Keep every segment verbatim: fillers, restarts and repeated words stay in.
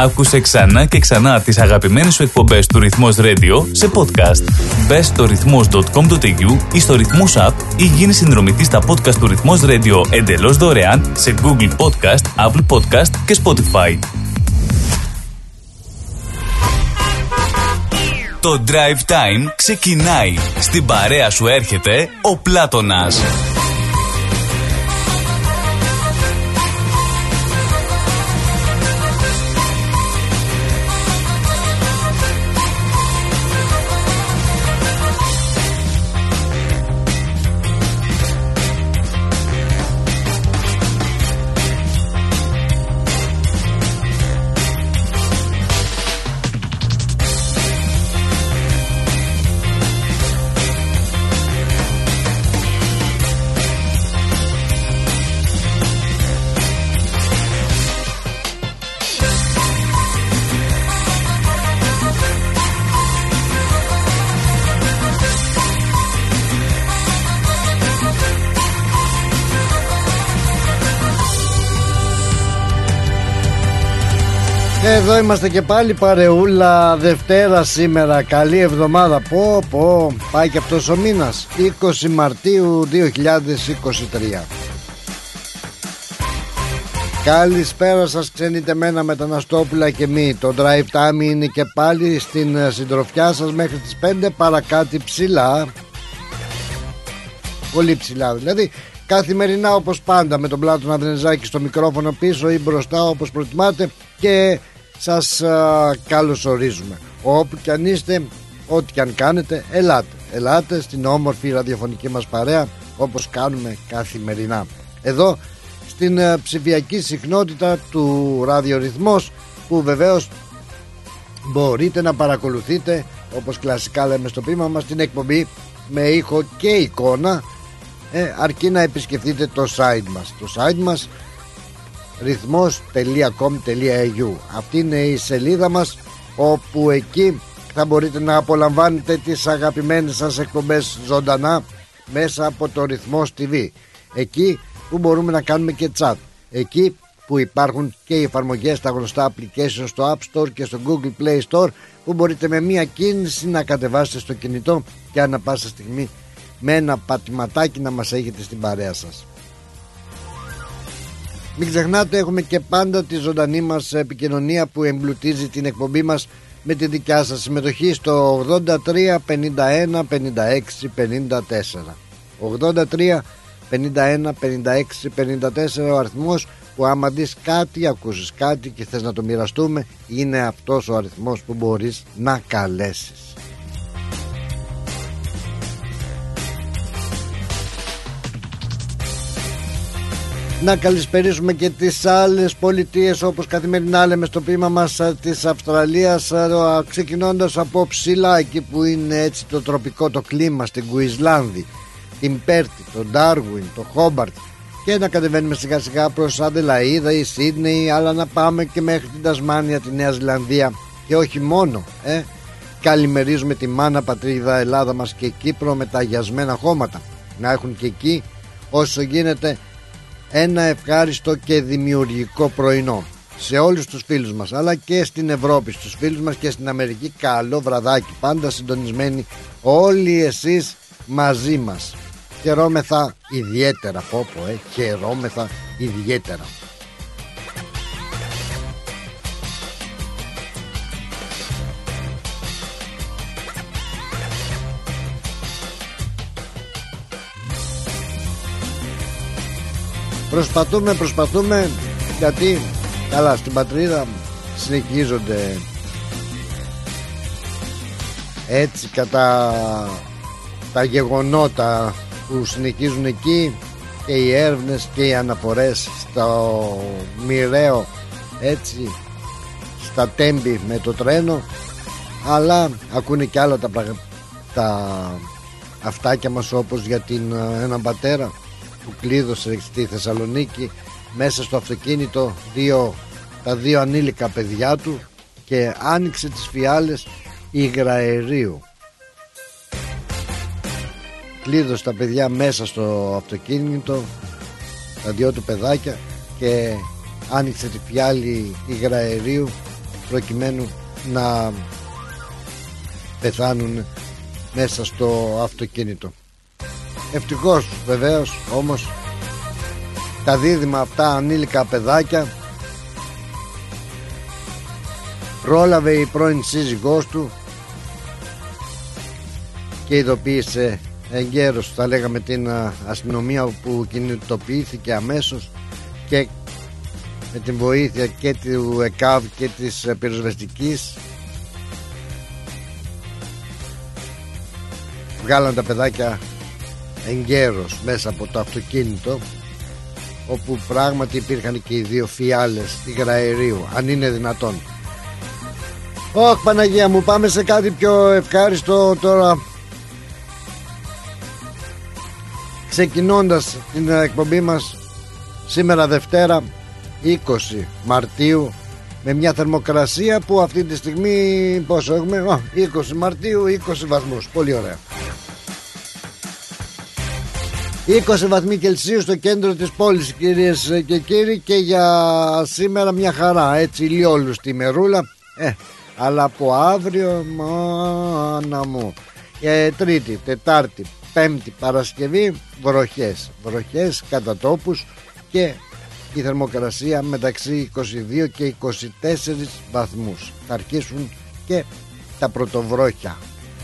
Άκουσε ξανά και ξανά τις αγαπημένες σου εκπομπές του Ρυθμός Radio σε podcast. Μπες στο ρυθμός τελεία κομ τελεία έι γιου ή στο Ρυθμός App ή γίνει συνδρομητής στα podcast του Ρυθμός Radio εντελώς δωρεάν σε Google Podcast, Apple Podcast και Spotify. Το Drive Time ξεκινάει. Στην παρέα σου έρχεται ο Πλάτωνας. Εδώ είμαστε και πάλι παρεούλα, Δευτέρα σήμερα, καλή εβδομάδα. Πω πω, πάει και αυτός ο μήνας, είκοσι Μαρτίου δύο χιλιάδες είκοσι τρία. Καλησπέρα σας ξενιτεμένα μεταναστόπουλα και μη. Το Drive Time είναι και πάλι στην συντροφιά σας μέχρι τις πέντε παρακάτι ψηλά. Πολύ ψηλά δηλαδή. Καθημερινά όπως πάντα με τον Πλάτωνα Δενεζάκη στο μικρόφωνο πίσω ή μπροστά όπως προτιμάτε. Και σας α, καλωσορίζουμε. Όπου κι αν είστε, ό,τι κι αν κάνετε, ελάτε. Ελάτε στην όμορφη ραδιοφωνική μας παρέα όπως κάνουμε καθημερινά. Εδώ στην α, ψηφιακή συχνότητα του Ραδιορυθμός, που βεβαίως μπορείτε να παρακολουθείτε, όπως κλασικά λέμε στο ποίημα μας, την εκπομπή με ήχο και εικόνα, ε, αρκεί να επισκεφτείτε το site μας. Το site μας ρυθμός τελεία κομ τελεία έι γιου. Αυτή είναι η σελίδα μας, όπου εκεί θα μπορείτε να απολαμβάνετε τις αγαπημένες σας εκπομπές ζωντανά μέσα από το Ρυθμός τι βι. Εκεί που μπορούμε να κάνουμε και chat. Εκεί που υπάρχουν και οι εφαρμογές, τα γνωστά applications στο App Store και στο Google Play Store, που μπορείτε με μία κίνηση να κατεβάσετε στο κινητό και ανά πάσα στιγμή με ένα πατηματάκι να μας έχετε στην παρέα σας. Μην ξεχνάτε, έχουμε και πάντα τη ζωντανή μας επικοινωνία που εμπλουτίζει την εκπομπή μας με τη δικιά σας συμμετοχή στο ογδόντα τρία πενήντα ένα πενήντα έξι πενήντα τέσσερα. ογδόντα τρία πενήντα ένα πενήντα έξι πενήντα τέσσερα ο αριθμός που άμα δεις κάτι, ακούσεις κάτι και θες να το μοιραστούμε, είναι αυτός ο αριθμός που μπορείς να καλέσεις. Να καλησπερίσουμε και τις άλλες πολιτείες, όπως καθημερινά λέμε στο ποίημα μας, της Αυστραλίας, ξεκινώντας από ψηλά, εκεί που είναι έτσι το τροπικό το κλίμα, στην Κουισλάνδη, την Πέρτη, τον Ντάρουιν, το Χόμπαρτ, και να κατεβαίνουμε σιγά σιγά προς Αντελαΐδα ή Σίδνεϊ, αλλά να πάμε και μέχρι την Τασμάνια, τη Νέα Ζηλανδία, και όχι μόνο, ε. Καλημερίζουμε τη μάνα πατρίδα Ελλάδα μας και Κύπρο με τα αγιασμένα χώματα, να έχουν και εκεί όσο γίνεται ένα ευχάριστο και δημιουργικό πρωινό. Σε όλους τους φίλους μας, αλλά και στην Ευρώπη, στους φίλους μας και στην Αμερική, καλό βραδάκι, πάντα συντονισμένοι όλοι εσείς μαζί μας. Χαιρόμεθα ιδιαίτερα, πω πω, ε, χαιρόμεθα ιδιαίτερα. Προσπαθούμε, προσπαθούμε, γιατί καλά στην πατρίδα συνεχίζονται έτσι κατά τα γεγονότα που συνεχίζουν εκεί, και οι έρευνες και οι αναφορές στο μοιραίο, έτσι, στα Τέμπη με το τρένο, αλλά ακούνε και άλλα τα, τα αυτάκια μας, όπως για την, έναν πατέρα που κλείδωσε στη Θεσσαλονίκη μέσα στο αυτοκίνητο δύο, τα δύο ανήλικα παιδιά του, και άνοιξε τις φιάλες υγραερίου. Κλείδωσε τα παιδιά μέσα στο αυτοκίνητο, τα δυο του παιδάκια, και άνοιξε τη φιάλη υγραερίου προκειμένου να πεθάνουν μέσα στο αυτοκίνητο. Ευτυχώς βεβαίως όμως τα δίδυμα αυτά ανήλικα παιδάκια πρόλαβε η πρώην σύζυγός του και ειδοποίησε εγκαίρως, θα λέγαμε, την αστυνομία, που κινητοποιήθηκε αμέσως και με την βοήθεια και του ΕΚΑΒ και της πυροσβεστικής βγάλαν τα παιδάκια εγκαίρως μέσα από το αυτοκίνητο, όπου πράγματι υπήρχαν και οι δύο φιάλες υγραερίου, αν είναι δυνατόν. Ωχ, Παναγία μου, πάμε σε κάτι πιο ευχάριστο τώρα, ξεκινώντας την εκπομπή μας σήμερα Δευτέρα είκοσι Μαρτίου, με μια θερμοκρασία που αυτή τη στιγμή πόσο έχουμε? είκοσι Μαρτίου, είκοσι βαθμούς, πολύ ωραία. είκοσι βαθμοί Κελσίου στο κέντρο της πόλης, κυρίες και κύριοι, και για σήμερα μια χαρά, έτσι, ηλιόλουστη ημερούλα, ε, αλλά από αύριο, μάνα μου, ε, Τρίτη, Τετάρτη, Πέμπτη, Παρασκευή, βροχές, βροχές κατά τόπους, και η θερμοκρασία μεταξύ είκοσι δύο και είκοσι τέσσερα βαθμούς. Θα αρχίσουν και τα πρωτοβρόχια.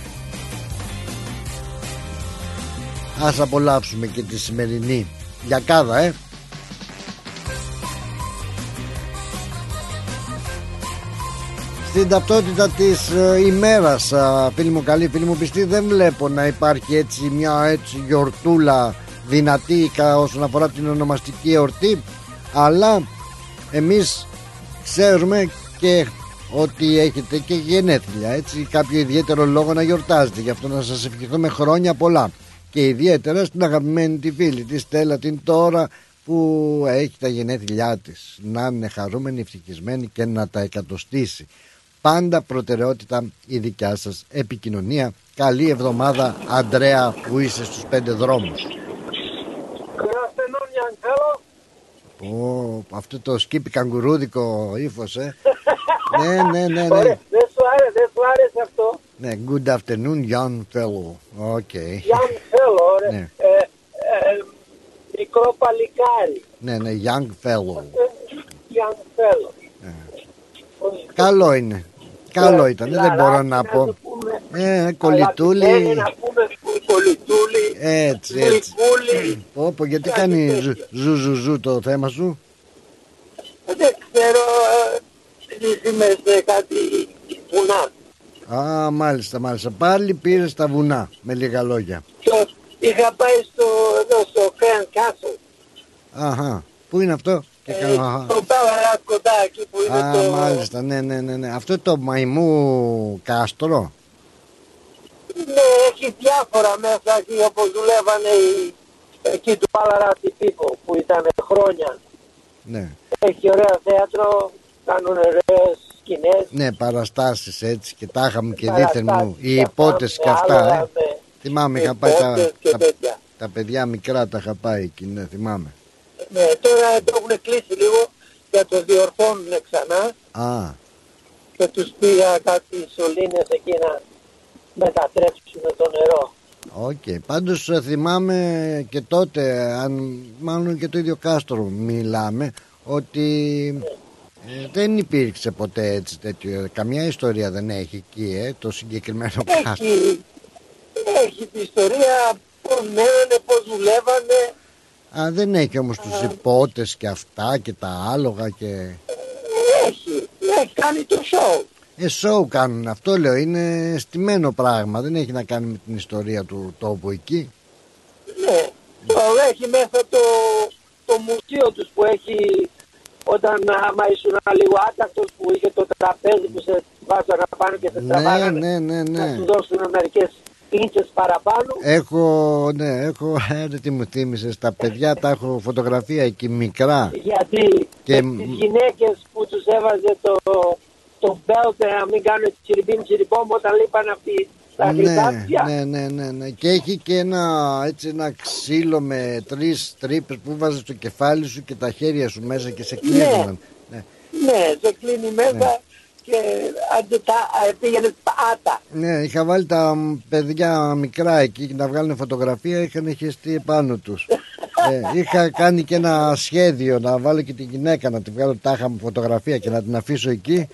Ας απολαύσουμε και τη σημερινή γιακάδα, ε. Στην ταυτότητα της ε, ημέρας, ε, φίλοι μου καλοί, φίλοι μου πιστοί, δεν βλέπω να υπάρχει έτσι μια έτσι γιορτούλα δυνατή όσον αφορά την ονομαστική εορτή, αλλά εμείς ξέρουμε και ότι έχετε και γενέθλια, έτσι, κάποιο ιδιαίτερο λόγο να γιορτάζετε. Γι' αυτό να σας ευχηθούμε χρόνια πολλά, και ιδιαίτερα στην αγαπημένη τη φίλη τη Στέλλα, την τώρα, που έχει τα γενέθλιά της. Να είναι χαρούμενη, ευτυχισμένη και να τα εκατοστήσει. Πάντα προτεραιότητα η δικιά σας επικοινωνία. Καλή εβδομάδα, Αντρέα, που είσαι στους πέντε δρόμους. Ω, αυτό το σκύπι καγκουρούδικο ύφος, ε. Ναι, ναι, ναι, ναι. Ωραία, δεν σου άρεσε, δεν σου άρεσε αυτό. Ναι, good afternoon, young fellow. Okay. Young fellow, ωραία. Ναι. Ε, ε, μικρό παλικάρι. Ναι, ναι, young fellow. Young fellow. Ναι. Καλό είναι. Καλό ήταν, δεν μπορώ να πω. το πούμε. Ε, κολλητούλη. Αγαπημένη, να πούμε κολλητούλη. Έτσι, έτσι. Γλυκούλη. Πω, πω, γιατί κάνει ζου, ζου, ζου, ζου το θέμα σου? Δεν ξέρω, ε, είμαι σε κάτι βουνά. Α, μάλιστα, μάλιστα. Πάλι πήρε στα βουνά, με λίγα λόγια. Το, είχα πάει στο, εδώ, στο Fern Castle. Αχα, πού είναι αυτό? Και Ε, κάνω, αχα. το Ballarat κοντά εκεί που είναι Α, το... μάλιστα, ναι, ναι, ναι, ναι. Αυτό το μαϊμού κάστρο. Ναι, έχει διάφορα μέσα εκεί, όπως δουλεύανε οι, εκεί του Ballarat people που ήταν χρόνια. Ναι, Έχει ωραία θέατρο, κάνουν ωραίες σκηνές. ναι, παραστάσεις έτσι, και τα είχαμε και παραστάσεις δίθεν μου. Οι και αυτά, υπότες και με αυτά, άλογα, ε. με Θυμάμαι, είχα πάει τα, υπότες και τα, τέτοια. τα παιδιά μικρά τα είχα πάει εκεί, ναι, θυμάμαι. Ναι, τώρα το έχουν κλείσει λίγο και το διορθώνουν ξανά Α, και τους πήγα κάτι σωλήνες εκεί να μετατρέψουν το νερό. οκ. Okay. Πάντως ε, θυμάμαι και τότε, αν μάλλον και το ίδιο κάστρο μιλάμε, ότι ε, δεν υπήρξε ποτέ έτσι τέτοιο. Καμιά ιστορία δεν έχει εκεί, ε, το συγκεκριμένο κάστρο. Έχει, έχει την ιστορία πώς μένανε, πώς δουλεύανε. Α, δεν έχει όμως τους υπότες και αυτά και τα άλογα και... Έχει, έχει κάνει το show. Ε, show κάνουν, αυτό λέω, είναι στημένο πράγμα, δεν έχει να κάνει με την ιστορία του τόπου εκεί. Ναι, το έχει μέσα το, το μουσείο τους που έχει, όταν άμα ήσουν λίγο άτακτος, που είχε το τραπέζι που σε βάζανε πάνω και σε Ναι, τραβάγανε, ναι, ναι, ναι. να σου δώσουν μερικές ίντσες παραπάνω. Έχω, ναι, έχω, ε, τι μου θύμισες, τα παιδιά τα έχω φωτογραφία εκεί μικρά. Γιατί Και- με τις γυναίκες που τους έβαζε το, το belt, να μην κάνουν τσιριμπίμ τσιριμπόμ όταν λείπαν αυτοί τα Ναι, γρητάτια. ναι, ναι, ναι, ναι. Και έχει και ένα, έτσι, ένα ξύλο με τρεις τρύπες που βάζεις στο κεφάλι σου και τα χέρια σου μέσα και σε κλείνουν. Ναι. Ναι, σε κλείνει μέσα Ναι. και αντιτα, πήγαινε άτα. Ναι, είχα βάλει τα παιδιά μικρά εκεί να βγάλουν φωτογραφία, είχαν χεστεί επάνω τους. ε, είχα κάνει και ένα σχέδιο να βάλω και τη γυναίκα, να τη βγάλω τάχα μου φωτογραφία και να την αφήσω εκεί.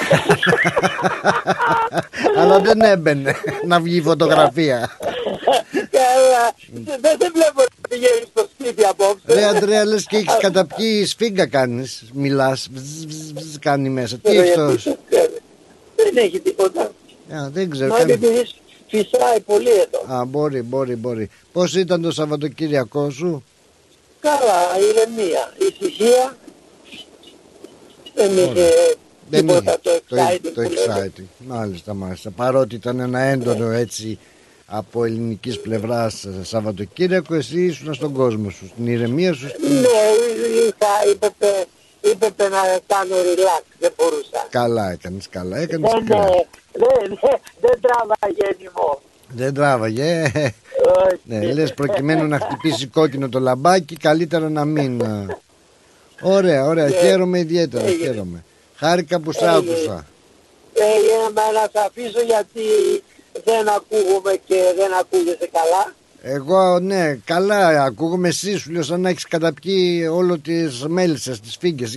Αλλά δεν έμπαινε να βγει η φωτογραφία. Καλά, δεν σε βλέπω να πηγαίνεις στο σπίτι απόψε. Ρε Αντρέα, λες και έχεις καταπιεί σφίγγα, κάνεις, μιλάς, κάνει μέσα. Τι έχεις τόσο? Δεν έχει τίποτα. Α, δεν ξέρω. Μα επειδή φυσάει πολύ εδώ. Α, μπορεί, μπορεί, μπορεί. Πώς ήταν το Σαββατοκύριακό σου? Καλά, ηρεμία, ησυχία. Δεν είχε τίποτα το exciting. Το exciting. Μάλιστα, μάλιστα. Παρότι ήταν ένα έντονο έτσι από ελληνικής πλευράς Σαββατοκύριακο, εσύ ήσουν στον κόσμο σου, στην ηρεμία σου. Στην... Ναι, είχα, είπε, είπε να κάνω relax, δεν μπορούσα. Καλά έκανες, καλά έκανες. Δεν, ναι, δεν, δεν τράβαγε ενημό. Δεν τράβαγε. Ναι, λες προκειμένου να χτυπήσει κόκκινο το λαμπάκι, καλύτερα να μην. Ωραία, ωραία, χαίρομαι ιδιαίτερα, χαίρομαι. Χάρηκα που σ' άκουσα. Ε, να σε αφήσω γιατί δεν ακούγομαι και δεν ακούγεσαι καλά. Εγώ ναι, καλά ακούγομαι, εσύ σου λέω σαν να έχεις καταπιεί όλο τις μέλισσες, τις φίγκες.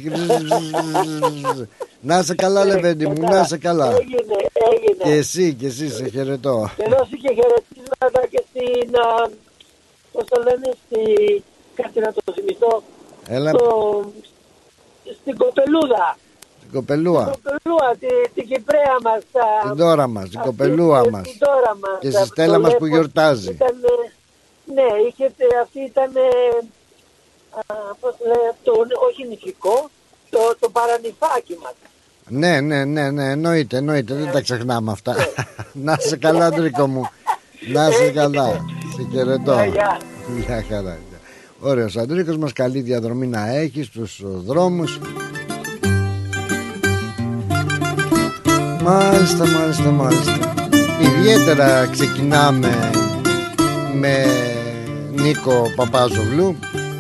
Να είσαι καλά Λεβέντη μου, να είσαι καλά. Έγινε, έγινε. Και εσύ, και εσύ, σε χαιρετώ. Και δώσει και χαιρετίσματα και στην, πώς το λένε, στη, κάτι να το θυμηθώ, Έλα. στο, στην Κοπελούδα. Την κοπελούα. Την κοπελούα, την, την Κυπρέα μας. Την τώρα μας, την κοπελούα μας. Την τώρα μας. Και στη Στέλλα μας που γιορτάζει. Ήταν, ναι, είχε, αυτή ήταν, α, πώς λέει, το, όχι νηφικό, το, το παρανυφάκι μας. Ναι, ναι, ναι, ναι, εννοείται, εννοείται, δεν τα ξεχνάμε αυτά. Να είσαι καλά, Τρίκο μου. Να είσαι καλά. Σε χαιρετώ. Μια χαρά. Ωραίος Αντρίκος μας, καλή διαδρομή να έχει στους δρόμους. Μάλιστα, μάλιστα, μάλιστα. Ιδιαίτερα ξεκινάμε με Νίκο Παπάζογλου.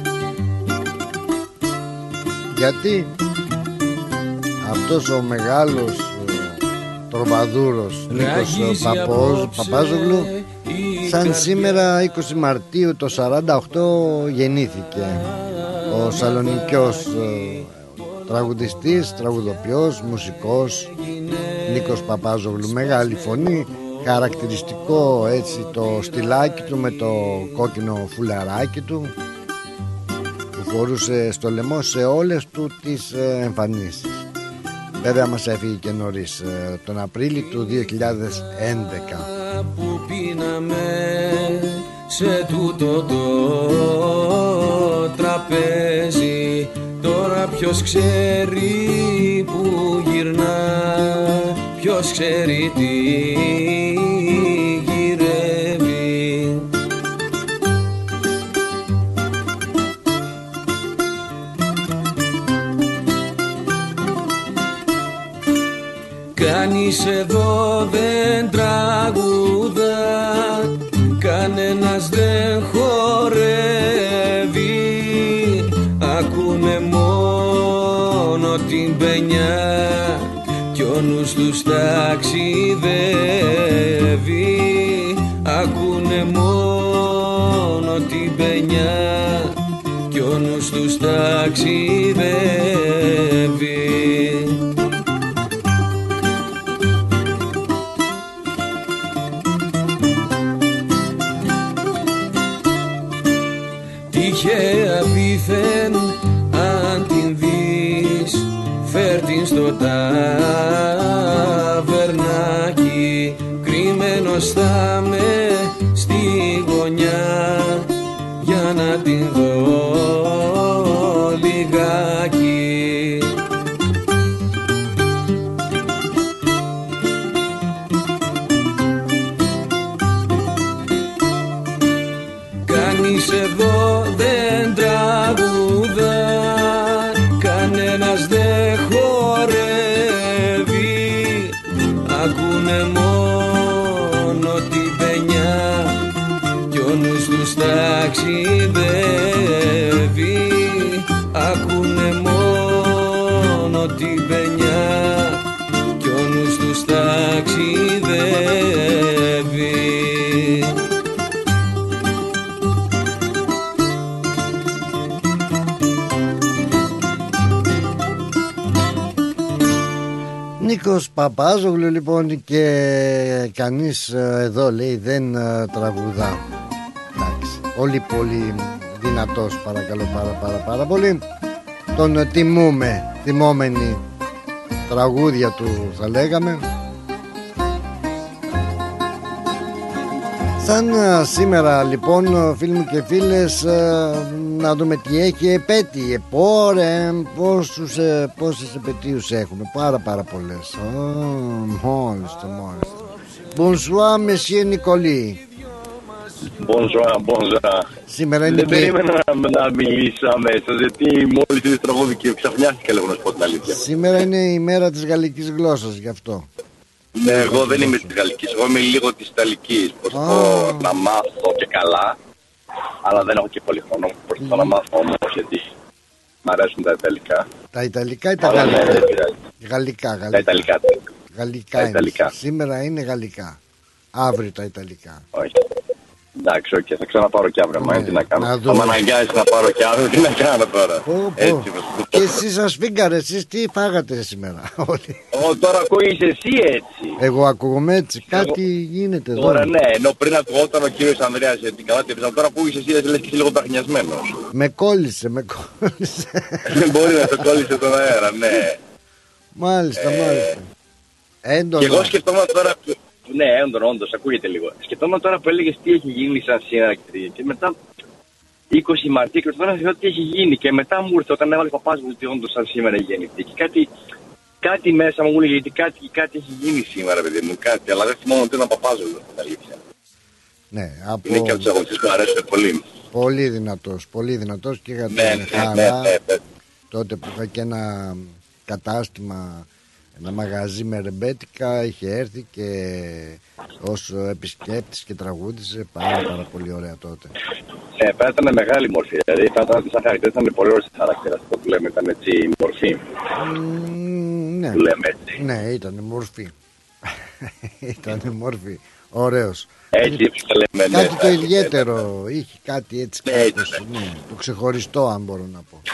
Γιατί αυτός ο μεγάλος τροβαδούρος Νίκος Παπός, Παπάζογλου σαν σήμερα είκοσι Μαρτίου το σαράντα οκτώ γεννήθηκε. Ο Σαλονικιός τραγουδιστής, τραγουδοποιός, μουσικός Νίκος Παπάζογλου, μεγάλη φωνή, χαρακτηριστικό έτσι το στυλάκι του με το κόκκινο φουλαράκι του που φορούσε στο λαιμό σε όλες του τις εμφανίσεις. Βέβαια μας έφυγε και νωρίς τον Απρίλιο του δύο χιλιάδες έντεκα. Που πίναμε σε τούτο το τραπέζι, τώρα ποιος ξέρει που γυρνά, ποιος ξέρει τι γυρεύει. Κανείς εδώ δεν τραγουδά, κανένας δεν χορεύει, ακούνε μόνο την παινιά κι ο νους τους ταξιδεύει. Ακούνε μόνο την παινιά κι ο νους τους ταξιδεύει. Τυχαία δήθεν αν την δεις, φέρ την στο ταβερνάκι, κρυμμένος θα με στη γωνιά για να την δω λιγάκι. Κανείς εδώ δεν τραγουδά, κανένας δεν χορεύει, ακούνε μόνο την παινιά κι ο νους τους ταξιδεύει. Ακούνε μόνο την παινιά κι Νίκος Παπάζογλου λοιπόν, και κανείς εδώ λέει δεν τραγουδά. Εντάξει, πολύ πολύ δυνατός, παρακαλώ πάρα πάρα πάρα πολύ. Τον τιμούμε, τιμόμενοι τραγούδια του θα λέγαμε. Σαν σήμερα λοιπόν, φίλοι μου και φίλες, να δούμε τι έχει επέτειε. Πόρε, πόσους, πόσες επετείους έχουμε, πάρα πάρα πολλές. Oh, μόλιστα, μόλιστα. Bonsoir, monsieur Νικολή. Bonsoir, bonsoir. Σήμερα είναι δεν και... περίμενα να, να μιλήσω αμέσως, γιατί μόλις είδες τραγούδι και ξαφνιάστηκα λίγο, να σου πω την αλήθεια. Σήμερα είναι η μέρα της γαλλικής γλώσσας, γι' αυτό. Ναι, εγώ δεν είμαι της γαλλικής, εγώ είμαι λίγο της ιταλικής. Προσπαθώ να μάθω και καλά, αλλά δεν έχω και πολύ χρόνο. Προσπαθώ να μάθω όμως, γιατί μ' αρέσουν τα ιταλικά. Τα ιταλικά ή τα Αλλά γαλλικά? ναι, δεν πειράζει. Γαλλικά, γαλλικά. Τα ιταλικά. Γαλλικά, τα είναι. ιταλικά. Σήμερα είναι γαλλικά. Αύριο τα ιταλικά. Όχι. Εντάξει, okay, θα ξαναπάρω κι αύριο, μα Ναι, τι να κάνω. να Θα δούμε. με αναγκάσει να πάρω κι αύριο, τι να κάνω τώρα. Πω, πω. Έτσι, Και εσείς σας φύγατε, εσείς τι φάγατε σήμερα όλοι? Ω, τώρα ακούγεις εσύ έτσι. Εγώ ακούγομαι έτσι, κάτι γίνεται εδώ. Τώρα ναι, ενώ πριν ακουγόταν ο κύριος Ανδρέας, γιατί καλά τύπησα, τώρα ακούγεις εσύ, λες και είσαι λίγο ταχνιασμένος. Με κόλλησε, με κόλλησε. Δεν μπορεί να το κόλλησε τον αέρα, ναι. Μάλιστα, μάλιστα. Έντονα. Και εγώ σκεφτόμουν τώρα, ναι, έντονο, όντως, ακούγεται λίγο. Σκεφτόμουν τώρα που έλεγες τι έχει γίνει σαν σήμερα και μετά είκοσι Μαρτίου και τώρα θεωρώ τι έχει γίνει. Και μετά μου ήρθε όταν έβαλε παπάς μου ότι όντως σαν σήμερα έχει γεννηθεί. Και κάτι, κάτι μέσα μου έλεγε γιατί κάτι, κάτι έχει γίνει σήμερα, παιδί μου, κάτι. Αλλά δεν θυμόμαι ότι ήταν παπάς μου, την αλήθεια. Ναι, από... Είναι και από τους αγωνιστές που αρέσουν πολύ. Πολύ δυνατός, πολύ δυνατός και είχα Ναι, την ναι, χαρά ναι, ναι, ναι. τότε που είχα και ένα κατάστημα, ένα μαγαζί με ρεμπέτικα, είχε έρθει και ως επισκέπτης και τραγούδισε πάρα πάρα πολύ ωραία τότε. Ναι, ήταν μεγάλη μορφή, δηλαδή ήταν σαν χαρακτήρα, ήταν πολύ ωραίος χαρακτήρας, αυτό που λέμε ήταν έτσι μορφή. Mm, ναι. Που λέμε έτσι. Ναι, ήταν μορφή. Ήταν μορφή, ωραίος. Έτσι το λέμε, ναι. Κάτι το ιδιαίτερο, είχε κάτι έτσι, Ναι, κάπως, ναι, το ξεχωριστό αν μπορώ να πω.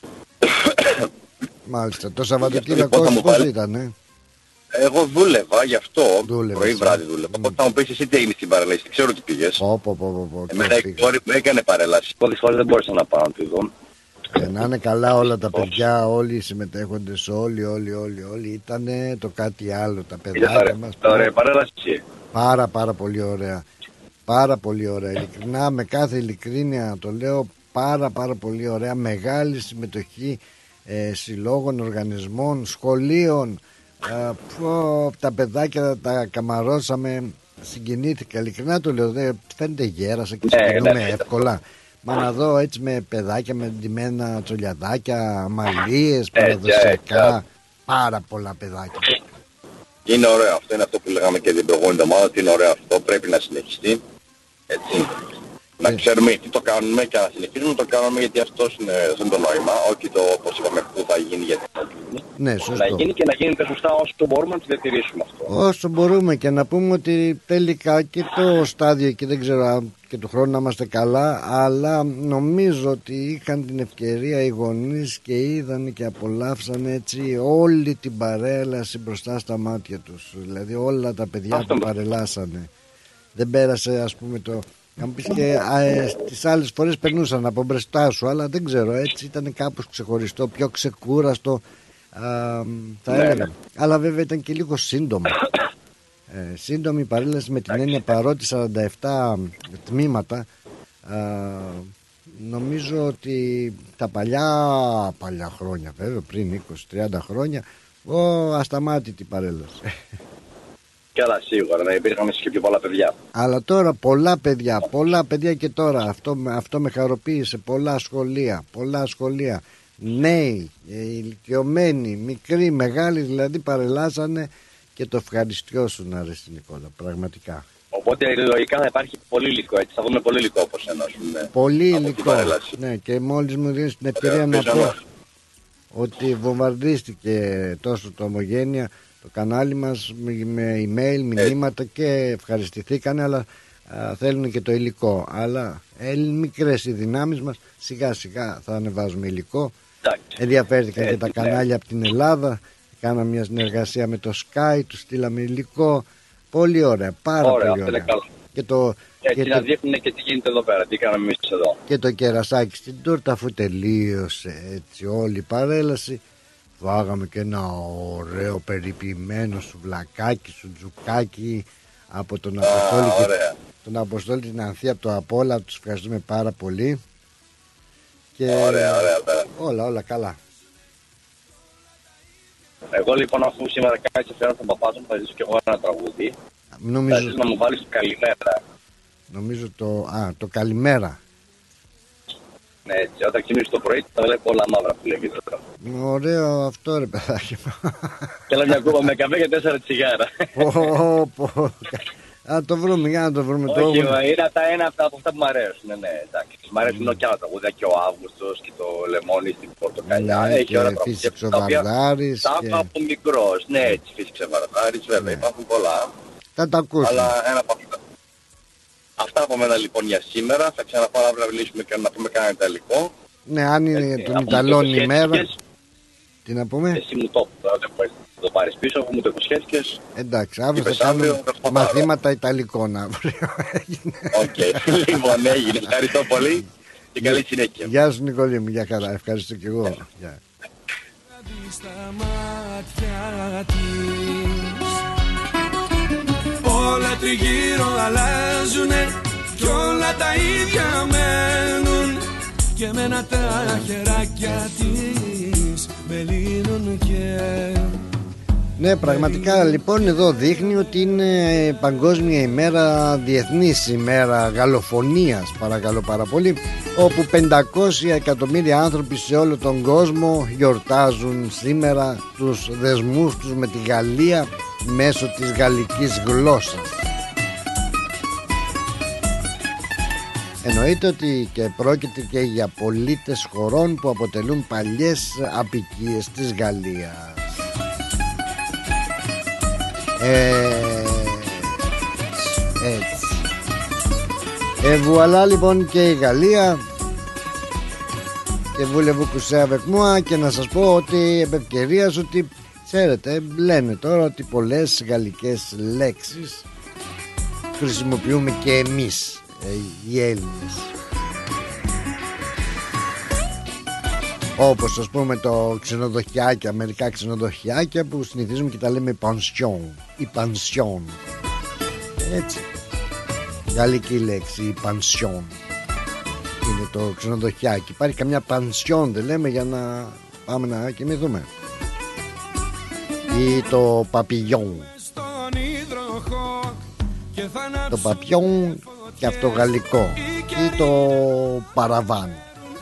Μάλιστα, το Σαββατοκύριακο θα μου πώς βάλει- ήταν, ε? Εγώ δούλευα, γι' αυτό Δούλευες, πρωί ε. βράδυ δούλευα. Μμ. Οπότε θα μου πεις εσύ τι έγινε στην παρέλαση, ξέρω ότι πήγες. Πω πω πω πω πω, και Εμένα η πήγα. κόρη μου έκανε παρέλαση, πολλές φορές δεν μπόρεσα να πάω να τη δω. Και να είναι καλά όλα τα παιδιά, όλοι οι συμμετέχοντες, όλοι, όλοι, όλοι, όλοι. Ήτανε το κάτι άλλο, τα Είδες παιδάκια μας. ωραία παρέλαση. Πάρα πάρα πολύ ωραία. Πάρα πολύ ωραία. Ειλικρινά, με κάθε ειλικρίνεια το λέω, πάρα πάρα πολύ ωραία. Μεγάλη συμμετοχή ε, συλλόγων, οργανισμών, σχολείων. Ε, πω, τα παιδάκια τα καμαρώσαμε. Συγκινήθηκα. Ειλικρινά το λέω. Δεν φαίνεται γέρασα και Ναι, συγκινούμε ναι, ναι. εύκολα. Μα να δω έτσι με παιδάκια, με ντυμένα τσολιαδάκια, μαλλίες, Έτσι, παραδοσιακά. έτσι. Πάρα πολλά παιδάκια. Είναι ωραίο αυτό, είναι αυτό που λέγαμε και την προηγούμενη εβδομάδα, ότι είναι ωραίο αυτό, πρέπει να συνεχιστεί. Έτσι. Να ξέρουμε τι το κάνουμε και να συνεχίσουμε να το κάνουμε, γιατί αυτό είναι, αυτό είναι το νόημα. Όχι το πώς είπαμε που θα γίνει, γιατί θα γίνει. Ναι, Να σωστό. γίνει και να γίνεται σωστά όσο μπορούμε να το διατηρήσουμε αυτό. Όσο μπορούμε, και να πούμε ότι τελικά και το στάδιο εκεί δεν ξέρω αν και του χρόνου να είμαστε καλά, αλλά νομίζω ότι είχαν την ευκαιρία οι γονείς και είδαν και απολαύσαν έτσι όλη την παρέλαση μπροστά στα μάτια τους. Δηλαδή όλα τα παιδιά Αυτό που ναι. παρελάσανε. Δεν πέρασε, ας πούμε, το... Να μου πεις και α, ε, τις άλλες φορές περνούσαν από μπροστά σου, αλλά δεν ξέρω, έτσι ήταν κάπως ξεχωριστό, πιο ξεκούραστο, α, θα Ναι, έλεγα. ναι. Αλλά βέβαια ήταν και λίγο σύντομο. Ε, σύντομη παρέλαση με την έννοια, παρότι σαράντα επτά τμήματα, α, νομίζω ότι τα παλιά, παλιά χρόνια, βέβαια πριν είκοσι τριάντα χρόνια, ο, ασταμάτητη παρέλαση. Καλά, σίγουρα, να υπήρχαν και πιο πολλά παιδιά. Αλλά τώρα πολλά παιδιά, πολλά παιδιά και τώρα, αυτό, με- αυτό με χαροποίησε, πολλά σχολεία, πολλά σχολεία, νέοι, ε, ηλικιωμένοι, μικροί, μεγάλοι, δηλαδή παρελάσανε και το ευχαριστιώσουν, αρέσει Νικόλα, πραγματικά. Οπότε λογικά θα υπάρχει πολύ υλικό, έτσι θα δούμε πολύ υλικό όπως ενώσουν. Πολύ από την υλικό. παρέλαση. Ναι, και μόλις μου δίνεις την ευκαιρία Ωραία, να πω πιθανώς. ότι βομβαρδίστηκε τόσο το Ομογένεια, το κανάλι μας, με με email, μηνύματα και ευχαριστηθήκανε, αλλά α, θέλουν και το υλικό. Αλλά ε, μικρές οι δυνάμεις μας, σιγά σιγά θα ανεβάζουμε υλικό. Εντάξει. Ενδιαφέρθηκαν και Έτσι, τα ναι. κανάλια από την Ελλάδα, Κάναμε μια συνεργασία με το Sky, του στείλαμε υλικό. Πολύ ωραία, πάρα Ωραία, πολύ ωραία. Και το, έτσι και να το, δείχνουν και τι γίνεται εδώ πέρα, τι κάναμε εμείς εδώ. και το κερασάκι στην τούρτα, αφού τελείωσε έτσι όλη η παρέλαση, φάγαμε και ένα ωραίο περιποιημένο σουβλακάκι, σουτζουκάκι από τον Αποστόλη Α, και ωραία. τον Αποστόλη την Ανθία από το Απόλα. Τους ευχαριστούμε πάρα πολύ. Και Ωραία, ωραία, ωραία. όλα, όλα καλά. Εγώ λοιπόν, αφού σήμερα κάτσε φέρω τον παπά μου, θα ζήσω και εγώ ένα τραγούδι. Νομίζω, Θα ζήσω να μου βάλεις το καλημέρα. νομίζω το, α, το καλημέρα. Ναι, έτσι, όταν ξυπνήσω το πρωί θα βλέπω όλα μαύρα που λέγεται τώρα. Ωραίο αυτό, ρε παιδάκι μου. Και έλα μια κούπα με καφέ και τέσσερα τσιγάρα. Πω, πω. Α, το βρούμε, για να το βρούμε. Το Όχι, έχουμε. μα είναι τα ένα από αυτά που μου αρέσουν. Ναι, ναι, εντάξει. Μ' αρέσουν και άλλα τραγούδια, και ο Αύγουστος και το Λεμόνι στην Πορτοκαλιά. Ναι, Έχει και ωραία τραγούδια. Φύσηξε ο τα οποία Βαρδάρης Τα και- είπα από μικρός. Ναι, έτσι, φύσηξε ο Βαρδάρης, βέβαια, υπάρχουν πολλά. Θα τα ακούσουμε. Αλλά ένα από αυτά. Αυτά από μένα λοιπόν για σήμερα. Θα ξαναπάω αύριο να μιλήσουμε και να πούμε κανένα ιταλικό. Ναι, αν είναι Έτσι, των αφού μου το Ιταλών υποσχέθηκες, ημέρα. Τι να πούμε. Εσύ μου το είπες, δεν μπορείς να το πάρεις πίσω, αφού μου το υποσχέθηκες. Εντάξει, αύριο θα Είπες αύριο, κάνουμε θα το πάρω. μαθήματα Ιταλικών αύριο. Έγινε. Οκ, λοιπόν, έγινε. Ευχαριστώ πολύ και καλή συνέχεια. Γεια σου Νικόλη μου, για χαρά. Ευχαριστώ και εγώ. Γεια. Στα μάτια της όλα τριγύρω αλλάζουνε κι όλα τα ίδια μένουν και εμένα τα χεράκια της με λύνουν και... Ναι, πραγματικά λοιπόν εδώ δείχνει ότι είναι παγκόσμια ημέρα, διεθνής ημέρα γαλλοφωνίας, παρακαλώ πάρα πολύ, όπου πεντακόσια εκατομμύρια άνθρωποι σε όλο τον κόσμο γιορτάζουν σήμερα τους δεσμούς τους με τη Γαλλία μέσω της γαλλικής γλώσσας. Εννοείται ότι και πρόκειται και για πολίτες χωρών που αποτελούν παλιές αποικίες της Γαλλίας. Ε, έτσι. Ε, βουαλά λοιπόν και η Γαλλία και βούλευου κουσέ avec moi. Και να σας πω ότι επ' ευκαιρίας ότι ξέρετε, λένε τώρα ότι πολλές γαλλικές λέξεις χρησιμοποιούμε και εμείς, ε, οι Έλληνες. Όπως ας πούμε το ξενοδοχιάκια, μερικά ξενοδοχιάκια που συνηθίζουμε και τα λέμε pension ή pension. Έτσι. Γαλλική λέξη η pension. Είναι το ξενοδοχιάκι. Υπάρχει καμιά pension, δεν λέμε, για να πάμε να κοιμηθούμε. Ή το papillon. Το papillon και αυτό γαλλικό. Ή το παραβάν.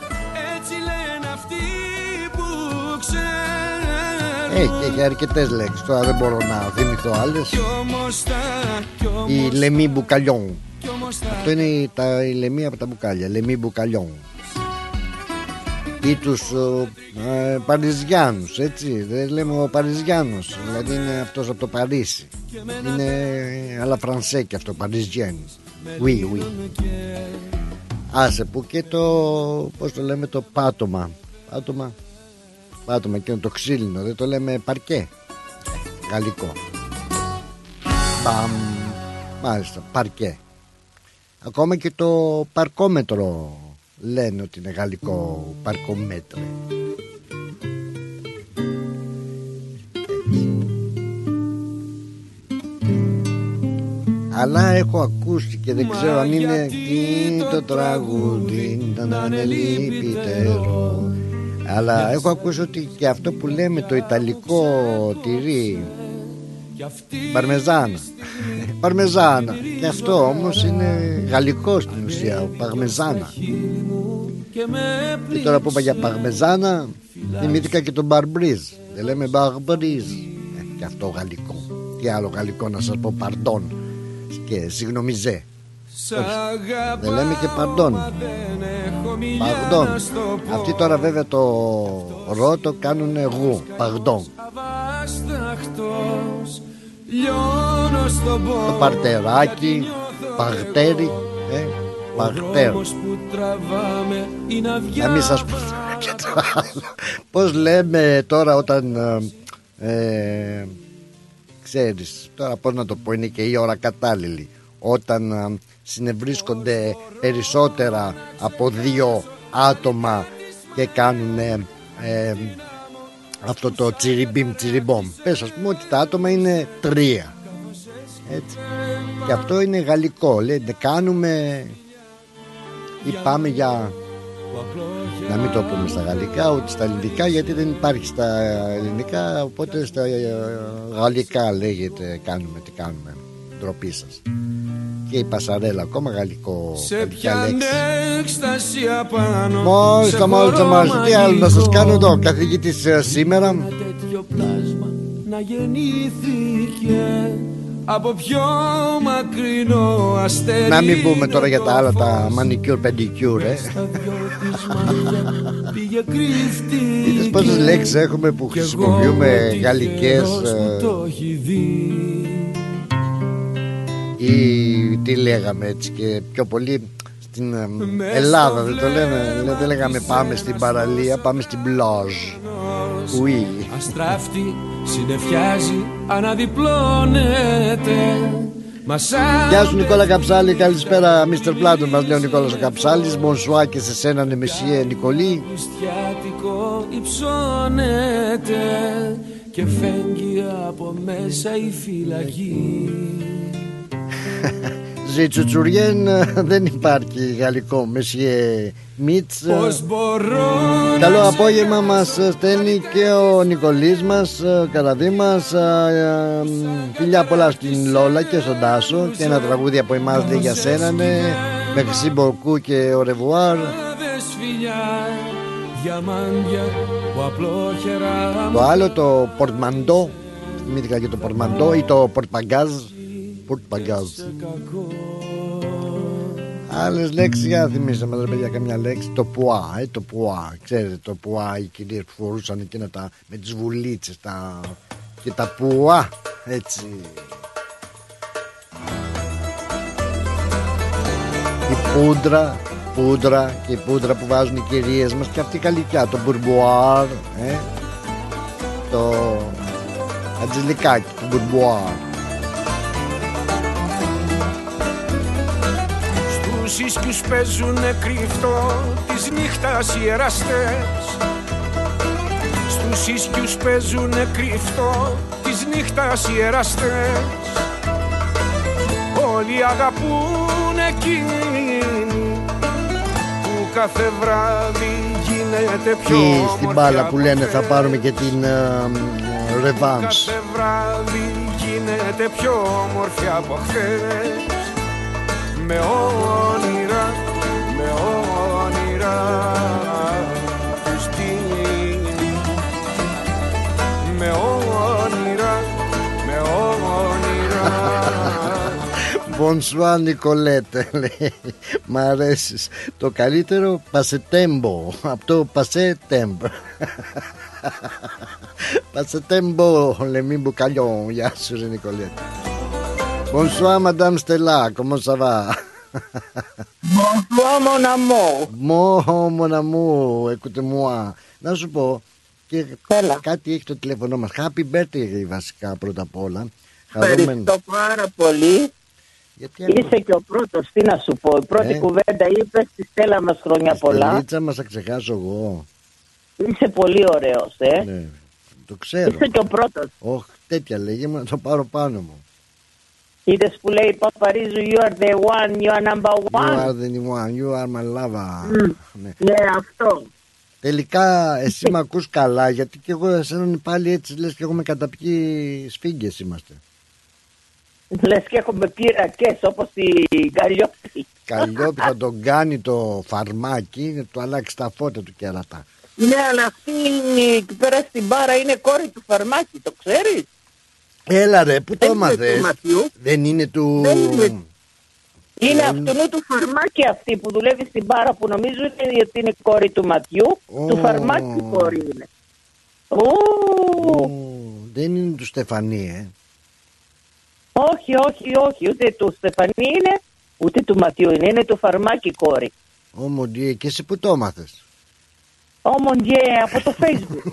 Έχει, έχει αρκετές λέξεις. Τώρα δεν μπορώ να θυμηθώ άλλες. Η λεμί μπουκαλιόν. Αυτό είναι τα, η λεμί από τα μπουκάλια. Λεμί μπουκαλιόν. Ή τους ε, Παριζιάνους, έτσι. Δεν λέμε ο Παριζιάνος. Δηλαδή είναι αυτός από το Παρίσι. Είναι αλλά φρανσέ και αυτό, Παριζιέν. Oui, oui. Άσε που και το, πώς το λέμε, το πάτωμα. Πάτωμα. Πάτωμα εκείνο το ξύλινο, δεν το λέμε παρκέ. Γαλλικό. Μπαμ. Μάλιστα, παρκέ. Ακόμα και το παρκόμετρο λένε ότι είναι γαλλικό, παρκομέτρο. Αλλά έχω ακούσει και δεν ξέρω αν είναι τι το τραγούδι να είναι λυπητερό. Αλλά έχω ακούσει ότι και αυτό που λέμε το ιταλικό τυρί, παρμεζάνα, παρμεζάνα, και αυτό όμως είναι γαλλικό στην ουσία, ο παρμεζάνα. Και τώρα που είπα για παρμεζάνα, θυμήθηκα και τον μπαρμπρίζ. Δεν λέμε μπαρμπρίζ, ε, και αυτό γαλλικό. Τι άλλο γαλλικό να σας πω, παρντών και συγγνωμιζέ. Δεν λέμε και παρντών. Παρντών. Αυτοί τώρα βέβαια το ρο το κάνουν γου. Παρντών. Το παρτεράκι, παρτέρι, ε, παρτέρ. Να μην σας πω και το άλλο. Πώς λέμε τώρα όταν ε, ε, ξέρεις, τώρα πώς να το πω, είναι και η ώρα κατάλληλη. Όταν α, συνευρίσκονται περισσότερα από δύο άτομα και κάνουν ε, ε, αυτό το τσιριμπιμ τσιριμπομ. Πες ας πούμε ότι τα άτομα είναι τρία. Έτσι. Και αυτό είναι γαλλικό. Λένε κάνουμε ή πάμε για... Να μην το πούμε στα γαλλικά ούτε στα ελληνικά, γιατί δεν υπάρχει στα ελληνικά. Οπότε στα γαλλικά λέγεται κάνουμε, τι κάνουμε. Ντροπή σας. Και η πασαρέλα ακόμα γαλλικό. Σε ποια έκσταση απάνω. Μόλις τα μόλις τα μόλις. Τι άλλο να σας κάνω εδώ, καθηγητής σήμερα. Ένα τέτοιο πλάσμα να γεννήθηκε από πιο μακρινό αστέρι. Να μην πούμε τώρα για τα άλλα, τα manicure pedicure, ε. Είδες πόσες λέξεις έχουμε που χρησιμοποιούμε γαλλικές ή τι λέγαμε έτσι, και πιο πολύ στην Ελλάδα δεν το λέμε, δεν λέγαμε πάμε στην παραλία, πάμε στην πλάζ. Oui. Αστράφτη συννεφιάζει, αναδιπλώνεται. Γεια σου Νικόλα Καψάλη, καλησπέρα μίστερ Πλάτων, μας λέει ο Νικόλας ο Καψάλης. Bonsoir και σε σένα Νεμεσιέ Νικολή. Χριστιάτικο υψώνεται και φέγγει από μέσα η φυλακή. Ζητσουτσουριέν δεν υπάρχει γαλλικό Μεσιέ Μίτς. Καλό απόγευμα μας στέλνει και ο Νικολής μας, καραδί μας. Φιλιά πολλά στην Λόλα και στον Τάσο. Και ένα τραγούδι από εμάς λέει για σένα, ναι. Merci beaucoup και au revoir. Το άλλο το πορτμαντό, θυμήθηκα και το πορτμαντό ή το πορτπαγκάζ. Πορτπαγκάζ. Άλλες λέξεις, για θυμίστε μας ρε παιδιά καμιά λέξη. Το πουά, ε, το πουά. Ξέρετε το πουά, οι κυρίες που φορούσαν εκείνα τα, με τις βουλίτσες τα, και τα πουά, έτσι. Η πούντρα, πούντρα και η πούντρα που βάζουν οι κυρίες μας, και αυτή καλικιά, το μπουρμπουάρ, ε, το ατζηλικάκι, το μπουρμπουάρ. Στους ίσκιους παίζουνε κρυφτό της νύχτας οι εραστές. Στους ίσκιους παίζουνε κρυφτό της νύχτας οι εραστές. Όλοι αγαπούν εκείνη που κάθε βράδυ γίνεται πιο όμορφη. Και στην μπάλα που λένε θα πάρουμε και την ρεβάνς. Κάθε βράδυ γίνεται πιο όμορφη από χθες. Με όνειρα, με όνειρα στην, με όνειρα, με όνειρα. Bonsoir Νικολέτε, λέει. Μ' αρέσεις. Το καλύτερο πασετέμπο. Από το πασετέμπο. Πασετέμπο, λεμί μπουκαλιό. Γεια σου ρε Νικολέτε. Bonsoir Madame Stella, comment ça va? Bonsoir mon amour. Mon, mon amour, écoute-moi. Να σου πω, και Έλα. κάτι έχει το τηλέφωνο μας. Happy birthday βασικά πρώτα απ' όλα. Ευχαριστώ πάρα πολύ. Γιατί Είσαι και ο πρώτος, τι να σου πω. Η πρώτη ε? κουβέντα είπες, τη Στέλλα μας χρόνια πολλά. Στελίτσα μας θα ξεχάσω εγώ. Είσαι πολύ ωραίος, ε. Ναι, το ξέρω. Είσαι και ο πρώτος. Όχι, τέτοια λέγε μου να το πάρω πάνω μου. Είδες που λέει Παπαρίζου, you are the one, you are number You one. are the one, you are my lover. Mm. Ναι. Ναι, αυτό. Τελικά εσύ με ακούς καλά, γιατί και εγώ εσέναν πάλι έτσι λες και εγώ με καταπιεί σφίγγες είμαστε. Λες και έχουμε πειρακές όπως η Καλλιόπη. Καλλιόπη θα τον κάνει το φαρμάκι, να του αλλάξει τα φώτα του κερατά. Ναι, αλλά αυτή εκεί πέρα στην μπάρα είναι κόρη του Φαρμάκη, το ξέρεις? Έλα ρε, πού το Δεν είναι έμαθες? του Ματιού. Δεν είναι του... Δεν είναι. Είναι Ε, αυτού του Φαρμάκη αυτή που δουλεύει στην μπάρα, που νομίζω είναι ότι είναι κόρη του Ματιού. Ω. Του Φαρμάκη κόρη είναι. Ου. Ω, δεν είναι του Στεφανή, ε. Όχι, όχι, όχι. Ούτε του Στεφανή είναι, ούτε του Ματιού είναι. Είναι του Φαρμάκη κόρη. Ω, μοντιέ, και εσύ πού το έμαθες? Όμονγε από το Facebook.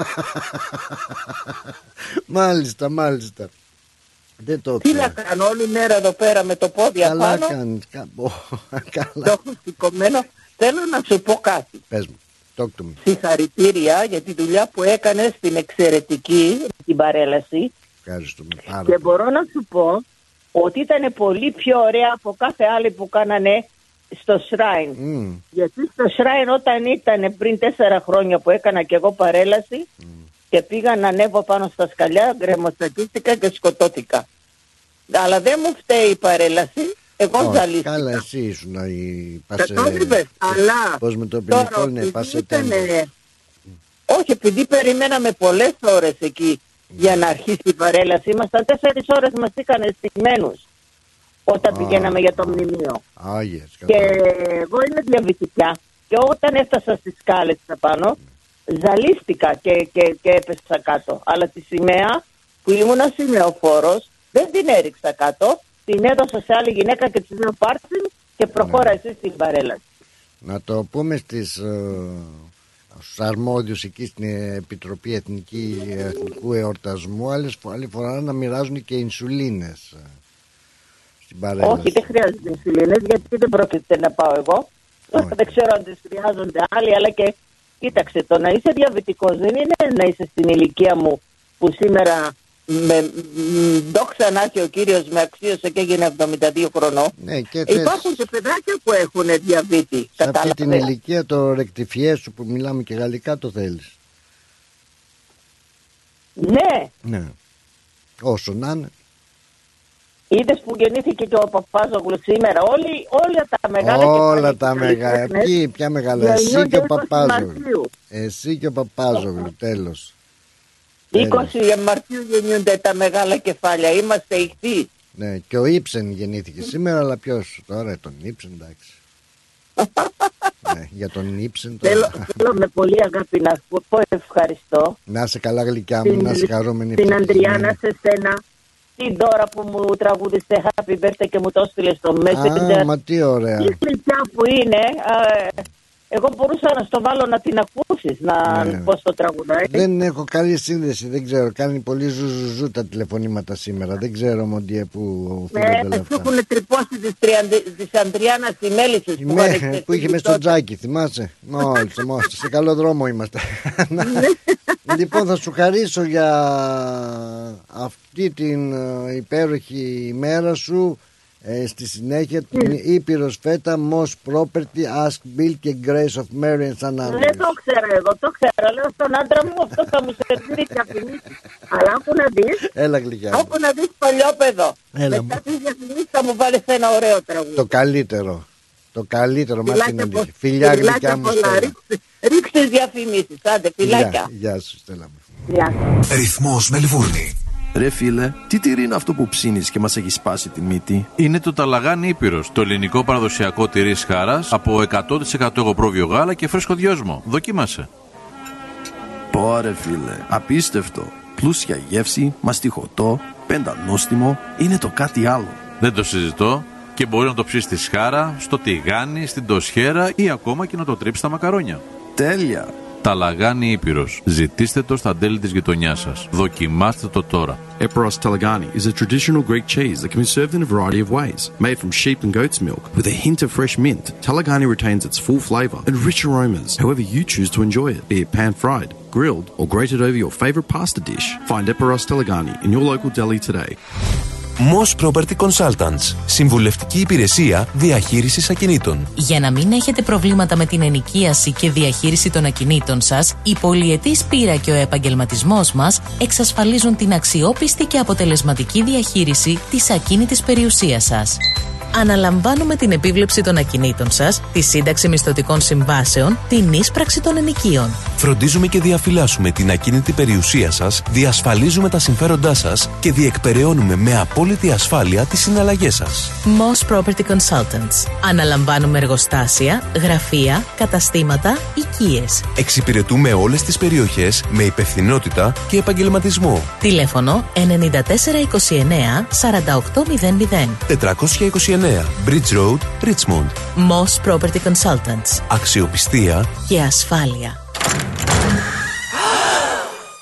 Μάλιστα, μάλιστα. Δεν το Τι να κάνω όλη μέρα εδώ πέρα με το πόδι απάνω. Καλά κάνεις. Καλά. Το έχω σηκωμένο. Θέλω να σου πω κάτι. Πες μου. Talk to me. Συγχαρητήρια για τη δουλειά που έκανες στην εξαιρετική, την παρέλαση. Ευχαριστούμε πάρα Και μπορώ να σου πω ότι ήταν πολύ πιο ωραία από κάθε άλλη που κάνανε στο Shrine. Mm. Γιατί στο Shrine όταν ήταν πριν τέσσερα χρόνια που έκανα και εγώ παρέλαση mm. και πήγα να ανέβω πάνω στα σκαλιά, γκρεμοστατίστηκα και σκοτώθηκα. Αλλά δεν μου φταίει η παρέλαση. Εγώ ζαλίστηκα. Καλά, εσύ ήσουν η Πασέ... αλλά πώς με το ποινικό είναι, Πασέ τέντε. Όχι, επειδή περιμέναμε πολλές ώρες εκεί mm. για να αρχίσει η παρέλαση. Ήμασταν τέσσερις ώρες, μας είχαν στημένους όταν ah. πηγαίναμε για το μνημείο. Ah, yes, και εγώ είμαι διαβητικιά και όταν έφτασα στις σκάλες απάνω mm. ζαλίστηκα και, και, και έπεσα κάτω. Αλλά τη σημαία που ήμουνα σημεοφόρος δεν την έριξα κάτω. Την έδωσα σε άλλη γυναίκα και της λέω πάρτιν και προχώρα εσύ στην παρέλαση. Να το πούμε στις, uh, στους αρμόδιους εκεί στην Επιτροπή Εθνική, Εθνικού Εορτασμού άλλες, άλλη φορά να μοιράζουν και ινσουλίνες στην παρέλαση. Όχι, δεν χρειάζονται ινσουλίνες γιατί δεν πρόκειται να πάω εγώ. Δεν ξέρω αν τις χρειάζονται άλλοι, αλλά και κοίταξε, το να είσαι διαβητικός δεν είναι να είσαι στην ηλικία μου που σήμερα... Με, δόξα να έχει ο κύριος με αξίωσε και έγινε εβδομήντα δύο χρονών. Ναι, και υπάρχουν και παιδάκια που έχουν διαβήτη. Σε αυτή την ηλικία το ρεκτιφιέ σου που μιλάμε και γαλλικά το θέλεις. Ναι. Ναι. Όσο να είναι. Είδες που γεννήθηκε και ο Παπάζογλου σήμερα. Όλοι, όλα τα μεγάλα. Όλα τα μεγάλα. Ποιοι, ποια μεγάλα. Εσύ και ο Παπάζογλου. Εσύ και ο Παπάζογλου, τέλος. είκοσι Μαρτίου γεννιούνται τα μεγάλα κεφάλια. Είμαστε ηχθείς. Ναι, και ο Ήψεν γεννήθηκε σήμερα, αλλά ποιος τώρα, τον Ήψεν, εντάξει. Ναι, για τον Ήψεν τώρα. Θέλω, θέλω με πολύ αγάπη να σου πω ευχαριστώ. Να είσαι καλά γλυκιά μου, να είσαι χαρούμενη. Την Αντριάννα, σε σένα, την Δώρα που μου τραγούδισε Happy Birthday και μου το έστειλε στο Messenger. Α, μα τι ωραία. Τι γλυκιά που είναι. Α, εγώ μπορούσα να στο βάλω να την ακούσεις, να ναι. Πώς το τραγουδάει. Δεν έχω καλή σύνδεση, δεν ξέρω. Κάνει πολύ ζουζουζού τα τηλεφωνήματα σήμερα. Δεν ξέρω Μοντιέ που οφείλονται όλα αυτά. Έχουν τρυπώσει τις, τις Αντριάννας οι μέλισσες που, ναι, που είχε μες στο τζάκι, θυμάσαι. Μόλις, μόλις, σε καλό δρόμο είμαστε. Λοιπόν, θα σου χαρίσω για αυτή την υπέροχη ημέρα σου. Ε, στη συνέχεια την Ήπειρος Φέτα, Moss Property, Ask Bill και Grace of Mary and San Andreas. Δεν το ξέρω εγώ, το ξέρω. Λέω στον άντρα μου αυτό θα μου σερβίρει διαφημίσεις. Αλλά όπου να δεις, έλα γλυκιά, όπου να δεις παλιόπαιδο, μετά τις διαφημίσεις θα μου βάλεις ένα ωραίο τραγούδι. Το καλύτερο. Το καλύτερο μάτι να δεις. Φιλιά γλυκιά μου Στέλλα. Ρίξτε διαφημίσεις, άντε φιλάκια. Γεια σου Στέλλα μου. Ρυθμός Μελβούρνη. Ρε φίλε, τι τυρί είναι αυτό που ψήνεις και μας έχει σπάσει τη μύτη? Είναι το Ταλαγάνι Ήπειρος, το ελληνικό παραδοσιακό τυρί Σχάρας από εκατό τοις εκατό εγωπρόβιο γάλα και φρέσκο δυόσμο. Δοκίμασε. Πω ρε φίλε, απίστευτο. Πλούσια γεύση, μαστιχωτό, πεντανόστιμο, είναι το κάτι άλλο. Δεν το συζητώ και μπορεί να το ψήσει στη Σχάρα, στο τηγάνι, στην τοσχέρα ή ακόμα και να το τρίψει στα μακαρόνια. Τέλεια. Ταλαγάνι Ήπειρος. Ζητήστε το στα τέλη της γειτονιάς σας. Δοκιμάστε το τώρα. Epiros Talagani is a traditional Greek cheese that can be served in a variety of ways. Made from sheep and goat's milk with a hint of fresh mint, Talagani retains its full flavour and rich aromas however you choose to enjoy it, be it pan-fried, grilled or grated over your favourite pasta dish. Find Epiros Talagani in your local deli today. Moss Property Consultants. Συμβουλευτική υπηρεσία διαχείρισης ακινήτων. Για να μην έχετε προβλήματα με την ενοικίαση και διαχείριση των ακινήτων σας, η πολυετής πείρα και ο επαγγελματισμός μας εξασφαλίζουν την αξιόπιστη και αποτελεσματική διαχείριση της ακίνητης περιουσίας σας. Αναλαμβάνουμε την επίβλεψη των ακινήτων σας, τη σύνταξη μισθωτικών συμβάσεων, την ίσπραξη των ενοικίων. Φροντίζουμε και διαφυλάσσουμε την ακίνητη περιουσία σας, διασφαλίζουμε τα συμφέροντά σας και διεκπεραιώνουμε με απόλυτη ασφάλεια τις συναλλαγές σας. Moss Property Consultants. Αναλαμβάνουμε εργοστάσια, γραφεία, καταστήματα, οικίες. Εξυπηρετούμε όλες τις περιοχές με υπευθυνότητα και επαγγελματισμό. Τηλέφωνο εννιά τέσσερα είκοσι εννέα σαράντα οκτώ μηδέν μηδέν. τετρακόσια είκοσι εννέα Bridge Road, Richmond. Moss Property Consultants. Αξιοπιστία και ασφάλεια.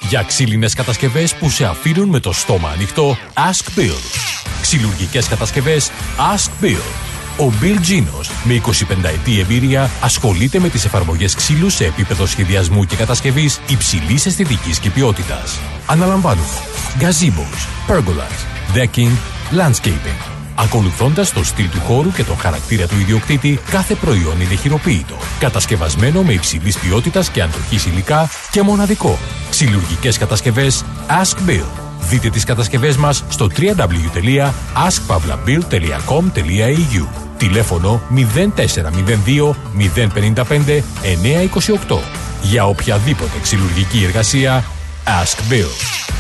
Για ξύλινες κατασκευές που σε αφήνουν με το στόμα ανοιχτό, Ask Bill. Ξυλουργικές κατασκευές, Ask Bill. Ο Bill Genos, με εικοσιπενταετή εμπειρία, ασχολείται με τις εφαρμογές ξύλου σε επίπεδο σχεδιασμού και κατασκευής υψηλής αισθητικής και ποιότητας. Αναλαμβάνουμε gazebos, pergolas, decking, landscaping. Ακολουθώντας το στυλ του χώρου και τον χαρακτήρα του ιδιοκτήτη, κάθε προϊόν είναι χειροποίητο, κατασκευασμένο με υψηλής ποιότητας και αντοχής υλικά και μοναδικό. Ξυλουργικές κατασκευές Ask Bill. Δείτε τις κατασκευές μας στο double-u double-u double-u τελεία ask pavlabill τελεία com τελεία a u. Τηλέφωνο μηδέν τέσσερα μηδέν δύο μηδέν πέντε πέντε εννιά δύο οκτώ. Για οποιαδήποτε ξυλουργική εργασία, Ask Bill.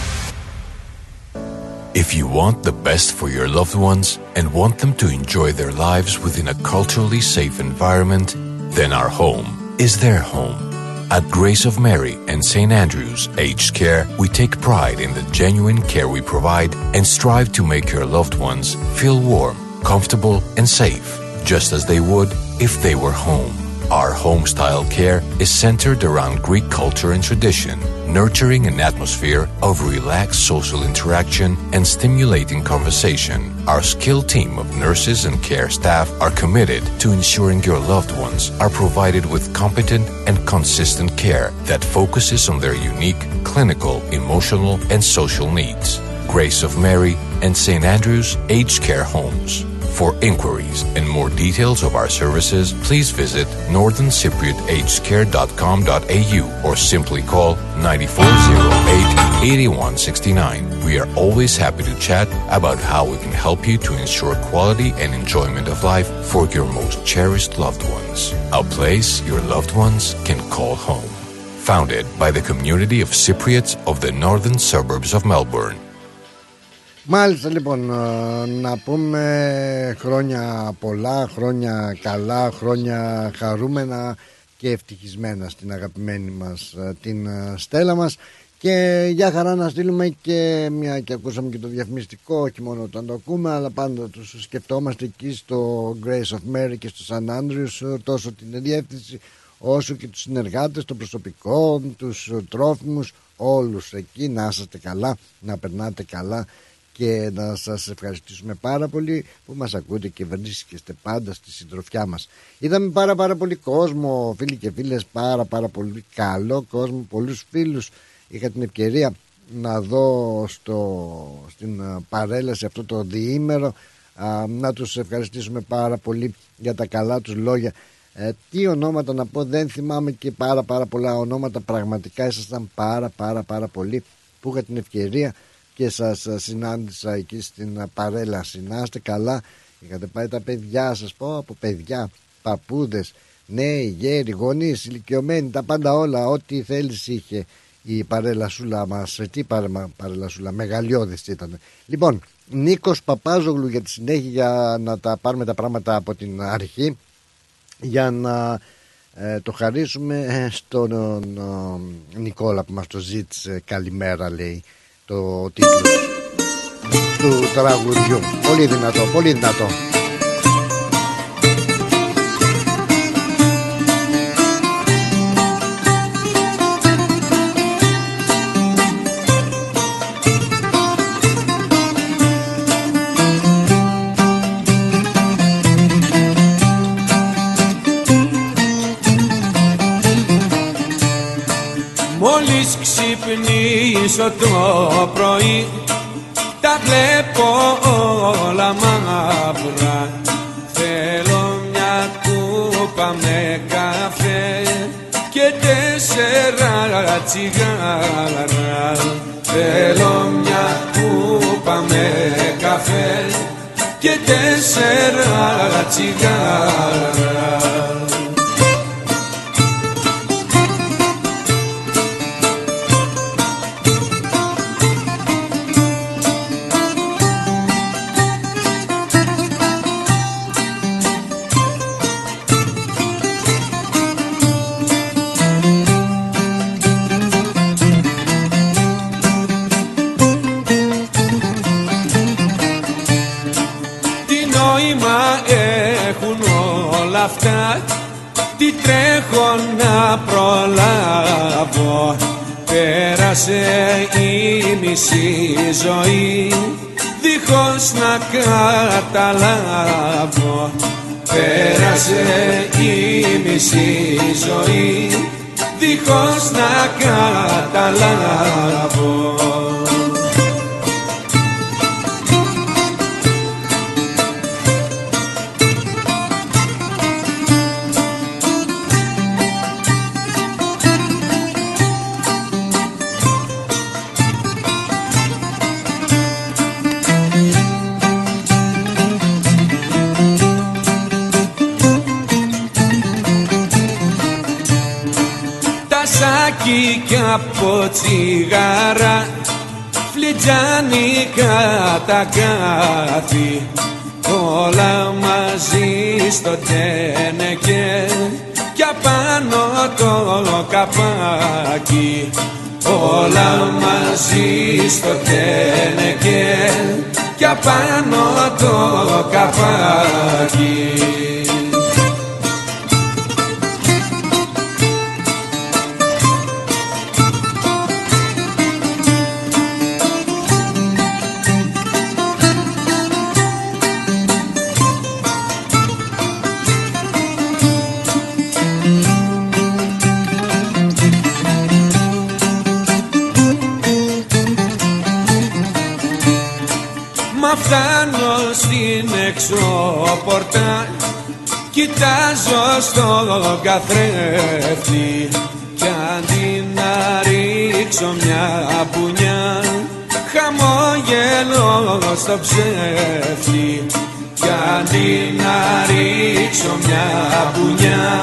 If you want the best for your loved ones and want them to enjoy their lives within a culturally safe environment, then our home is their home. At Grace of Mary and Saint Andrew's Aged Care, we take pride in the genuine care we provide and strive to make your loved ones feel warm, comfortable, and safe, just as they would if they were home. Our home-style care is centered around Greek culture and tradition, nurturing an atmosphere of relaxed social interaction and stimulating conversation. Our skilled team of nurses and care staff are committed to ensuring your loved ones are provided with competent and consistent care that focuses on their unique clinical, emotional, and social needs. Grace of Mary and Saint Andrew's Aged Care Homes. For inquiries and more details of our services, please visit northern cypriot aged care dot com dot a u or simply call nine four zero eight, eight one six nine. We are always happy to chat about how we can help you to ensure quality and enjoyment of life for your most cherished loved ones. A place your loved ones can call home. Founded by the community of Cypriots of the northern suburbs of Melbourne. Μάλιστα, λοιπόν, να πούμε χρόνια πολλά, χρόνια καλά, χρόνια χαρούμενα και ευτυχισμένα στην αγαπημένη μας την Στέλλα μας. Και για χαρά να στείλουμε και μια, και ακούσαμε και το διαφημιστικό, όχι μόνο όταν το ακούμε, αλλά πάντα τους σκεφτόμαστε εκεί στο Grace of Mary και στο Saint Andrews, τόσο την διεύθυνση όσο και τους συνεργάτες, το προσωπικό, τους τρόφιμους, όλους εκεί. Να είσαστε καλά, να περνάτε καλά και να σας ευχαριστήσουμε πάρα πολύ που μας ακούτε και βρίσκεστε πάντα στη συντροφιά μας. Είδαμε πάρα πάρα πολύ κόσμο, φίλοι και φίλες, πάρα πάρα πολύ καλό κόσμο, πολλούς φίλους. Είχα την ευκαιρία να δω στο, στην παρέλαση αυτό το διήμερο, α, να τους ευχαριστήσουμε πάρα πολύ για τα καλά τους λόγια. Ε, τι ονόματα να πω, δεν θυμάμαι και πάρα πάρα πολλά ονόματα, πραγματικά ήσασταν πάρα πάρα πάρα πολύ που είχα την ευκαιρία και σας συνάντησα εκεί στην παρέλαση. Να είστε καλά, είχατε πάει τα παιδιά σας, πω από παιδιά, παππούδες, νέοι, γέροι, γονείς, ηλικιωμένοι, τα πάντα όλα, ό,τι θέλεις είχε η παρέλασούλα μας. Τι παρέλασούλα, μεγαλειώδης ήταν. Λοιπόν, Νίκος Παπάζογλου για τη συνέχεια, για να τα πάρουμε τα πράγματα από την αρχή, για να ε, το χαρίσουμε στον ε, Νικόλα που μας το ζήτησε. Καλημέρα, λέει το τίτλο του τραγουδιού. Πολύ δυνατό, πολύ δυνατό. Μόλις ξυπνήσω το πρωί, τα βλέπω όλα μαύρα. Θέλω μια κούπα με καφέ και τέσσερα τσιγάρα. Θέλω μια κούπα με καφέ και τέσσερα τσιγάρα. Αυτά τι τρέχω να προλάβω, Πέρασε η μισή ζωή δίχως να καταλάβω. Πέρασε η μισή ζωή δίχως να καταλάβω. Κι από τσιγάρα φλιτζάνικα τα κάθη, όλα μαζί στο τένεκε κι απάνω το καπάκι. Όλα μαζί στο τένεκε κι απάνω το καπάκι. Φτάνω στην εξώπορτα, κοιτάζω στον καθρέφτη κι αντί να ρίξω μια μπουνιά χαμόγελο στο ψεύτη. Κι αντί να ρίξω μια μπουνιά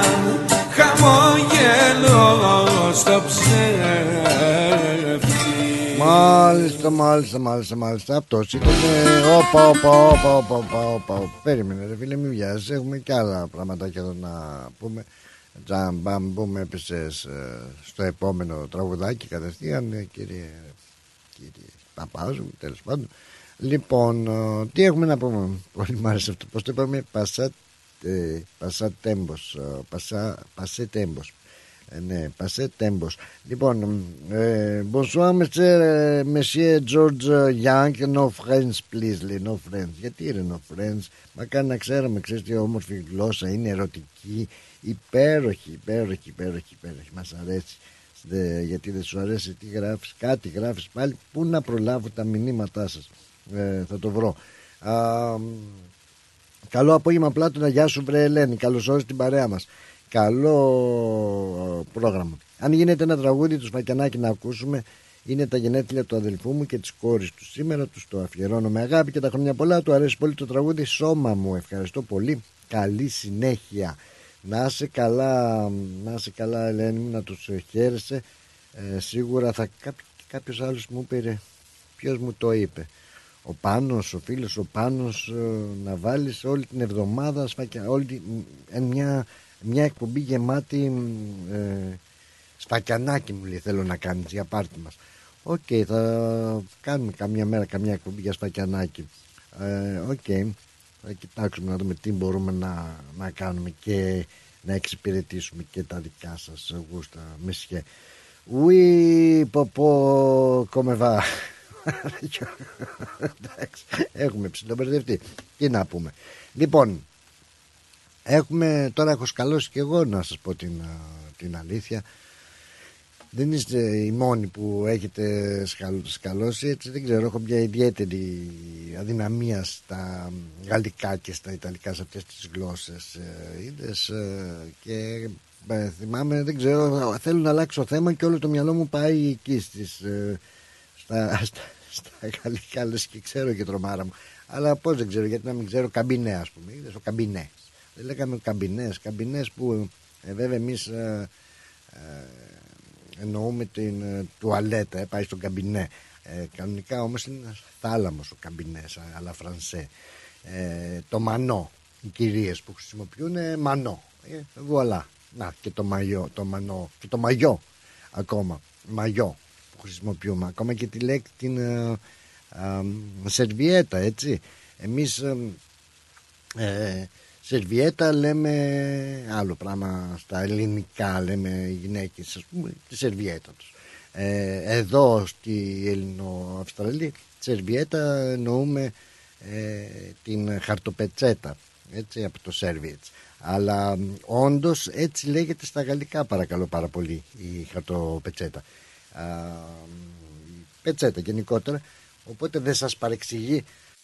χαμόγελο στο ψεύτη. Μάλιστα, μάλιστα, μάλιστα, μάλιστα. Αυτός ήταν. Όπα, όπα, όπα, όπα, όπα, όπα. Περίμενε, ρε φίλε, μην βιάζεις. Έχουμε και άλλα πραγματάκια εδώ να πούμε. Τζαμπαμ, μπούμε, έπεσες στο επόμενο τραγουδάκι κατευθείαν, κύριε, κύριε Παπάζου, τέλος πάντων. Λοιπόν, τι έχουμε να πούμε. Πολύ μ' άρεσε αυτό. Πώς το είπαμε, Πασά, ε, Πασά Τέμπος. Πασά, Πασέ Τέμπος. Ε, ναι, Πασέ Τέμπος. Λοιπόν, ε, bonsoir, monsieur George Young. No friends, please. Λέει, no friends. Γιατί είναι no friends? Μα κάνει να ξέρουμε, ξέρεις τι όμορφη γλώσσα είναι, ερωτική, υπέροχη, υπέροχη, υπέροχη, υπέροχη. Μας αρέσει. Δε, γιατί δεν σου αρέσει, τι γράφεις? Κάτι γράφεις πάλι. Πού να προλάβω τα μηνύματά σας? Ε, θα το βρω. Α, καλό απόγευμα, Πλάτωνα. Γεια σου, βρε Ελένη. Καλώς όρισες την παρέα μας. Καλό πρόγραμμα. Αν γίνεται ένα τραγούδι του Σφακιανάκη να ακούσουμε, είναι τα γενέθλια του αδελφού μου και της κόρης του. Σήμερα τους το αφιερώνω με αγάπη και τα χρόνια πολλά. Του αρέσει πολύ το τραγούδι Σώμα μου. Ευχαριστώ πολύ. Καλή συνέχεια. Να είσαι καλά, να είσαι καλά, Ελένη μου, να τους χαίρεσαι. Ε, σίγουρα θα κάποιο, κάποιος άλλος μου είπε, ποιος μου το είπε? Ο Πάνος, ο φίλος ο Πάνος, να βάλεις όλη την εβδομάδα σφακια, όλη την, μια... Μια εκπομπή γεμάτη ε, Σφακιανάκι, μου λέει, θέλω να κάνεις για πάρτι μας. Οκ, okay, θα κάνουμε καμιά μέρα καμιά εκπομπή για Σφακιανάκι. Οκ, ε, okay. Θα κοιτάξουμε να δούμε τι μπορούμε να, να κάνουμε και να εξυπηρετήσουμε και τα δικά σας γούστα, μεσιέ. Ουι, ποπό, κομεβά. Εντάξει, έχουμε ψιλομπερδευτεί. Τι να πούμε. Λοιπόν, έχουμε, τώρα έχω σκαλώσει και εγώ, να σας πω την, την αλήθεια. Δεν είστε οι μόνοι που έχετε σκαλώσει, έτσι, δεν ξέρω, έχω μια ιδιαίτερη αδυναμία στα γαλλικά και στα ιταλικά, σε αυτές τις γλώσσες. Είδες, και ε, θυμάμαι, δεν ξέρω, θέλω να αλλάξω θέμα και όλο το μυαλό μου πάει εκεί στις, στα, στα, στα γαλλικά, λες και ξέρω και τρομάρα μου. Αλλά πώς δεν ξέρω, γιατί να μην ξέρω καμπινέ, ας πούμε. Είδες, ο καμπινέ. Δεν λέγαμε καμπινές, καμπινές που ε, βέβαια εμείς ε, ε, εννοούμε την ε, τουαλέτα, ε, πάει στον καμπινέ. Ε, κανονικά όμως είναι ένας θάλαμος ο καμπινές, αλλά φρανσέ. Ε, το μανό, οι κυρίες που χρησιμοποιούν ε, μανό. Ε, βουαλά. Να, και το μαγιό, το μανό, και το μαγιό ακόμα, μαγιό που χρησιμοποιούμε. Ακόμα και τη λέξη την ε, ε, σερβιέτα, έτσι. Εμείς ε, ε, σερβιέτα λέμε άλλο πράγμα στα ελληνικά, λέμε οι γυναίκες, ας πούμε, τη σερβιέτα τους. Ε, εδώ στη Ελληνοαυστραλία σερβιέτα εννοούμε ε, την χαρτοπετσέτα, έτσι, από το σέρβιετς. Αλλά όντως έτσι λέγεται στα γαλλικά, παρακαλώ πάρα πολύ, η χαρτοπετσέτα. Α, πετσέτα γενικότερα. Οπότε δεν σας παρεξηγεί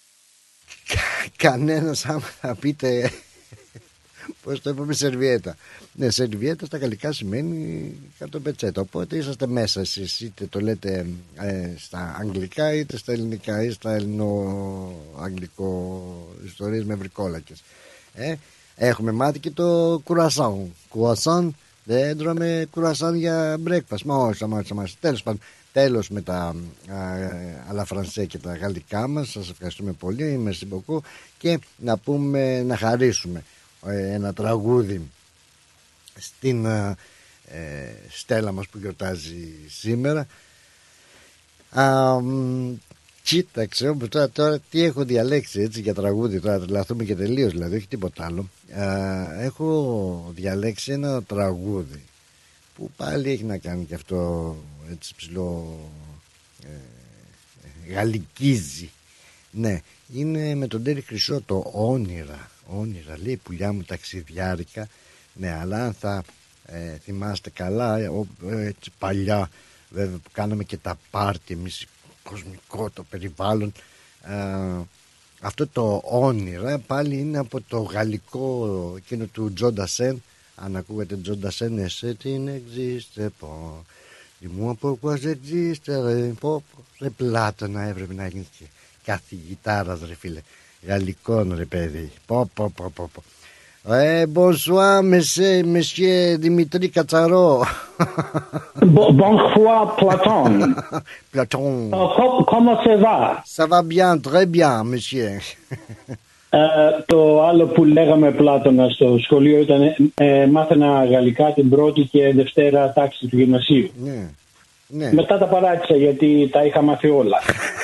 κανένας άμα θα πείτε πώς το είπαμε, σερβιέτα. Ναι, σερβιέτα στα γαλλικά σημαίνει χαρτοπετσέτα. Οπότε είσαστε μέσα εσείς, είτε το λέτε ε, στα αγγλικά είτε στα ελληνικά ή στα ελληνο-αγγλικό, ιστορίες με βρικόλακες. Ε, έχουμε μάθει και το κουρασάν. Κουρασάν, δεν τρώμε κουρασάν για breakfast. Μα όχι, σταμάτησα μας. Τέλος πάντων. Τέλος με τα αλλά φρανσέ και τα γαλλικά μας. Σας ευχαριστούμε πολύ, merci beaucoup. Και να πούμε, να χαρίσουμε ε, ένα τραγούδι στην ε, Στέλλα μας που γιορτάζει σήμερα. Α, κοίταξε όμως τώρα, τώρα τι έχω διαλέξει έτσι για τραγούδι. Τώρα τρελαθούμε και τελείως, δηλαδή όχι τίποτα άλλο. Α, έχω διαλέξει ένα τραγούδι που πάλι έχει να κάνει και αυτό έτσι ψηλό ε, ε, γαλλικίζει. Ναι, είναι με τον Τέρι Χρυσό, το Όνειρα. Όνειρα, λέει, πουλιά μου ταξιδιάρικα. Ναι, αλλά αν θα ε, θυμάστε καλά, ε, έτσι παλιά βέβαια που κάναμε και τα πάρτι εμείς, κοσμικό το περιβάλλον, ε, αυτό το Όνειρα πάλι είναι από το γαλλικό εκείνο του Τζον Ντασέν. Αν ακούγατε Τζον Ντασέν, εσέ τι n'existe pas. Dis-moi pourquoi j'existerais. Πω, ρε Πλάτωνα, έπρεπε να γίνει και καθηγητάρας, ρε φίλε. Γαλλικών, ρε παιδί. Πω, πω, πω, πω. Ε, bonsoir, monsieur, monsieur Δημητρή Κατσαρό. Bonsoir, Platon. Platon. Comment ça va? Ça va bien, très bien, monsieur. Ε, το άλλο που λέγαμε, Πλάτωνα, στο σχολείο ήταν ε, μάθαινα γαλλικά την πρώτη και δευτέρα τάξη του γυμνασίου. Ναι. Ναι. Μετά τα παράτησα γιατί τα είχα μάθει όλα.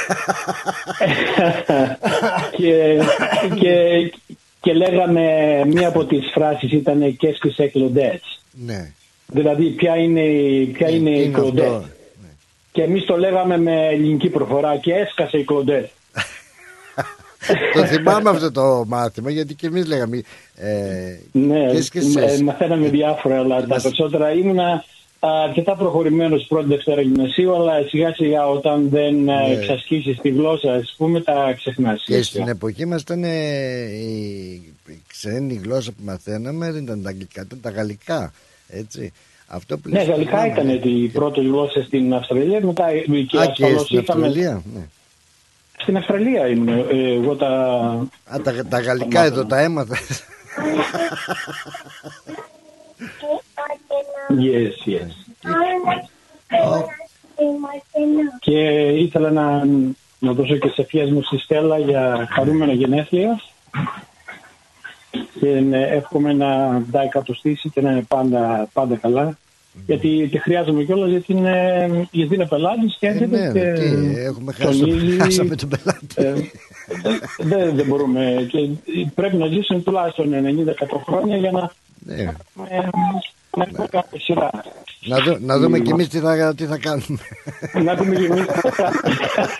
και, και, και λέγαμε, μία από τις φράσεις ήταν «Qu'est-ce que c'est Claudette?» Ναι. Δηλαδή ποια είναι, ποια είναι, είναι η Claudette. Ναι. Και εμείς το λέγαμε με ελληνική προφορά και έσκασε η Claudette. Το θυμάμαι αυτό το μάθημα, γιατί και εμείς λέγαμε ε, ναι, και ε, μαθαίναμε διάφορα, αλλά τα περισσότερα ήμουνα αρκετά προχωρημένος πρώτη Δευτέρα γυμνασίου, αλλά σιγά σιγά όταν δεν ναι. εξασκήσεις τη γλώσσα, ας πούμε, τα ξεχνάς. Και στην εποχή μας ήταν ε, η ξένη γλώσσα που μαθαίναμε, δεν ήταν τα αγγλικά, ήταν τα γαλλικά, έτσι. Αυτό που ναι, γαλλικά ήταν ναι. η πρώτη γλώσσα στην Αυστραλία, μετά και, Α, και στην Αυστραλία, ναι. Στην Αυστραλία ήμουν εγώ τα... Α, τα, τα γαλλικά εδώ τα έμαθα. Yes, yes. Και ήθελα να, να δώσω και σε ευχές μου στη Στέλλα για χαρούμενα γενέθλια και εύχομαι να τα εκατοστήσει και να είναι πάντα, πάντα καλά. Γιατί τη χρειάζομαι κιόλας, γιατί είναι, γιατί είναι πελάτης και έρχεται ε, ναι, και τι, έχουμε χάσει, χάσαμε τον πελάτη. Ε, δεν, δεν μπορούμε και πρέπει να ζήσουμε τουλάχιστον ενενήντα χρόνια για να ναι. ε, να έχουμε κάποια σειρά. Να, δω, να δούμε κι εμείς τι θα, τι θα κάνουμε. Να δούμε κι εμείς τι θα κάνουμε.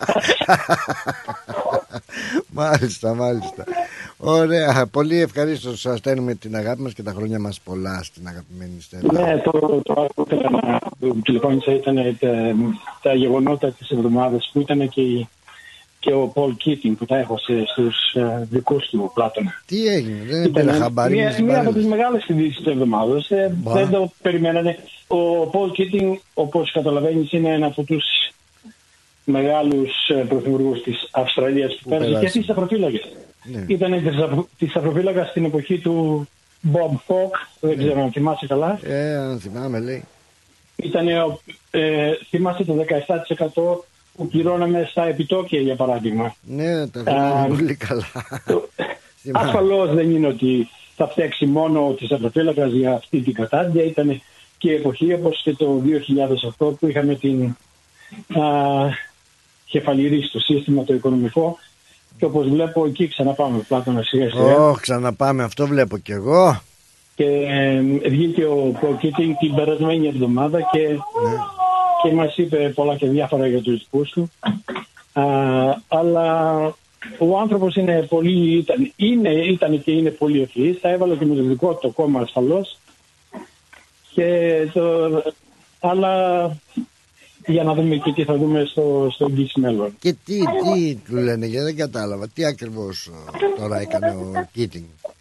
Μάλιστα, μάλιστα. Ωραία, πολύ ευχαρίστως. Σας στέλνουμε την αγάπη μας και τα χρόνια μας πολλά στην αγαπημένη Στέλλα. Ναι, το, το, το θέμα που τηλεφώνησα ήταν τα, τα γεγονότα της εβδομάδας που ήταν και, και ο Πολ Κίτινγκ που τα έχωσε στους uh, δικούς του, Πλάτωνα. Τι έγινε, δεν πήρα χαμπάρι. Μία, μία από τις μεγάλες ειδήσεις της εβδομάδας. Ε, δεν το περιμένανε. Ο Πολ Κίτινγκ, όπως καταλαβαίνεις, είναι ένα από τους μεγάλους πρωθυπουργούς της Αυστραλίας που πέρασε και της αφροφύλακας. Ναι. Ήταν της αφροφύλακας στην εποχή του Bob Hawke, δεν ξέρω αν θυμάσαι καλά. Ε, αν θυμάμαι, λέει. Ήτανε, ε, θυμάσαι το δεκαεπτά τοις εκατό που πληρώναμε στα επιτόκια, για παράδειγμα. Ναι, τα θυμάμαι πολύ καλά. Ασφαλώς δεν είναι ότι θα φταίξει μόνο της αφροφύλακας για αυτή την κατάδια. Ήταν και εποχή όπως και το δύο χιλιάδες οκτώ που είχαμε την α, κεφαληρή στο σύστημα το οικονομικό. Και όπως βλέπω εκεί ξαναπάμε, Πλάτωνα, σιγά σιγά. Ω, oh, ξαναπάμε, αυτό βλέπω κι εγώ. Και ε, βγήκε ο Πολ Κίτινγκ την περασμένη εβδομάδα και ναι. και μας είπε πολλά και διάφορα για τους δικούς του. Α, αλλά ο άνθρωπος είναι πολύ, ήταν, είναι, ήταν και είναι πολύ ευφυής. Θα έβαλε και με το δικό του το κόμμα ασφαλώς. Και το, αλλά για να δούμε και τι θα δούμε στο, στο εγγύς μέλλον. Και τι, τι του λένε, γιατί δεν κατάλαβα. Τι ακριβώς τώρα έκανε ο Κίτινγκ?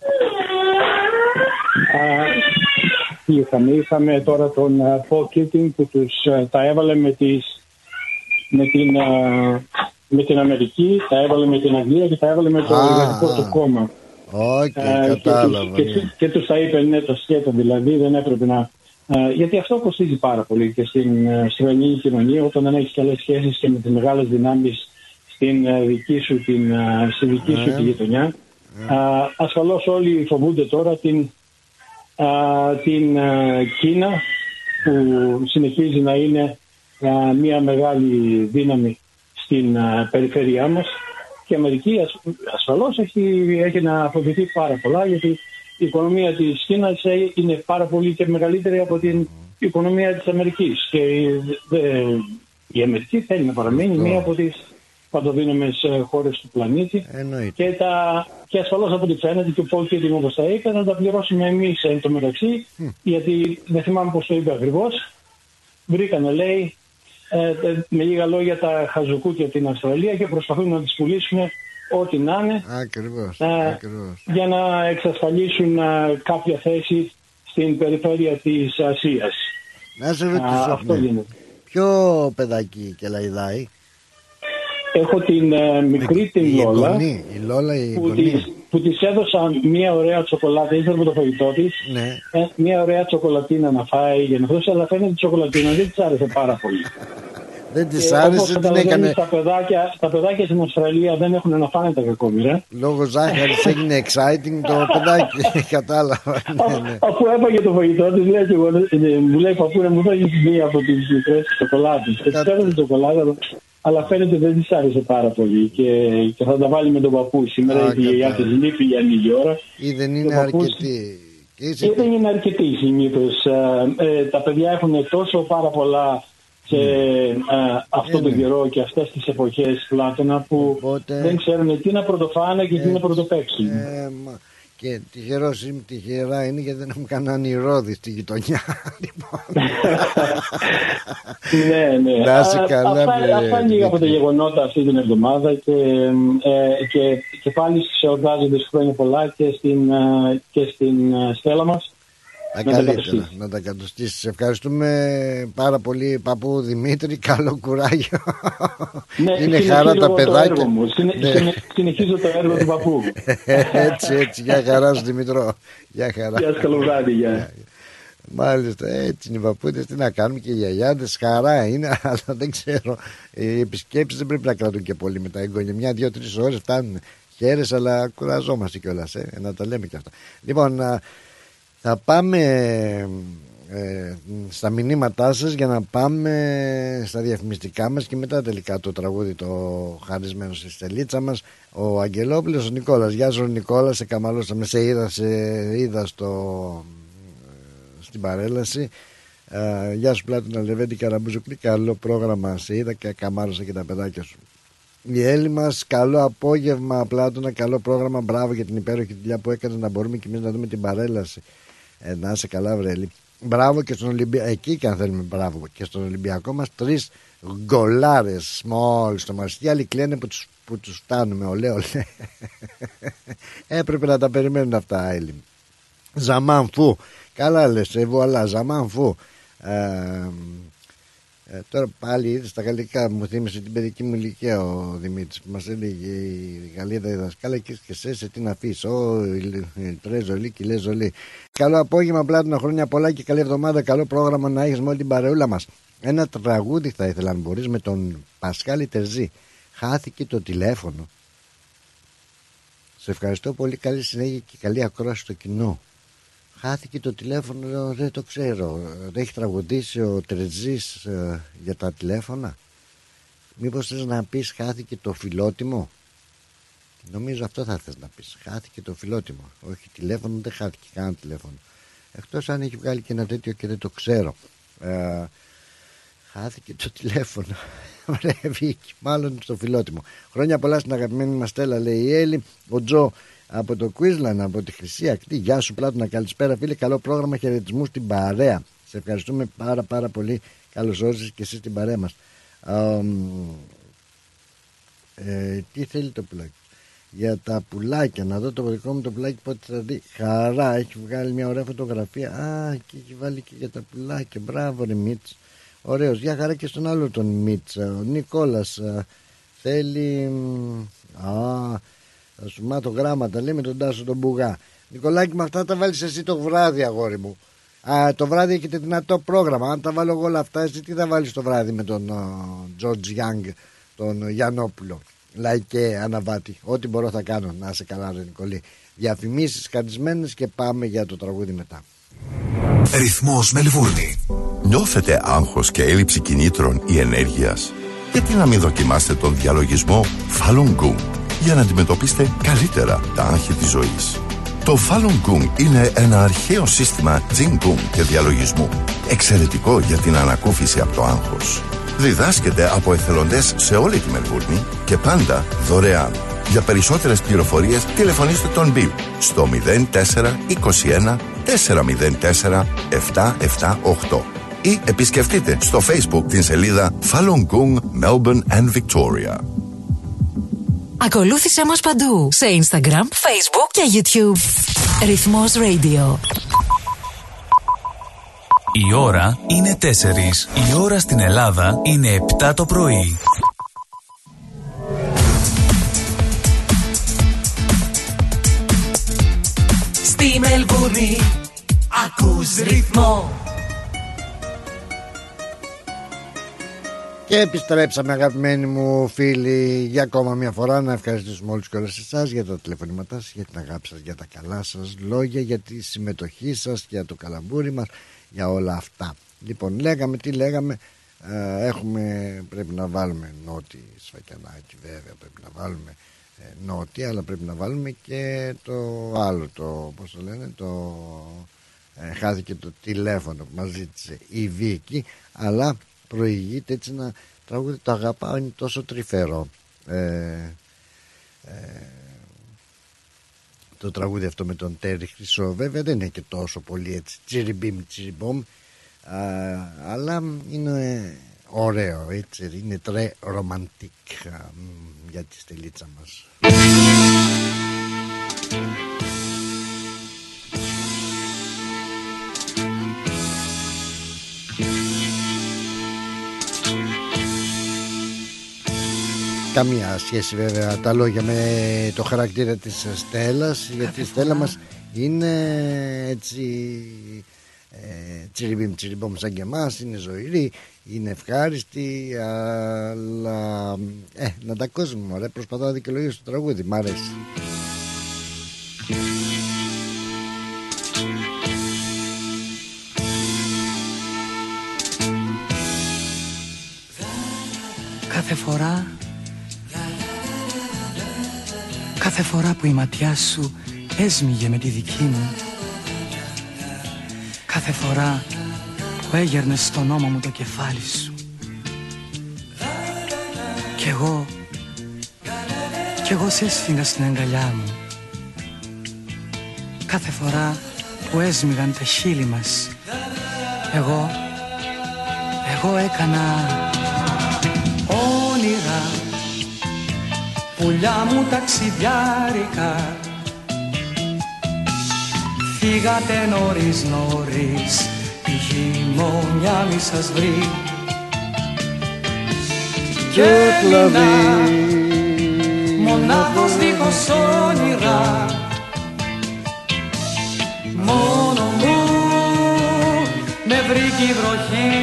Είχαμε, είχαμε τώρα τον Paul Keating που τους τα έβαλε με, τις, με, την, με την Αμερική, τα έβαλε με την Αγγλία και τα έβαλε με το εργατικό του κόμμα. Όχι, okay, κατάλαβα. Και, και, και τους τα είπε ναι, το σκέτο, δηλαδή δεν έπρεπε να... Uh, γιατί αυτό κοστίζει πάρα πολύ και στην σημερινή κοινωνία, όταν δεν έχεις καλές σχέσεις και με τις μεγάλες δυνάμεις στην uh, δική σου, την, uh, στη δική σου τη γειτονιά. Uh, ασφαλώς όλοι φοβούνται τώρα την, uh, την uh, Κίνα που συνεχίζει να είναι uh, μια μεγάλη δύναμη στην uh, περιφέρειά μας, και η Αμερική ασ, ασφαλώς έχει, έχει να φοβηθεί πάρα πολλά, γιατί η οικονομία της Κίνας είναι πάρα πολύ και μεγαλύτερη από την οικονομία της Αμερικής, και η Αμερική θέλει να παραμείνει μία από τις παντοδύναμες χώρες του πλανήτη. Και, τα, και ασφαλώς από ό,τι φαίνεται, και ο Paul Keating όπως τα είπε, να τα πληρώσουμε εμείς εν τω μεταξύ, mm. γιατί δεν θυμάμαι πώς το είπε ακριβώς. Βρήκανε, λέει, ε, με λίγα λόγια, τα χαζοκούκια την Αυστραλία και προσπαθούν να τις πουλήσουμε ό,τι να είναι, ακριβώς, α, ακριβώς. για να εξασφαλίσουν α, κάποια θέση στην περιφέρεια της Ασίας. Να σε ρωτήσω, αυτό ναι. γίνεται. Ποιο παιδάκι και λαϊδάει? Έχω την uh, μικρή η, την η Λόλα, γονή, η Λόλα η που, της, που της έδωσα μια ωραία τσοκολάτα, ήρθε με το φαγητό της, ναι. ε, μια ωραία τσοκολατίνα να φάει για να δώσει, αλλά φαίνεται η τσοκολατίνα δεν της άρεσε πάρα πολύ. Δεν της άρεσε, την έκανε. Τα παιδάκια, τα παιδάκια στην Αυστραλία δεν έχουν να φάνε τα κακόμοιρα. Λόγω ζάχαρης έγινε exciting το παιδάκι. Κατάλαβα. Ναι, ναι. Αφού έπαγε το φαγητό της, λέει, εγώ, μου λέει, παππούρα, μου δώσεις μία από τις μικρές τσοκολάτες. Και της έδωσε τσοκολάτα, αλλά φαίνεται δεν της άρεσε πάρα πολύ. Και, και θα τα βάλει με τον παππού. Σήμερα η γιαγιά της λείπει για λίγη ώρα. Ή δεν είναι αρκετή. Ή δεν είναι αρκετή συνήθως. Ε, τα παιδιά έχουν τόσο πάρα πολλά σε mm. αυτό τον καιρό και αυτές τις εποχές, Πλάτωνα, που Οπότε... δεν ξέρουν τι να πρωτοφάνε και τι να πρωτοπαίξουν. Ε, μα... Και τυχερός είμαι, τυχερά είναι, γιατί δεν έχουμε κανέναν ηρώδη στη γειτονιά. Ναι, ναι. Να είσαι καλά. Αυτά είναι λίγα από τα γεγονότα αυτή την εβδομάδα, και, ε, και, και πάλι ξεορτάζονται χρόνια πολλά και στην, και στην Στέλλα μας. Να καλύτερα να τα κατουστήσεις. Ευχαριστούμε πάρα πολύ, παππού Δημήτρη. Καλό κουράγιο. Ναι, είναι χαρά τα παιδάκια. Μου. Συνε, ναι. Συνεχίζω το έργο του παππού. Έτσι, έτσι. Γεια χαρά σου, Δημητρό. Γεια χαρά. Γεια σας, καλό βράδυ. Γεια. Μάλιστα, έτσι είναι οι παππούδες. Τι να κάνουμε, και οι γιαγιάδες χαρά είναι, αλλά δεν ξέρω. Οι επισκέψεις δεν πρέπει να κρατούν και πολύ με τα εγγόνια. Μια, δύο, τρεις ώρες φτάνουν. Χαίρες, αλλά κουραζόμαστε κιόλας. Ε, να τα λέμε κι αυτά. Λοιπόν, θα πάμε ε, στα μηνύματά σας για να πάμε στα διαφημιστικά μας, και μετά τελικά το τραγούδι το χαρισμένο στη στελίτσα μας. Ο Αγγελόπουλος, ο Νικόλας. Γεια σου Νικόλα, σε καμαλώσαμε, σε είδα, σε είδα στο, στην παρέλαση. ε, Γεια σου Πλάτωνα Λεβέντη Καραμπουζουκλή, καλό πρόγραμμα, σε είδα και καμάρωσα και τα παιδάκια σου. Η Έλλη μας, καλό απόγευμα Πλάτωνα, καλό πρόγραμμα, μπράβο για την υπέροχη δουλειά που έκανε, να μπορούμε και εμείς να δούμε την παρέλαση. Ε, να είσαι καλά βρέλη. Μπράβο και στον Ολυμπιακό, εκεί και αν θέλουμε, μπράβο και στον Ολυμπιακό μας, τρεις γκολάρες small στο μαρσί. Άλλοι κλαίνε που τους, που τους φτάνουμε, ολέ ολέ. Έπρεπε να τα περιμένουν αυτά, Έλλη. Ζαμάν φου, καλά λες, εγώ αλλά Ζαμάν φου. ε, Ε, τώρα πάλι είδε στα γαλλικά, μου θύμισε την παιδική μου ηλικία ο Δημήτρης που μας έλεγε η Γαλλίδα η δασκάλα, και σε σε τι να αφήσεις, ω τρε ζολί και λε ζολί. Καλό απόγευμα Πλάτωνα, χρόνια πολλά και καλή εβδομάδα, καλό πρόγραμμα να έχεις με όλη την παρεούλα μας. Ένα τραγούδι θα ήθελα αν μπορείς, με τον Πασχάλη Τερζή, χάθηκε το τηλέφωνο. Σε ευχαριστώ πολύ, καλή συνέχεια και καλή ακρόαση στο κοινό. Χάθηκε το τηλέφωνο, δεν το ξέρω. Δεν έχει τραγουδήσει ο Τερζής ε, για τα τηλέφωνα. Μήπως θες να πεις χάθηκε το φιλότιμο? Νομίζω αυτό θα θες να πεις. Χάθηκε το φιλότιμο. Όχι τηλέφωνο, δεν χάθηκε κανένα τηλέφωνο. Εκτός αν έχει βγάλει και ένα τέτοιο και δεν το ξέρω. Ε, Χάθηκε το τηλέφωνο. Ωραία, Βίκη, μάλλον στο φιλότιμο. Χρόνια πολλά στην αγαπημένη μας Στέλλα, λέει η Έλλη. Ο Τζο από το Queensland, από τη Χρυσή Ακτή. Γεια σου Πλάτωνα, καλησπέρα φίλε. Καλό πρόγραμμα, χαιρετισμού στην παρέα. Σε ευχαριστούμε πάρα πάρα πολύ. Καλώς όρισες και εσύ στην παρέα μας. Ε, ε, τι θέλει το πουλάκι? Για τα πουλάκια, να δω το δικό μου το πουλάκι πότε θα δει. Χαρά, έχει βγάλει μια ωραία φωτογραφία. Α, και έχει βάλει και για τα πουλάκια. Μπράβο ρε Μίτς. Ωραίος, για χαρά και στον άλλο τον Μίτς. Ο Νικόλας α, θέλει. Α, θα σου μάθω γράμματα, λέει, με τον Τάσο τον Μπουγά. Νικολάκη, με αυτά τα βάλεις εσύ το βράδυ, αγόρι μου. Α, το βράδυ έχετε δυνατό πρόγραμμα. Αν τα βάλω εγώ όλα αυτά, εσύ τι θα βάλεις το βράδυ με τον Τζορτζ Γιάνγκ, τον Γιαννόπουλο? Λαϊκέ Αναβάτη. Ό,τι μπορώ θα κάνω. Να είσαι καλά, ρε Νικολή. Διαφημίσεις καρισμένες και πάμε για το τραγούδι μετά. Ρυθμός Μελβούρνη. Νιώθετε άγχος και έλλειψη κινήτρων ή ενέργειας? Γιατί να μην δοκιμάσετε τον διαλογισμό Falun Gong για να αντιμετωπίσετε καλύτερα τα άγχη της ζωής? Το Falun Gong είναι ένα αρχαίο σύστημα Jing Gong και διαλογισμού, εξαιρετικό για την ανακούφιση από το άγχος. Διδάσκεται από εθελοντές σε όλη τη Μελβούρνη και πάντα δωρεάν. Για περισσότερες πληροφορίες τηλεφωνήστε τον Bill στο μηδέν τέσσερα είκοσι ένα τετρακόσια τέσσερα επτακόσια εβδομήντα οκτώ ή επισκεφτείτε στο Facebook την σελίδα Falun Gong Melbourne and Victoria. Ακολούθησέ μας παντού σε Instagram, Facebook και YouTube. Ρυθμός Radio. Η ώρα είναι τέσσερις. Η ώρα στην Ελλάδα είναι επτά το πρωί. Στη Μελβούρνη ακούς ρυθμό. Και επιστρέψαμε, αγαπημένοι μου φίλοι, για ακόμα μια φορά να ευχαριστήσουμε όλους και όλες εσάς για τα τηλεφωνήματά σας, για την αγάπη σας, για τα καλά σας λόγια, για τη συμμετοχή σας, για το καλαμπούρι μας, για όλα αυτά. Λοιπόν, λέγαμε τι λέγαμε, ε, έχουμε, πρέπει να βάλουμε νότι σφακιανάκι, βέβαια πρέπει να βάλουμε ε, νότι, αλλά πρέπει να βάλουμε και το άλλο, το πώς το λένε, το ε, χάθηκε το τηλέφωνο που μας ζήτησε η Βίκη, αλλά προηγείται έτσι ένα τραγούδι, το αγαπάω, είναι τόσο τρυφερό. Ε, ε, το τραγούδι αυτό με τον Τέρι Χρυσό, βέβαια δεν είναι και τόσο πολύ έτσι τσιριμπίμ τσιριμπόμ, αλλά είναι ωραίο, έτσι, είναι τρε ρομαντικ για τη στελίτσα μας. Καμία σχέση βέβαια τα λόγια με το χαρακτήρα της Στέλλας, γιατί η Στέλλα μας είναι έτσι ε, τσιριμπίμ τσιριμπόμ σαν και εμάς, είναι ζωηρή, είναι ευχάριστη, αλλά ε, να τα ακούσουμε, ωραία, προσπαθώ να δικαιολογήσω το τραγούδι, μ' αρέσει. Κάθε φορά Κάθε φορά που η ματιά σου έσμιγε με τη δική μου, κάθε φορά που έγερνες στον ώμο μου το κεφάλι σου, κι εγώ, κι εγώ σε έσφυγα στην αγκαλιά μου, κάθε φορά που έσμιγαν τα χείλη μας, εγώ, εγώ έκανα όνειρα, πουλιά μου ταξιδιάρικα. Φύγατε νωρίς νωρίς, η χειμώνια μη σας βρει. Και έμεινα μονάχος δίχως όνειρα, μόνο μου με βρήκε η βροχή.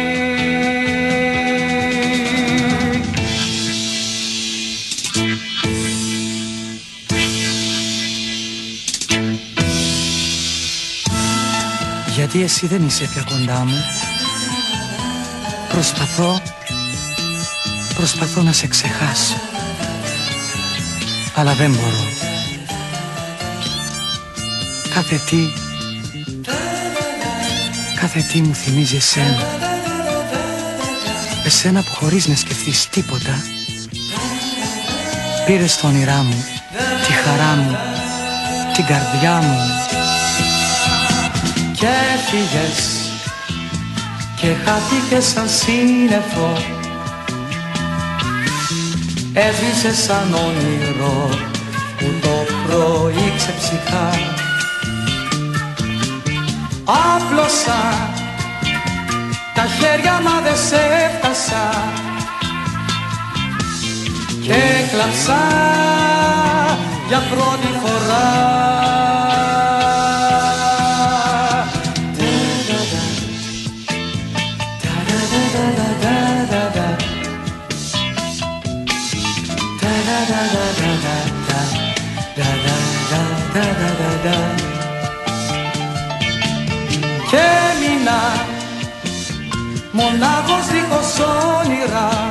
Γιατί εσύ δεν είσαι πια κοντά μου. Προσπαθώ, προσπαθώ να σε ξεχάσω, αλλά δεν μπορώ. Κάθε τι, κάθε τι μου θυμίζει εσένα. Εσένα που χωρίς να σκεφτείς τίποτα πήρες το όνειρά μου, τη χαρά μου, την καρδιά μου και έφυγες και χάθηκες σαν σύννεφο. Έσβησες σαν όνειρο που το πρωί ξεψυχά. Άπλωσα τα χέρια μα δεν σε έφτασα και κλαψά για πρώτη φορά. Και έμεινα μονάχος δίχως όνειρα,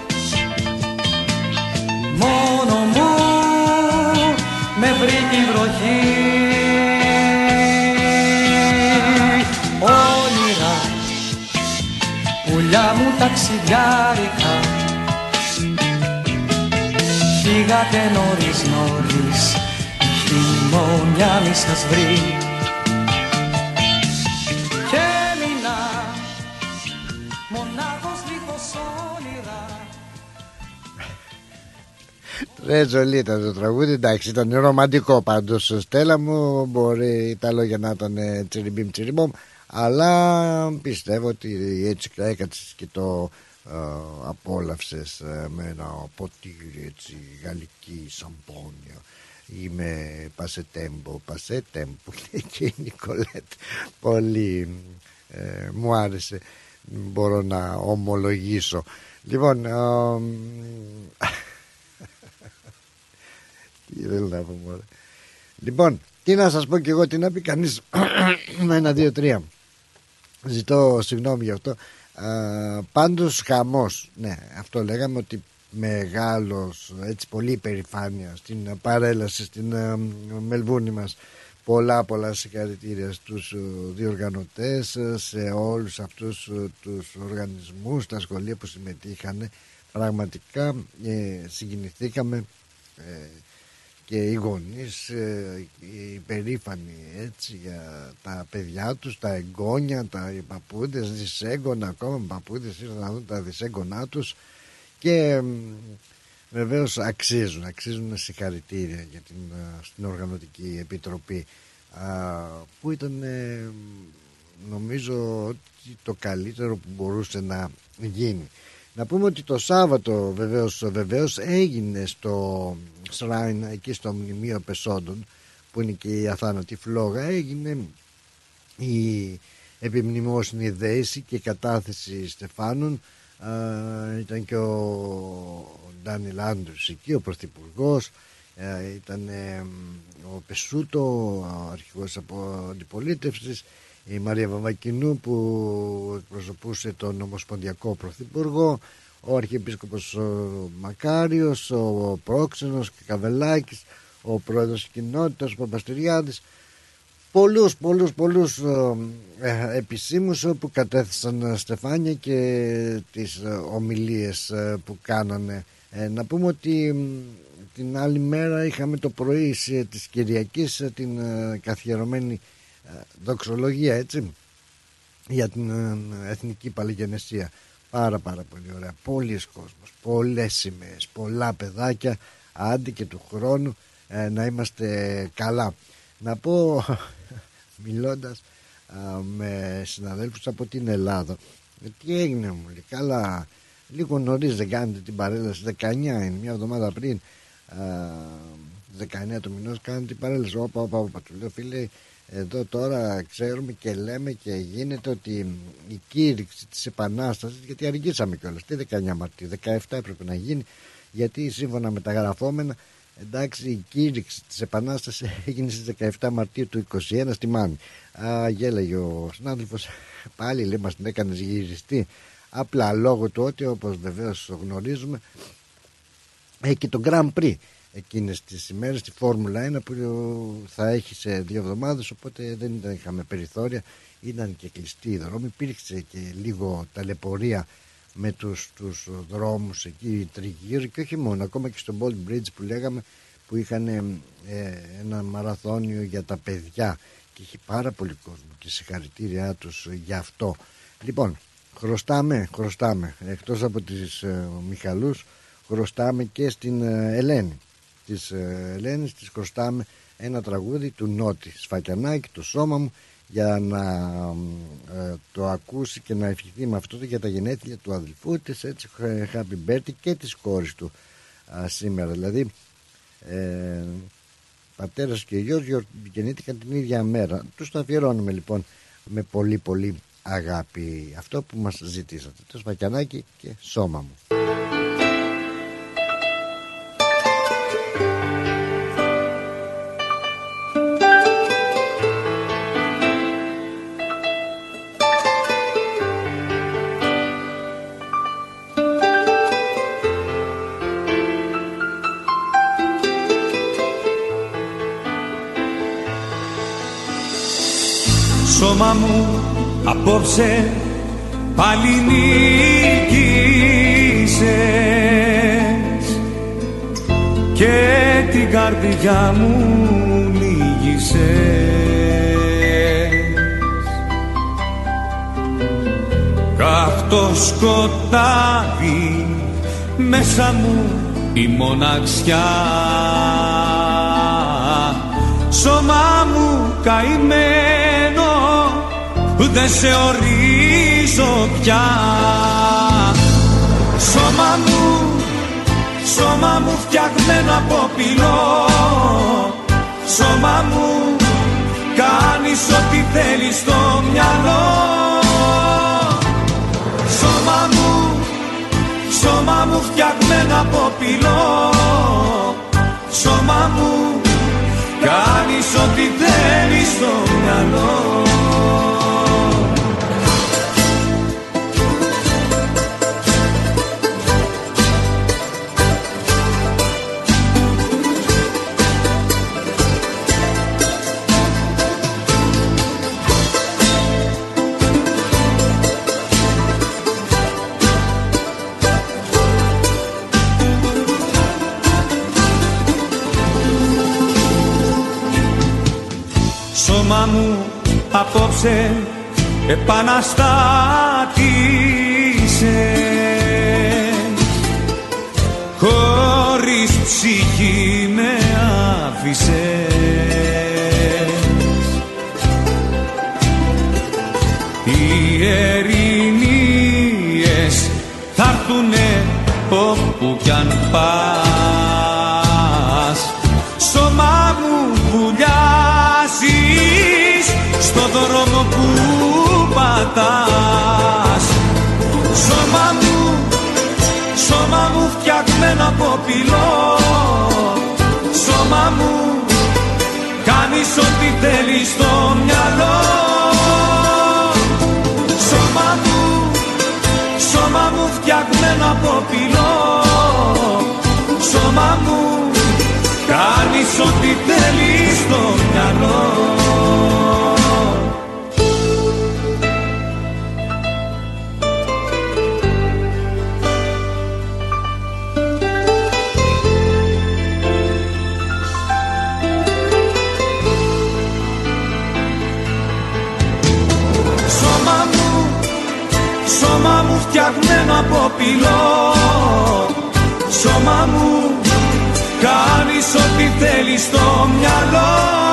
μόνο μου με βρήκε η βροχή. Όνειρα, πουλιά μου ταξιδιάρικα, φύγατε νωρίς νωρίς, η χειμώνια μη σας βρει. Και έμεινα μονάχος δίχως όνειρα. Ρε Τζολί ήταν το τραγούδι, εντάξει, ήταν ρομαντικό πάντως, Στέλλα μου, μπορεί τα λόγια να ήταν τσιριμπίμ τσιριμπόμ, αλλά πιστεύω ότι έτσι έκατσες και το Uh, απόλαυσες uh, με ένα ποτήρι έτσι γαλλική σαμπόνια ή με πασετέμπο πασετέμπο και η Νικολέτ πολύ uh, μου άρεσε, μπορώ να ομολογήσω. Λοιπόν uh, τι θέλω να πω μωρέ. Λοιπόν, τι να σας πω και εγώ, τι να πει κανείς. Ένα, δύο, τρία. Ζητώ συγγνώμη γι' αυτό. Uh, πάντως χαμός, ναι, αυτό λέγαμε, ότι μεγάλος, έτσι, πολύ υπερηφάνεια στην παρέλαση στην uh, Μελβούρνη μας. Πολλά πολλά συγχαρητήρια στους uh, διοργανωτές, uh, σε όλους αυτούς uh, τους οργανισμούς, τα σχολεία που συμμετείχαν. Πραγματικά ε, συγκινηθήκαμε ε, και οι γονείς ε, οι υπερήφανοι έτσι για τα παιδιά τους, τα εγγόνια, τα οι παππούδες, δυσέγγωνα, ακόμα παππούδες ήρθαν να δουν τα δυσέγγωνά τους και ε, βεβαίως αξίζουν, αξίζουν συγχαρητήρια για την, στην Οργανωτική Επιτροπή α, που ήταν ε, νομίζω ότι το καλύτερο που μπορούσε να γίνει. Να πούμε ότι το Σάββατο βεβαίως, βεβαίως έγινε στο Shrine, εκεί στο Μνημείο Πεσόντων, που είναι και η αθάνατη φλόγα, έγινε η επιμνημόσυνη δέηση και κατάθεση στεφάνων. Α, ήταν και ο Ντάνιλ Άντρους εκεί, ο Πρωθυπουργός, ε, ήταν ε, ο Πεσούτο, ο αρχηγός από αντιπολίτευσης, η Μαρία Βαμβακινού που εκπροσωπούσε τον Ομοσπονδιακό Πρωθυπουργό, ο Αρχιεπίσκοπος ο Μακάριος, ο Πρόξενος και Καβελάκης, ο Πρόεδρος της Κοινότητας, ο Παπαστηριάδης, πολλούς πολλούς πολλούς ε, επισήμους που κατέθεσαν στεφάνια και τις ομιλίες που κάνανε. Ε, να πούμε ότι την άλλη μέρα είχαμε το πρωί της Κυριακής την καθιερωμένη δοξολογία, έτσι, για την εθνική παλιγενεσία. Πάρα πάρα πολύ ωραία, πολλοί κόσμος, πολλές σημαίες, πολλά παιδάκια, άντι και του χρόνου ε, να είμαστε καλά. Να πω μιλώντας α, με συναδέλφους από την Ελλάδα, τι έγινε μου λέει, καλά λίγο νωρίς δεν κάνετε την παρέλαση, δεκαεννιά είναι, μια εβδομάδα πριν, α, δεκαεννιά του μηνός κάνετε την παρέλαση. Όπα όπα όπα, του λέω φίλε, εδώ τώρα ξέρουμε και λέμε και γίνεται ότι η κήρυξη της Επανάστασης, γιατί αργήσαμε κιόλας, τι δεκαεννιά Μαρτίου, δεκαεπτά έπρεπε να γίνει, γιατί σύμφωνα με τα γραφόμενα, εντάξει, η κήρυξη της Επανάστασης έγινε στις δεκαεπτά Μαρτίου του είκοσι ένα στη Μάνη. Α, γέλαγε ο συνάδελφος, πάλι λέει μας την έκανες γυριστή, απλά λόγω του ότι, όπως βεβαίως γνωρίζουμε, έχει και το Grand Prix εκείνες τις ημέρες, τη Φόρμουλα ένα που θα έχει σε δύο εβδομάδες, οπότε δεν ήταν, είχαμε περιθώρια, ήταν και κλειστή η δρόμη, υπήρξε και λίγο ταλαιπωρία με τους, τους δρόμους εκεί τριγύρω και όχι μόνο, ακόμα και στο Bold Bridge που λέγαμε, που είχαν ε, ένα μαραθώνιο για τα παιδιά και είχε πάρα πολύ κόσμο και συγχαρητήριά τους για αυτό. Λοιπόν, χρωστάμε, χρωστάμε εκτός από τις ε, Μιχαλούς, χρωστάμε και στην ε, Ελένη της ε, Ελένης, της χρωστάμε ένα τραγούδι του Νότι Σφακιανάκη, το Σώμα μου, για να ε, το ακούσει και να ευχηθεί με αυτό για τα γενέθλια του αδελφού της, έτσι, happy birthday, και της κόρης του α, σήμερα. Δηλαδή ε, πατέρας και γιος γεννήθηκαν την ίδια μέρα. Τους το αφιερώνουμε λοιπόν με πολύ πολύ αγάπη αυτό που μας ζητήσατε, το Σφακιανάκη και Σώμα μου. Σώμα μου απόψε πάλι νίκησες και την καρδιά μου λύγησες. Καυτό σκοτάδι μέσα μου η μοναξιά, σώμα μου καημένο δεν σε ορίζω πια. Σώμα μου, σώμα μου φτιαγμένο από πυλό, σώμα μου κάνεις ό,τι θέλεις στο μυαλό. Σώμα μου, σώμα μου φτιαγμένο από πυλό, σώμα μου κάνεις ό,τι θέλεις στο μυαλό. Σώμα μου απόψε επαναστάτησε, χωρίς ψυχή με άφησε. Οι ερηνίες θα'ρθουνε όπου κι αν πας. Σώμα μου βουλιάζεις στο δρόμο που πατάς. Σώμα μου, σώμα μου φτιαγμένο από πυλό, σώμα μου κάνεις ό,τι θέλεις στο μυαλό. Σώμα μου, σώμα μου φτιαγμένο από πυλό, σώμα μου κάνεις ό,τι θέλεις στο μυαλό. Σώμα μου, σώμα μου φτιαγμένο από πυλό, σώμα μου κάνεις ό,τι θέλεις στο μυαλό.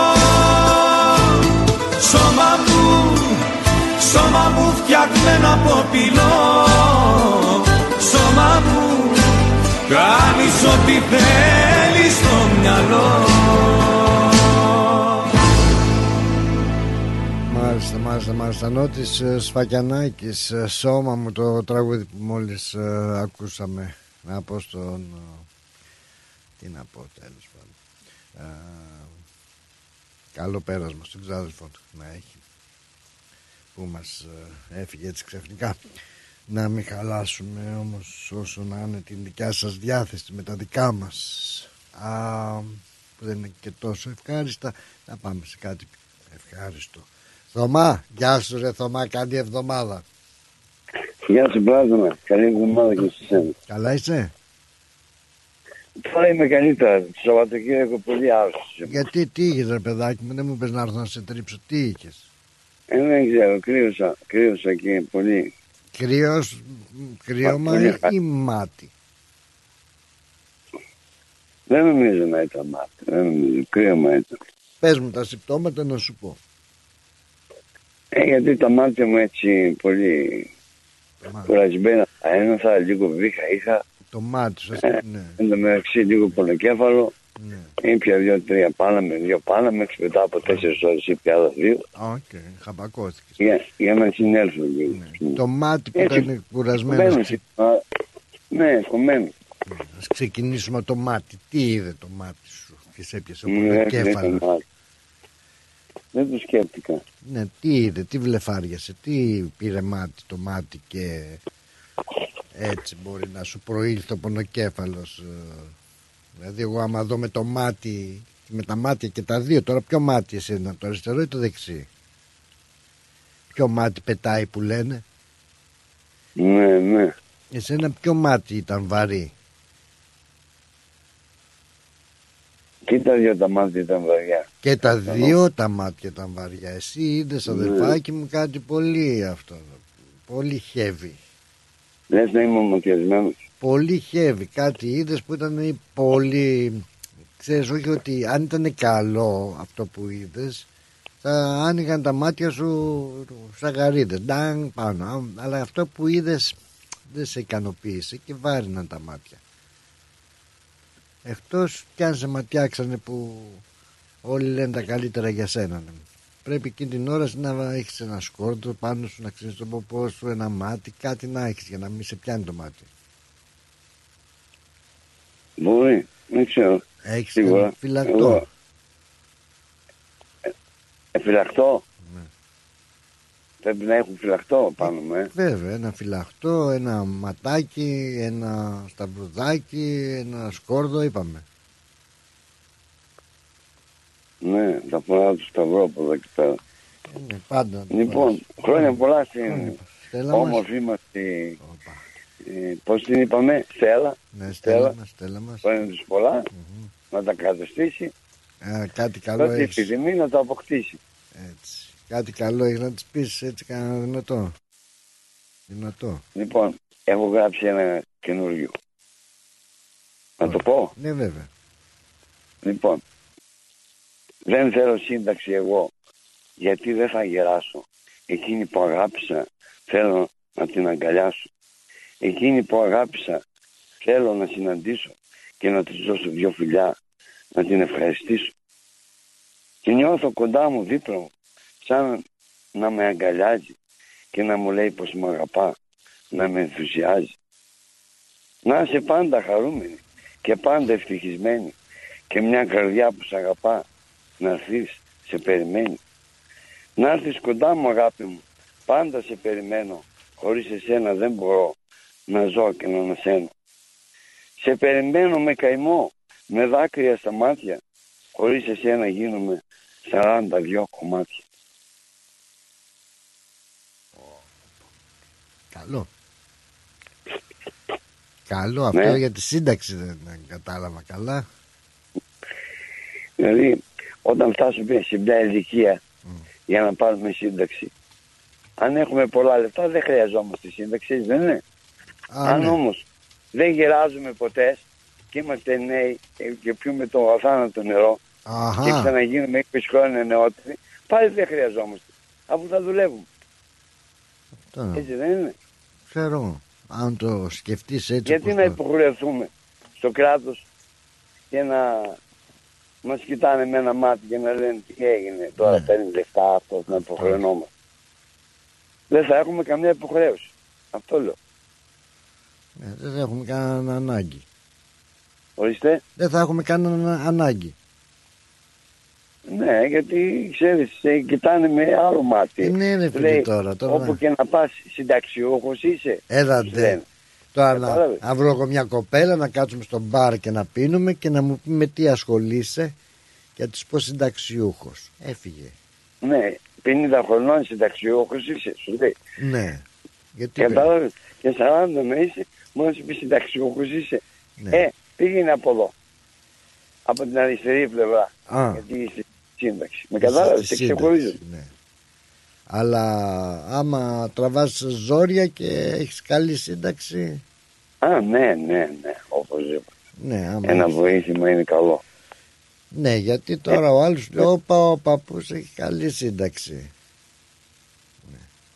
Σώμα μου, σώμα μου φτιαγμένο από πυλό, σώμα μου κάνεις ό,τι θέλεις στο μυαλό. Μάλιστα, μάλιστα, μάλιστα. Νότης Σφακιανάκης, Σώμα μου, το τραγούδι που μόλις uh, ακούσαμε. Να πω στον... Uh, τι να πω, τέλος πάντων. Uh, καλό πέρασμα στον ξάδελφο του να έχει, που μας uh, έφυγε έτσι ξαφνικά. Να μην χαλάσουμε όμως όσο να είναι την δικιά σας διάθεση με τα δικά μας, uh, που δεν είναι και τόσο ευχάριστα. Να πάμε σε κάτι ευχάριστο. Θωμά, γεια σου ρε Θωμά, καλή εβδομάδα. Γεια σου Πλάτωνα, καλή εβδομάδα και σε σένα. Καλά είσαι? Τώρα είμαι καλύτερα, το Σαββατοκύριακο πολύ άρρωστος. Γιατί, τι είχες ρε παιδάκι μου, δεν μου πες να έρθω να σε τρίψω, τι είχες? Ε, δεν ξέρω, κρύωσα, κρύωσα και πολύ. Κρύος, κρύωμα ή, ή μάτι? Δεν νομίζω να ήταν μάτι, δεν νομίζω, κρύωμα ήταν. Πες μου τα συμπτώματα να σου πω. Ε, γιατί τα μάτια μου έτσι πολύ κουρασμένα τα ένωθα, λίγο βήχα είχα. Το μάτι σου, ε, ναι. Εν τω μεταξύ λίγο πονοκέφαλο. Ναι. Ήπια δύο-τρία πάνα με δύο πάνα, μέχρι μετά από τέσσερις ώρες ήπια άλλα δύο. Οκ, okay, χαπακώθηκες. Για, για να συνέλθω λίγο. Ναι. Το μάτι που έτσι, ήταν κουρασμένο. Ξε... Ναι, κομμένο. Ας ξεκινήσουμε από το μάτι. Τι είδε το μάτι σου και σε έπιασε ο πονοκέφαλος? Δεν το σκέφτηκα. Ναι, τι είδε, τι βλεφάριασε, τι πήρε μάτι το μάτι και έτσι μπορεί να σου προήλθε ο πονοκέφαλος. Δηλαδή εγώ άμα δω με το μάτι, με τα μάτια και τα δύο, τώρα ποιο μάτι εσένα, το αριστερό ή το δεξί? Ποιο μάτι πετάει που λένε? Ναι, ναι. Εσένα ποιο μάτι ήταν βαρύ? Και τα δύο τα μάτια ήταν βαριά. Και τα δύο τα μάτια ήταν βαριά. Εσύ είδες αδελφάκι μου κάτι πολύ αυτό, πολύ heavy. Λες να είμαι ομοτιασμένος? Πολύ heavy, κάτι είδες που ήταν πολύ, ξέρεις, όχι ότι αν ήταν καλό αυτό που είδες θα άνοιγαν τα μάτια σου σαγαρίδες, ντάγκ πάνω, αλλά αυτό που είδες δεν σε ικανοποίησε και βάριναν τα μάτια. Εκτός κι αν σε ματιάξανε που όλοι λένε τα καλύτερα για σένα. Πρέπει εκείνη την ώρα να έχεις ένα σκόρδο πάνω σου, να ξέρεις τον ποπό σου, ένα μάτι, κάτι να έχεις για να μην σε πιάνει το μάτι. Μπορεί, δεν ξέρω. Έχεις ένα φυλακτό? Ε, ε, φυλακτό? Ναι. Πρέπει να έχουν φυλακτό πάνω μου, ε. Βέβαια, ένα φυλακτό, ένα ματάκι, ένα σταυρουδάκι, ένα σκόρδο, είπαμε. Ναι, θα φοράω το σταυρό από εδώ και πέρα. Ναι, πάντα. Λοιπόν, χρόνια πολλά στην όμορφη μας τη... Ε, πώς την είπαμε, Στέλλα. Ναι, Στέλλα μας, Στέλλα μας. Χρόνια τους πολλά, mm-hmm. να τα καταστήσει. Ε, κάτι καλό έχεις. Κάτι επιθυμεί να το αποκτήσει. Έτσι. Κάτι καλό έχεις να της πεις, έτσι κανένα δυνατό. Δυνατό. Λοιπόν, έχω γράψει ένα καινούργιο. Να το πω? Ναι, βέβαια. Λοιπόν, δεν θέλω σύνταξη εγώ, γιατί δεν θα γεράσω. Εκείνη που αγάπησα θέλω να την αγκαλιάσω. Εκείνη που αγάπησα θέλω να συναντήσω και να της δώσω δυο φιλιά, να την ευχαριστήσω. Και νιώθω κοντά μου δίπλα μου, σαν να με αγκαλιάζει και να μου λέει πως με αγαπά, να με ενθουσιάζει. Να είσαι πάντα χαρούμενη και πάντα ευτυχισμένη και μια καρδιά που σ' αγαπά να έρθεις, σε περιμένει. Να έρθεις κοντά μου αγάπη μου, πάντα σε περιμένω, χωρίς εσένα δεν μπορώ να ζω και να ανασένω. Σε περιμένω με καημό, με δάκρυα στα μάτια, χωρίς εσένα γίνομαι σαράντα δύο κομμάτια. Καλό. Καλό αυτό, ναι. Για τη σύνταξη δεν κατάλαβα καλά. Δηλαδή όταν φτάσουμε σε μια ηλικία mm. για να πάρουμε σύνταξη, αν έχουμε πολλά λεφτά δεν χρειαζόμαστε σύνταξη, δεν είναι? Α, αν ναι. όμως δεν γεράζουμε ποτέ και είμαστε νέοι και πιούμε το αθάνατο νερό, Αχα. και ξαναγίνουμε είκοσι χρόνια νεότεροι, πάλι δεν χρειαζόμαστε, αφού θα δουλεύουμε. Αυτό. Έτσι δεν είναι? Ξέρω, αν το σκεφτείς έτσι. Γιατί να το... υποχρεωθούμε στο κράτος και να μας κοιτάνε με ένα μάτι και να λένε τι έγινε τώρα, ναι. παίρνει λεφτά αυτός, να υποχρεωνόμαστε. Δεν θα έχουμε καμία υποχρέωση. Αυτό λέω. Ναι, δεν θα έχουμε κανένα ανάγκη. Ορίστε. Δεν θα έχουμε κανένα ανάγκη. Ναι, γιατί ξέρεις, σε κοιτάνε με άλλο μάτι. Ναι, ναι, φίλε, λέει, τώρα, τώρα. Όπου και να πας συνταξιούχος είσαι. Έλατε. Τώρα να, να βρω εγώ μια κοπέλα, να κάτσουμε στο μπαρ και να πίνουμε και να μου πει με τι ασχολείσαι και να της πω συνταξιούχος. Έφυγε. Ναι, πενήντα χρονών συνταξιούχος είσαι, σου λέει. Ναι. Γιατί κατάλαβες, και σαράντα να είσαι, μόνο σου πει συνταξιούχος είσαι. Ναι. Ε, πήγαινε από εδώ. Από την αριστερή πλευρά. Α. Γιατί είσαι σύνταξη. Με κατάλαβες, σε ξεχωρίζω. Ναι. Αλλά άμα τραβάς ζόρια και έχεις καλή σύνταξη. Α, ναι, ναι, ναι, οπωσδήποτε. Ναι, άμα ένα έχεις... βοήθημα είναι καλό. Ναι, γιατί τώρα ε, ο άλλος λέει, όπα, ο παππούς έχει καλή σύνταξη. Ναι.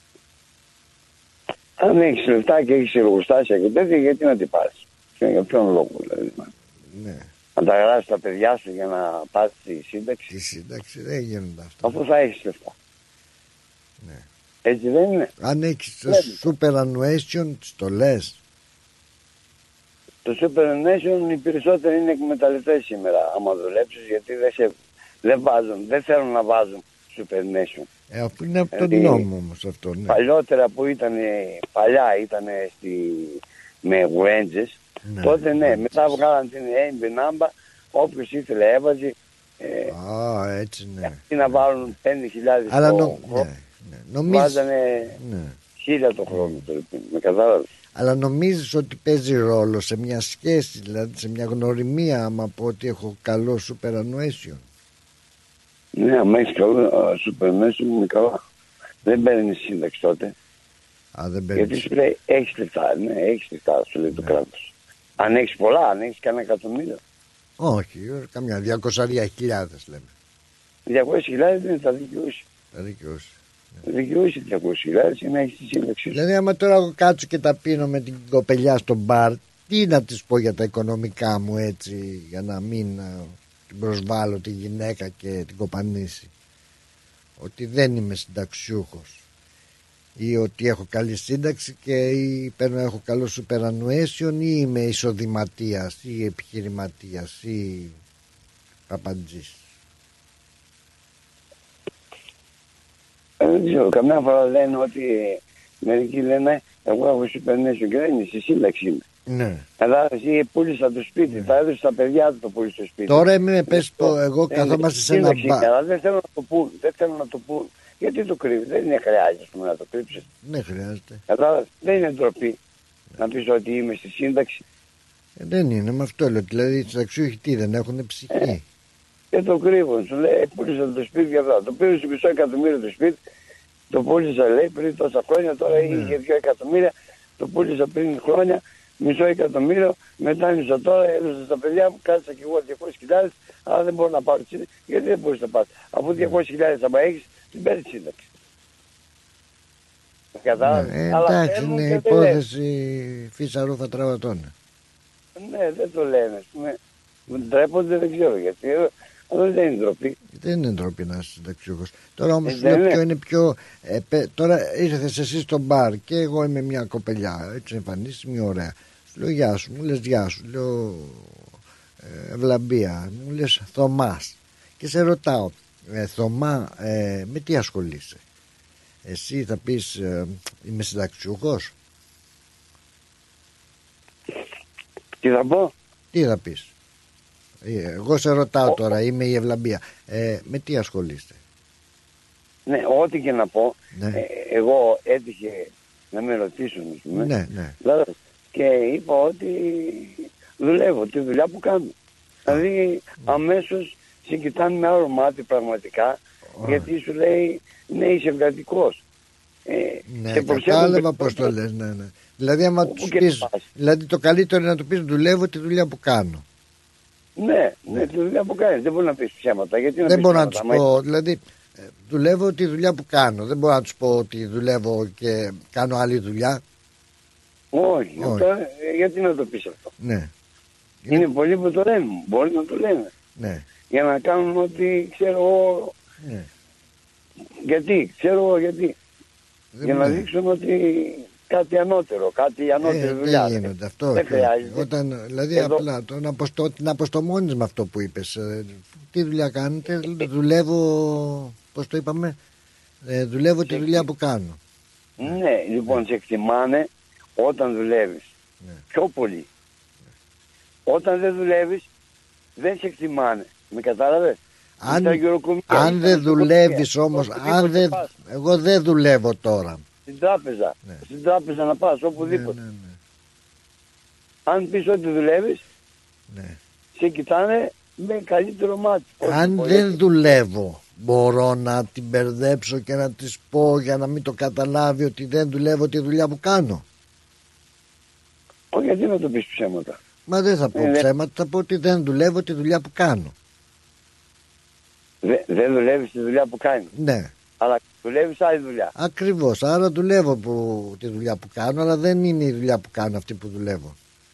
Αν έχεις λεφτά και έχεις εργοστάσια και τέτοια, γιατί να την πάρεις. Για ποιον λόγο δηλαδή. Ναι. Να τα γράψεις τα παιδιά σου για να πάρεις τη σύνταξη. Τη σύνταξη δεν γίνονται αυτά. Αφού θα έχεις λεφτά. Ναι. Έτσι δεν είναι. Αν έχεις το superannuation, το λες. Το superannuation οι περισσότεροι είναι εκμεταλλευτές σήμερα. Άμα δουλέψεις, γιατί δεν, σε, δεν, βάζουν, δεν θέλουν να βάζουν superannuation. Ε, αφού είναι από τον δηλαδή, νόμο όμως αυτό. Ναι. Παλιότερα που ήταν, παλιά ήταν στη, με γουέντζες, ναι, τότε ναι, ναι, μετά βγάλαν την έι εμ νάμπα, όποιος ήθελε έβαζε. Ε, Α, έτσι ναι. Αυτοί να βάλουν πέντε χιλιάδες Αλλά το νο, χρόνο. Ναι, ναι. Νομίζεις, βάζανε ναι. χίλια το χρόνο. Mm. Με κατάλαβες. Αλλά νομίζεις ότι παίζει ρόλο σε μια σχέση, δηλαδή σε μια γνωριμία, άμα πω ότι έχω καλό superannuation. Ναι, άμα έχεις καλό superannuation είναι καλά. Δεν παίρνεις σύνταξη τότε. Α, δεν παίρνεις. Γιατί σου λέει έχεις λεφτά, ναι, έχεις λεφτά, σου λέει ναι. Το κράτος. Αν έχεις πολλά, αν έχεις κανένα εκατομμύριο. Όχι, καμιά διακόσιες χιλιάδες λέμε. διακόσιες χιλιάδες είναι τα δικαιούσει. Τα δικαιούσει. Δικαιούσει διακόσιες χιλιάδες για να έχεις τη σύνταξη. Δηλαδή άμα τώρα εγώ κάτσω και τα πίνω με την κοπελιά στο μπαρ, τι να της πω για τα οικονομικά μου έτσι, για να μην την προσβάλλω τη γυναίκα και την κοπανίσει. Ότι δεν είμαι συνταξιούχος. Ή ότι έχω καλή σύνταξη και ή παίρνω, έχω καλό superannuation, ή είμαι εισοδηματίας ή επιχειρηματίας ή παπαντζής. Ε, δεν ξέρω, καμιά φορά λένε ότι μερικοί λένε εγώ έχω superannuation και δεν είναι στη σύνταξη είμαι. Ναι. Αλλά εσύ πούλησα το σπίτι, ναι. Τα έδωσε στα παιδιά του το πούλησε στο σπίτι. Τώρα είμαι, πες πω, εγώ καθόμαστε σε ένα μπαρ. Αλλά δεν θέλω να το πούν, δεν θέλω να το πούν. Γιατί το κρύβει, δεν είναι χρειάζεται να το κρύψει. Δεν χρειάζεται. Κατάλαβε, δεν είναι ντροπή ναι. Να πεις ότι είμαι στη σύνταξη. Ε, δεν είναι, με αυτό λέω. Δηλαδή οι συνταξιούχοι τι δεν έχουν ψυχή. Ε, και το κρύβουν, σου λέει πούλησα το σπίτι για αυτό. Το πήρε στο μισό εκατομμύριο το σπίτι, το πούλησα λέει πριν τόσα χρόνια, τώρα ναι. Είχε δύο εκατομμύρια, το πούλησα πριν χρόνια, μισό εκατομμύριο, μετάνιωσα τώρα, έδωσα στα παιδιά μου, κάτσα και εγώ διακόσιες χιλιάδες, αλλά δεν μπορώ να πάρω σύνταξη. Γιατί δεν μπορείς να πάρεις. Αφού διακόσιες χιλιάδες άμα έχεις, την παίρνει σύνταξη. Ναι, εντάξει, είναι υπόθεση φύσαρου τραβατών. Ναι, δεν το λένε. Ντρέπονται, δεν ξέρω γιατί. Αλλά δεν είναι ντροπή. Δεν είναι ντροπή να είσαι συνταξιούχος. Τώρα όμως ε, λέω ποιο είναι πιο. Ε, πε, τώρα ήρθες εσύ στο μπαρ και εγώ είμαι μια κοπελιά. Έτσι εμφανίσεις μια ωραία. Σου λέω γεια σου, μου λες γεια σου. Λέω ε, Ευλαμπία, μου λες Θωμάς. Και σε ρωτάω, ε, Θωμά, ε, με τι ασχολείσαι. Εσύ θα πεις ε, είμαι συνταξιούχος. Τι θα πω. Τι θα πεις. Εγώ σε ρωτάω τώρα, είμαι η Ευλαμπία. Ε, με τι ασχολείστε. Ναι, ό,τι και να πω. Ναι. Ε, εγώ έτυχε να με ρωτήσουν. Ναι, ναι. Δηλαδή, και είπα ότι δουλεύω, τη δουλειά που κάνω. Δηλαδή αμέσως σε κοιτάνε με άλλο μάτι πραγματικά. Oh. Γιατί σου λέει ναι είσαι εργατικός. Ε, ναι, κατάλαβα πώς το λες. Ναι, ναι. Δηλαδή, άμα τους πεις, δηλαδή το καλύτερο είναι να του πεις δουλεύω τη δουλειά που κάνω. Ναι, ναι, τη δουλειά που κάνεις. Δεν μπορεί να πεις ψέματα. Γιατί να δεν πεις μπορώ ψέματα, να τους πω, δηλαδή δουλεύω τη δουλειά που κάνω. Δεν μπορώ να τους πω ότι δουλεύω και κάνω άλλη δουλειά. Όχι, Όχι. Αυτό, γιατί να το πεις αυτό. Ναι. Είναι γιατί... πολλοί που το λένε, μπορεί να το λένε. Ναι. Για να κάνουν ότι ξέρω εγώ. Ναι. Γιατί, ξέρω εγώ γιατί. Δεν για να δείξουν ότι κάτι ανώτερο, κάτι ανώτερη ε, δουλειά. Δεν γίνεται αυτό. Δεν χρειάζεται. Όταν, δηλαδή Εδώ... απλά το, να αποστο, την αποστομώνεις με αυτό που είπες. Ε, τι δουλειά κάνετε, δουλεύω, πώς το είπαμε, ε, δουλεύω σε... τη δουλειά που κάνω. Ναι, λοιπόν ναι. Σε εκτιμάνε όταν δουλεύεις. Ναι. Πιο πολύ. Ναι. Όταν δεν δουλεύεις, δεν σε εκτιμάνε. Με κατάλαβες. Αν, αν δεν δουλεύεις όμως, αν δεν, εγώ δεν δουλεύω τώρα. στην τράπεζα. Ναι. Στην τράπεζα να πας, οπουδήποτε. Ναι, ναι, ναι. Αν πεις ότι δουλεύεις, ναι. σε κοιτάνε με καλύτερο μάτι. Αν Όχι, δεν δουλεύω, μπορώ να την μπερδέψω και να της πω για να μην το καταλάβει ότι δεν δουλεύω τη δουλειά που κάνω. Όχι, γιατί να το πεις ψέματα. Μα δεν θα πω ε, ψέματα, θα πω ότι δεν δουλεύω τη δουλειά που κάνω. Δε, δεν δουλεύεις τη δουλειά που κάνεις. Ναι. Αλλά δουλεύεις άλλη δουλειά. Ακριβώς, άρα δουλεύω που, τη δουλειά που κάνω, αλλά δεν είναι η δουλειά που κάνω αυτή που δουλεύω.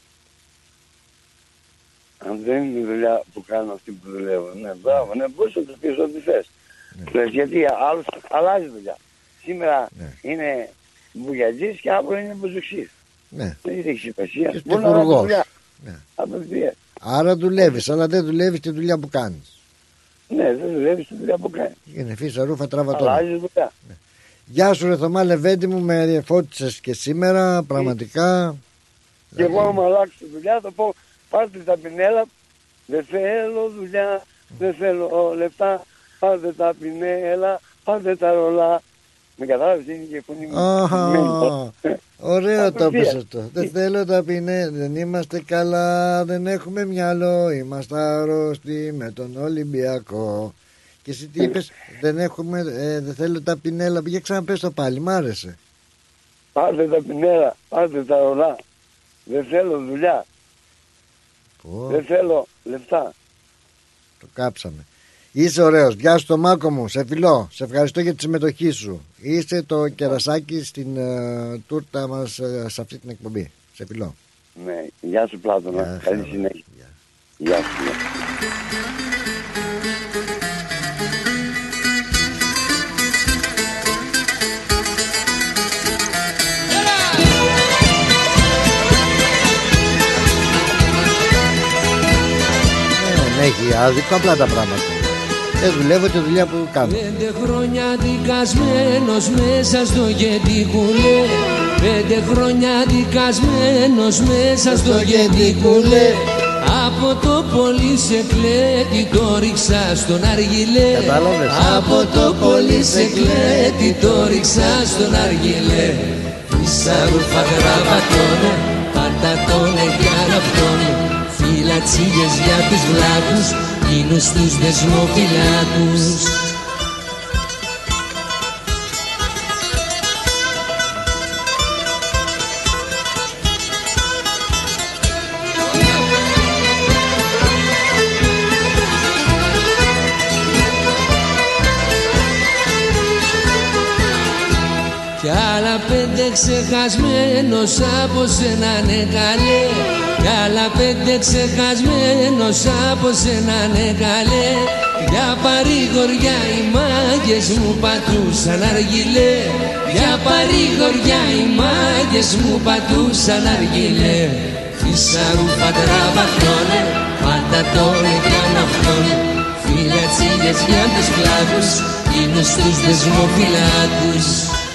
Αν δεν είναι η δουλειά που κάνω αυτή που δουλεύω, ναι, μπράβο, ναι, μπορείς να το πεις ό,τι θες. Ναι. Λες, γιατί άλλος αλλάζει δουλειά. Σήμερα ναι. είναι μπουγιατζής και αύριο είναι μπουζουξής. Ναι. Δεν έχει σημασία. Και μόνο να δουλειά. Ναι. Απευθείας. Άρα δουλεύεις, αλλά δεν δουλεύεις τη δουλειά που κάνεις. Ναι, δεν δουλεύεις τη δουλειά που κάνεις. Είναι φύσα ρούφα τραβατών. Αλλάζεις δουλειά. Ναι. Γεια σου ρε Θωμά Λεβέντη μου, με φώτισες και σήμερα, πραγματικά. Και εγώ άμα αλλάξω τη δουλειά θα πω πάρτε τα πινέλα, δεν θέλω δουλειά, δεν θέλω λεφτά, πάρτε τα πινέλα, πάρτε τα ρολά. Με κατάλαβες, είναι και φωνή μου. Ωραίο το πες αυτό. Δεν θέλω τα πινέλα, δεν είμαστε καλά, δεν έχουμε μυαλό, είμαστε άρρωστοι με τον Ολυμπιακό. Και εσύ τι είπες, δεν έχουμε, ε, δεν θέλω τα πινέλα, πήγε ξαναπες το πάλι, μ' άρεσε. Πάρτε τα πινέλα, πάρτε τα ρολά, δεν θέλω δουλειά. Oh. Δεν θέλω λεφτά. Το κάψαμε. Είσαι ωραίος. Γεια σου το Μάκο μου. Σε φιλώ. Σε ευχαριστώ για τη συμμετοχή σου. Είσαι το κερασάκι στην uh, τούρτα μας uh, σε αυτή την εκπομπή. Σε φιλώ. Ναι. Γεια σου Πλάτωνα. Καλή συνέχεια. Γεια, Γεια σου. Ναι. Έχει άδικο, απλά τα πράγματα. Δεν δουλεύω τη δουλειά που κάνω. Πέντε χρόνια δικασμένος μέσα στο γεντικουλέ. Πέντε χρόνια δικασμένος μέσα στο γεντικουλέ. Από το πολυσεκλέτη το ρίξα στον αργιλέ. Κατάλαβες. Από το πολυσεκλέτη το ρίξα στον αργιλέ. Ίσα ρούφα γραβατώνε, παντατώνε για ναυτώνε. Φυλατσίλες για τους βλάκους, γίνους τους δεσμοφυλάκους. Κι άλλα πέντε ξεχασμένος από σένα ναι καλέ. Κι άλλα πέντε ξεχασμένος από σένα ναι καλέ. Για παρηγοριά οι μάγες μου πατούσαν αργιλέ. Για παρηγοριά οι μάγες μου πατούσαν αργιλέ. Φύσα ρούφα τραβατώνε, παντατώνε κι αναυτώνε. Φυλατσίλες για τους κλάδους, γίνους τους δεσμοφυλάκους.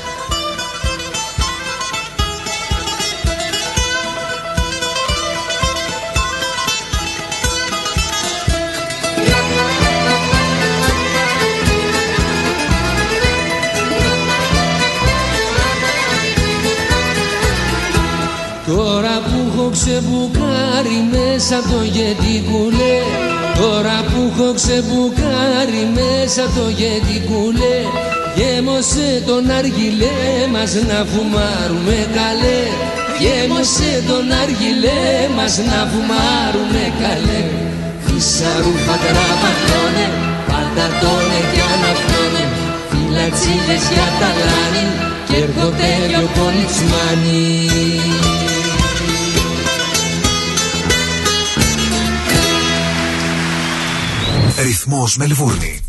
Τώρα που έχω ξεμπουκάρει μέσα το γεντικουλέ. Τώρα που έχω ξεμπουκάρει μέσα το γεντικουλέ. Γέμωσε τον αργιλέ μας να φουμάρουμε καλέ. Γέμωσε τον αργιλέ μας να φουμάρουμε καλέ. Φύσα ρούφα τραβατώνε, παντατώνε κι αναυτώνε. Φυλατσίλες για τα λάνη κι έρχονται δυο πολυτσμάνοι. Ρυθμός Μελβούρνη.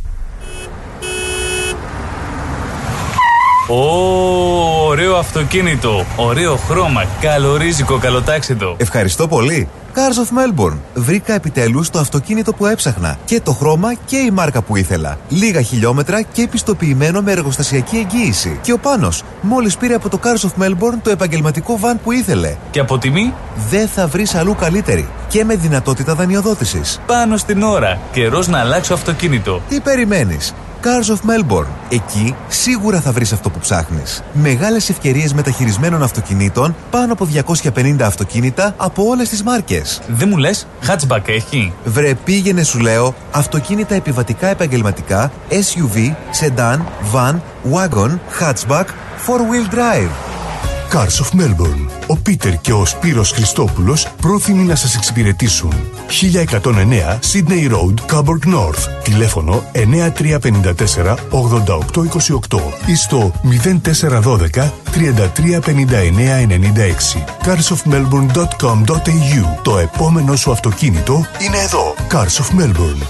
Ω, ωραίο αυτοκίνητο, ωραίο χρώμα, καλορίζικο, καλοτάξιτο. Ευχαριστώ πολύ. Cars of Melbourne. Βρήκα επιτέλους το αυτοκίνητο που έψαχνα. Και το χρώμα και η μάρκα που ήθελα. Λίγα χιλιόμετρα και επιστοποιημένο με εργοστασιακή εγγύηση. Και ο Πάνος μόλις πήρε από το Cars of Melbourne το επαγγελματικό βαν που ήθελε. Και από τιμή? Δεν θα βρεις αλλού καλύτερη. Και με δυνατότητα δανειοδότησης. Πάνω στην ώρα. Καιρός να αλλάξω αυτοκίνητο. Τι περιμένεις? Cars of Melbourne. Εκεί σίγουρα θα βρεις αυτό που ψάχνεις. Μεγάλες ευκαιρίες μεταχειρισμένων αυτοκινήτων, πάνω από διακόσια πενήντα αυτοκίνητα από όλες τις μάρκες. Δεν μου λες, hatchback έχει? Βρε, πήγαινε σου λέω, αυτοκίνητα επιβατικά επαγγελματικά, ες γιου βι, sedan, van, wagon, hatchback, four-wheel drive. Cars of Melbourne. Ο Πίτερ και ο Σπύρος Χριστόπουλος πρόθυμοι να σας εξυπηρετήσουν. χίλια εκατόν εννέα Sydney Road, Coburg North. Τηλέφωνο εννιά τρία πέντε τέσσερα ογδόντα οκτώ είκοσι οκτώ ή στο μηδέν τέσσερα ένα δύο τριάντα τρία πενήντα εννέα ενενήντα έξι. cars of melbourne dot com dot a u. Το επόμενο σου αυτοκίνητο είναι εδώ. Cars of Melbourne.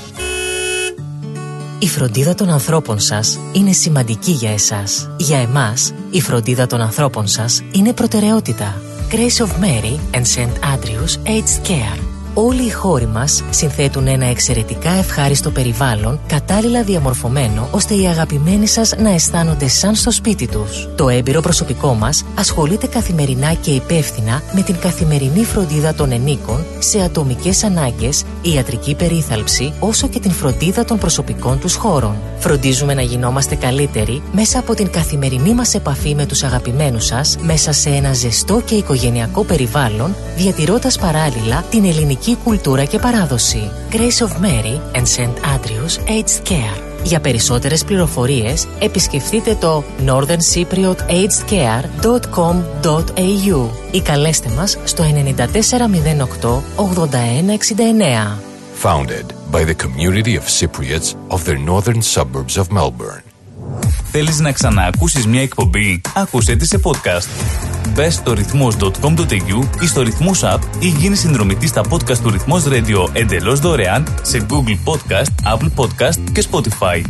Η φροντίδα των ανθρώπων σας είναι σημαντική για εσάς. Για εμάς, η φροντίδα των ανθρώπων σας είναι προτεραιότητα. Grace of Mary and Saint Andrews Aged Care. Όλοι οι χώροι μας συνθέτουν ένα εξαιρετικά ευχάριστο περιβάλλον, κατάλληλα διαμορφωμένο, ώστε οι αγαπημένοι σας να αισθάνονται σαν στο σπίτι τους. Το έμπειρο προσωπικό μας ασχολείται καθημερινά και υπεύθυνα με την καθημερινή φροντίδα των ενίκων σε ατομικές ανάγκες, ιατρική περίθαλψη, όσο και την φροντίδα των προσωπικών τους χώρων. Φροντίζουμε να γινόμαστε καλύτεροι μέσα από την καθημερινή μας επαφή με τους αγαπημένους σας, μέσα σε ένα ζεστό και οικογενειακό περιβάλλον, διατηρώντας παράλληλα την ελληνική κουλτούρα και παράδοση. Grace of Mary and Saint Andrews Aged Care. Για περισσότερες πληροφορίες επισκεφτείτε το northern cypriot aged care dot com dot a u ή καλέστε μας στο εννιά τέσσερα μηδέν οκτώ ογδόντα ένα εξήντα εννέα. Founded by the community of Cypriots of the northern suburbs of Melbourne. Θέλεις να ξαναακούσεις μια εκπομπή? Άκουσέ τη σε podcast. Μπες στο ρυθμός dot com dot a u ή στο Ρυθμός App ή γίνει συνδρομητής στα podcast του Ρυθμός Radio εντελώς δωρεάν σε Google Podcast, Apple Podcast και Spotify.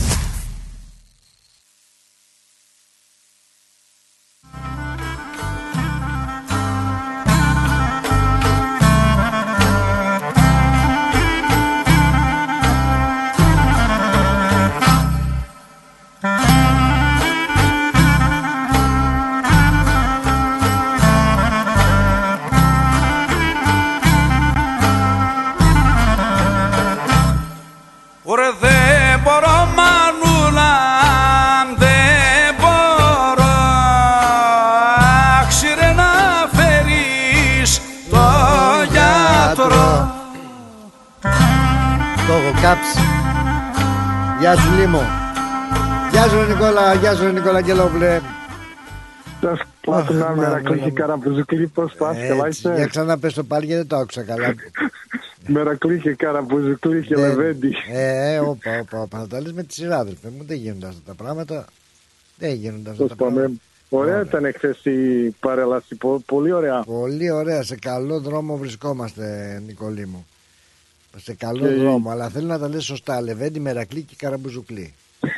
Γεια σου Λίμο. Γεια σου Νικόλα. Γεια σου Νικόλα Αγγελόπουλε. Πλάτωνα Μερακλή και Καραμπουζουκλή. Πώς πας, καλά είσαι? Για ξανά πες το πάλι γιατί δεν το άκουσα καλά. Μερακλή και Καραμπουζουκλή και Λεβέντη. Ε, όπα, όπα, όπα. Να τα λες με τη σειρά, αδερφέ μου. Δεν γίνονται αυτά τα πράγματα. Δεν γίνονται αυτά τα πράγματα. Ωραία ήταν χθες η παρέλαση. Πολύ ωραία. Πολύ ωραία. Σε καλό δρόμο βρισκόμαστε, Νικολή μου. Σε καλό και... δρόμο, αλλά θέλω να τα λες σωστά. Λεβέντη, Μερακλή και Καραμπουζουκλή.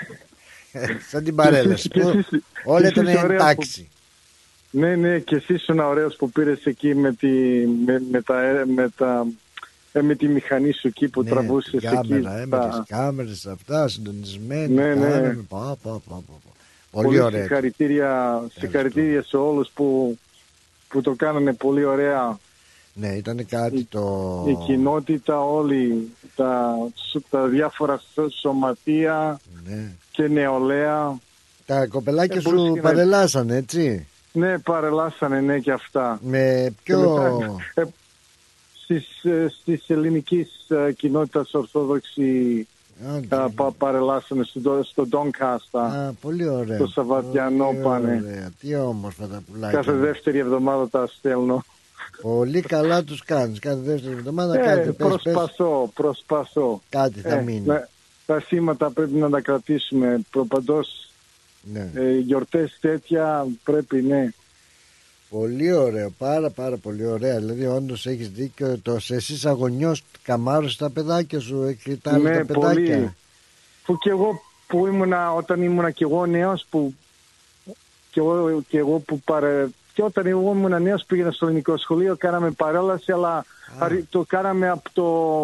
Σαν την παρέλαση. Όλα ήταν εντάξει. Που... Ναι, ναι, και εσύ ήσουν ωραίος που πήρες εκεί με, τη... με... Με, τα... με, τα... με τη μηχανή σου εκεί που ναι, τραβούσες κάμερα, εκεί. Ε, τα... με τις κάμερες αυτά, συντονισμένοι. Ναι, ναι. Πα, πα, πα, πα. Πολύ, πολύ ωραία. Συγχαρητήρια, συγχαρητήρια σε όλους που, που το κάνανε πολύ ωραία. Ναι, ήταν κάτι το... Η κοινότητα, όλοι, τα, τα διάφορα σωματεία ναι. και νεολαία. Τα κοπελάκια ε, σου να... παρελάσανε, έτσι. Ναι, παρελάσανε, ναι, και αυτά. Με ποιο... Μετά, ε, στις, ε, στις ελληνικής ε, κοινότητας Ορθόδοξη okay. πα, παρελάσανε στο, στο Doncaster. Α, πολύ ωραία. Το Σαββατιανό πολύ πάνε. Ωραία. Τι όμορφα τα πουλάκια. Κάθε δεύτερη εβδομάδα τα στέλνω. Πολύ καλά τους κάνεις. Κάθε δεύτερη εβδομάδα ε, κάτι προσπαθώ, πες, προσπαθώ. Κάτι θα ε, μείνει. Να, τα σήματα πρέπει να τα κρατήσουμε προπαντός. Ναι. Ε, γιορτές τέτοια πρέπει, ναι. Πολύ ωραίο, πάρα πάρα πολύ ωραία. Δηλαδή όντως έχεις δίκιο. Το εσείς αγωνιός καμάρωσες τα παιδάκια σου, εκτάλεις ναι, τα παιδάκια. Πολύ. Που και εγώ που ήμουνα, όταν ήμουνα και εγώ νέος, που και εγώ, και εγώ που παρε... Και όταν εγώ ήμουν νέος πήγαινα στο ελληνικό σχολείο, κάναμε παρέλαση, αλλά ah. το κάναμε από το,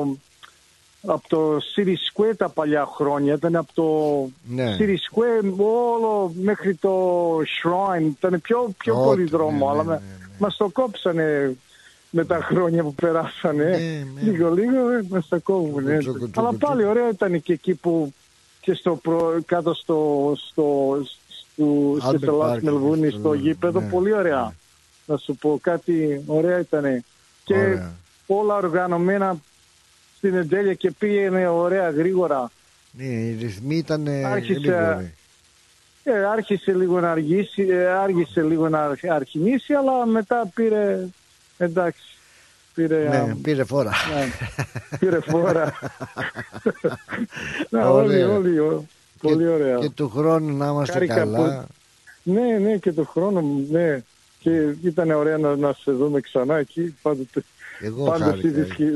από το City Square τα παλιά χρόνια. Ήταν από το ναι. City Square όλο μέχρι το Shrine. Ήταν πιο, πιο oh, πολύ δρόμο, ναι, αλλά ναι, ναι, ναι. μας το κόψανε με τα χρόνια που περάσανε. Ναι, ναι. Λίγο λίγο μας το κόβουν. Αλλά πάλι ωραία ήταν και εκεί που και στο προ, κάτω στο, στο, στο, στο Στελάς Μελβούνι, στο γήπεδο, ναι, πολύ ωραία. Ναι. Να σου πω κάτι, ωραία ήταν. Και ωραία. Όλα οργανωμένα στην εντέλεια και πήγαινε ωραία γρήγορα. Ναι, οι ρυθμοί ήταν άρχισε, ε, άρχισε λίγο να αργήσει, ε, άργησε λίγο να αρχινήσει, αλλά μετά πήρε, εντάξει. Πήρε, ναι, α, πήρε φόρα. Ναι, πήρε φόρα. Να, όλοι, όλοι, όλοι, πολύ ωραία. Και του χρόνου να είμαστε Χάρηκα καλά. Που... Ναι, ναι, και του χρόνου, ναι. Και ήταν ωραία να, να σε δούμε ξανά εκεί. Πάντοτε, εγώ πάντοτε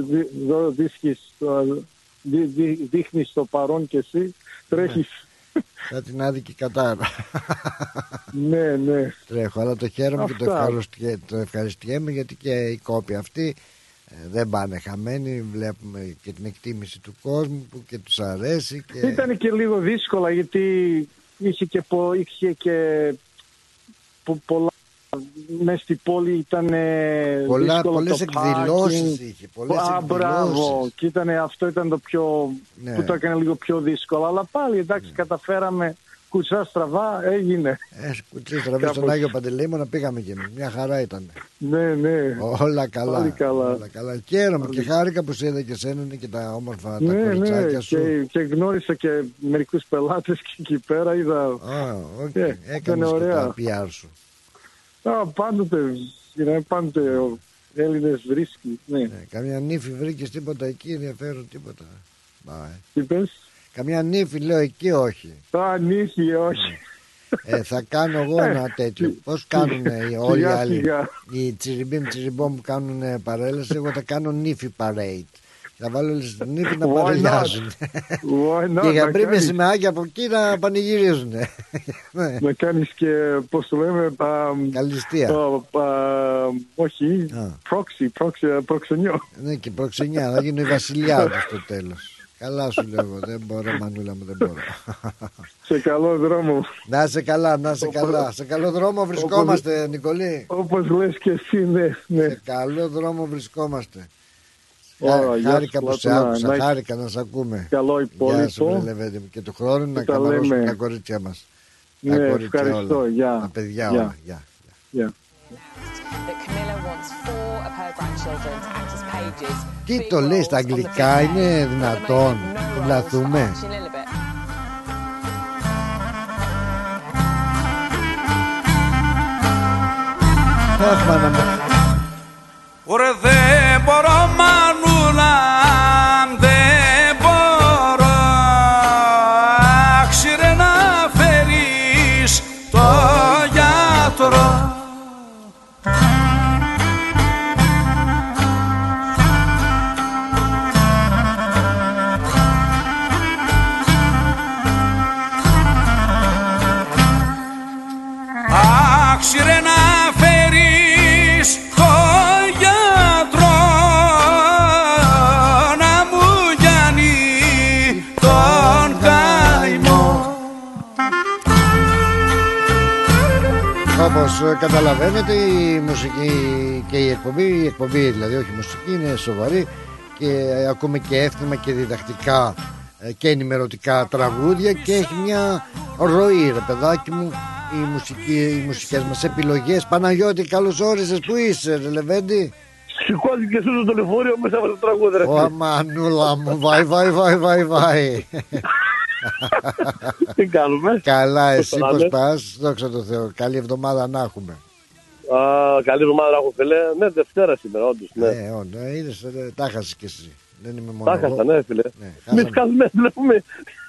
δείχνεις το παρόν και εσύ τρέχεις. Σαν την άδικη κατάρα. Ναι, ναι. Τρέχω, αλλά το χαίρομαι και το, το ευχαριστιέμαι, γιατί και οι κόποι αυτοί ε, δεν πάνε χαμένοι. Βλέπουμε και την εκτίμηση του κόσμου που και τους αρέσει. Και... Ήταν και λίγο δύσκολα, γιατί είχε και, πο, είχε και πο, πολλά. Μες στην πόλη ήταν πολλά, πολλές εκδηλώσεις είχε, πολλές Α, εκδηλώσεις. Μπράβο, και ήτανε, αυτό ήταν το πιο, ναι, που το έκανε λίγο πιο δύσκολο, αλλά πάλι εντάξει, ναι, καταφέραμε, κουτσά στραβά έγινε. Ε, κουτσί στραβά στον Άγιο Παντελεήμονα πήγαμε και εμείς, μια χαρά ήταν. Ναι, ναι. Όλα καλά, πάλι καλά. Όλα καλά. Και χαίρομαι και χάρηκα που σε είδα και σένα και τα όμορφα, ναι, τα κοριτσάκια, ναι, σου. Και, και γνώρισα και μερικούς πελάτες και εκεί πέρα είδα. Α, okay. ε, έκανες και τα πι αρ σου. Α, πάντοτε, πάντοτε ο Έλληνες βρίσκει, ναι. ναι. Καμιά νύφη βρήκες τίποτα εκεί, ενδιαφέρον τίποτα? Τι πες? Καμιά νύφη λέω εκεί, όχι. Α, νύφη, όχι. Ε, θα κάνω εγώ ένα τέτοιο. Πώς κάνουν όλοι οι άλλοι, οι τσιριμπίμ τσιριμπόμ που κάνουν παρέλαση, εγώ θα κάνω νύφη parade. Θα βάλω όλες τις νύφη να παρελιάζουν. Και για πριν με σημαίακια από εκεί να πανηγυρίζουν. Να κάνεις και, πώς το λέμε, καλυστία. Όχι, proxy, προξενιό. Ναι, και προξενιά, θα γίνω η βασιλιά του στο τέλος. Καλά σου λέω, δεν μπορώ, Μανούλα μου, δεν μπορώ. Σε καλό δρόμο. Να σε καλά, να σε καλά. Σε καλό δρόμο βρισκόμαστε, Νικολή. Όπως λες και εσύ, ναι. Σε καλό δρόμο βρισκόμαστε. Oh, χάρηκα που σε άκουσα, να... χάρηκα να σε ακούμε. Καλό υπόλοιπο. Γεια σου, Λεβέντη μου. Και του χρόνου να καμαρώσουμε τα κορίτσια μας. Ναι, τα κορίτσια ευχαριστώ. Όλα. Γεια. Τα παιδιά yeah. όλα. Γεια. Yeah. Τι το λέει στα αγγλικά, είναι δυνατόν? Βλαθούμε. Αχ, μάνα μου. Ωραία, δεν μπορώ, Μανούλα, δεν μπορώ. Άξιρε να φέρεις το γιατρό. Άξιρε να φέρεις το γιατρό, να μου γιάνει τον καημό. Όπως καταλαβαίνετε, η μουσική και η εκπομπή, η εκπομπή δηλαδή, όχι η μουσική, είναι σοβαρή και ακούμε και εύθυμα και διδακτικά και ενημερωτικά τραγούδια και έχει μια ροή, ρε παιδάκι μου, οι, μουσική, οι μουσικές μας επιλογές. Παναγιώτη, καλώς όρισες, που είσαι, ρε Λεβέντη? Σηκώθηκε σου το λεωφορείο μέσα από το τραγούδι, ρε. Ω, Μανούλα μου, βάι, βάι, βάι, βάι, βάι. Τι κάνουμε? Καλά, εσύ πώς πας? Δόξα τω Θεώ, καλή εβδομάδα να έχουμε. Α, καλή εβδομάδα να έχω, φίλε. Ναι, Δευτέρα σήμερα, όντως. Ναι, ε, όντως, είδες, τα χάσεις κι εσύ. Δεν είμαι μόνο τα χάσα, ναι, φίλε. Εμείς κάνουμε, βλέπουμε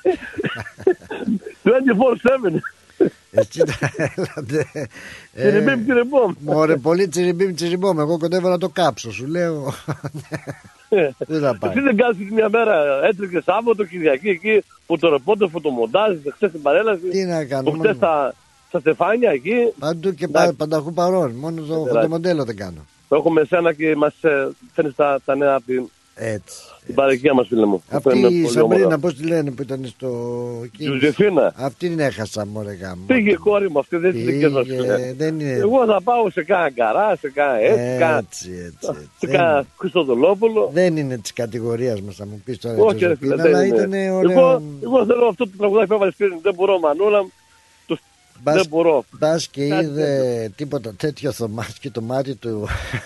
είκοσι τέσσερα επτά. Έτσι τα έλατε. Τσιριμπίμ τσιριμπόμ. Μωρέ, πολύ τσιριμπίμ τσιριμπόμ. Εγώ κοντεύω να το κάψω, σου λέω. Τι θα πάει? Εσύ δεν κάνεις μια μέρα έτρεχε Σάββατο, Κυριακή εκεί, φωτορεπόρτερ, φωτομοντάζ, χθες την παρέλαση. Τι να κάνω? Χθες στα Στεφάνια εκεί. Παντού και πανταχού παρόν. Μόνο το φωτομοντέλο δεν κάνω. Το έχουμε εσένα και μας φέρνεις τα νέα από την Έτσι. Την παροικία μας, φίλε μου. Αυτή η Σαμπρίνα, πώς τη λένε που ήταν στο. Τζουζεφίνα. Αυτή την έχασα, μωρέ γάμο. Πήγε η κόρη μου, αυτή δεν είναι δικές μας. Είναι... Εγώ θα πάω σε κάνα Γκαρά, σε κάνα έτσι, έτσι, έτσι, έτσι. σε κάνα Χριστοδουλόπουλο. Δεν είναι της κατηγορίας μας, θα μου πεις τώρα. Όχι, ρε φίλε, δεν είναι. Εγώ, εγώ θέλω αυτό το τραγουδάκι που έβαλες πριν, δεν μπορώ, Μανούλα. Μπας, δεν μπορώ. Μπας και είδε τίποτα τέτοιο Θωμάς και το μάτι του.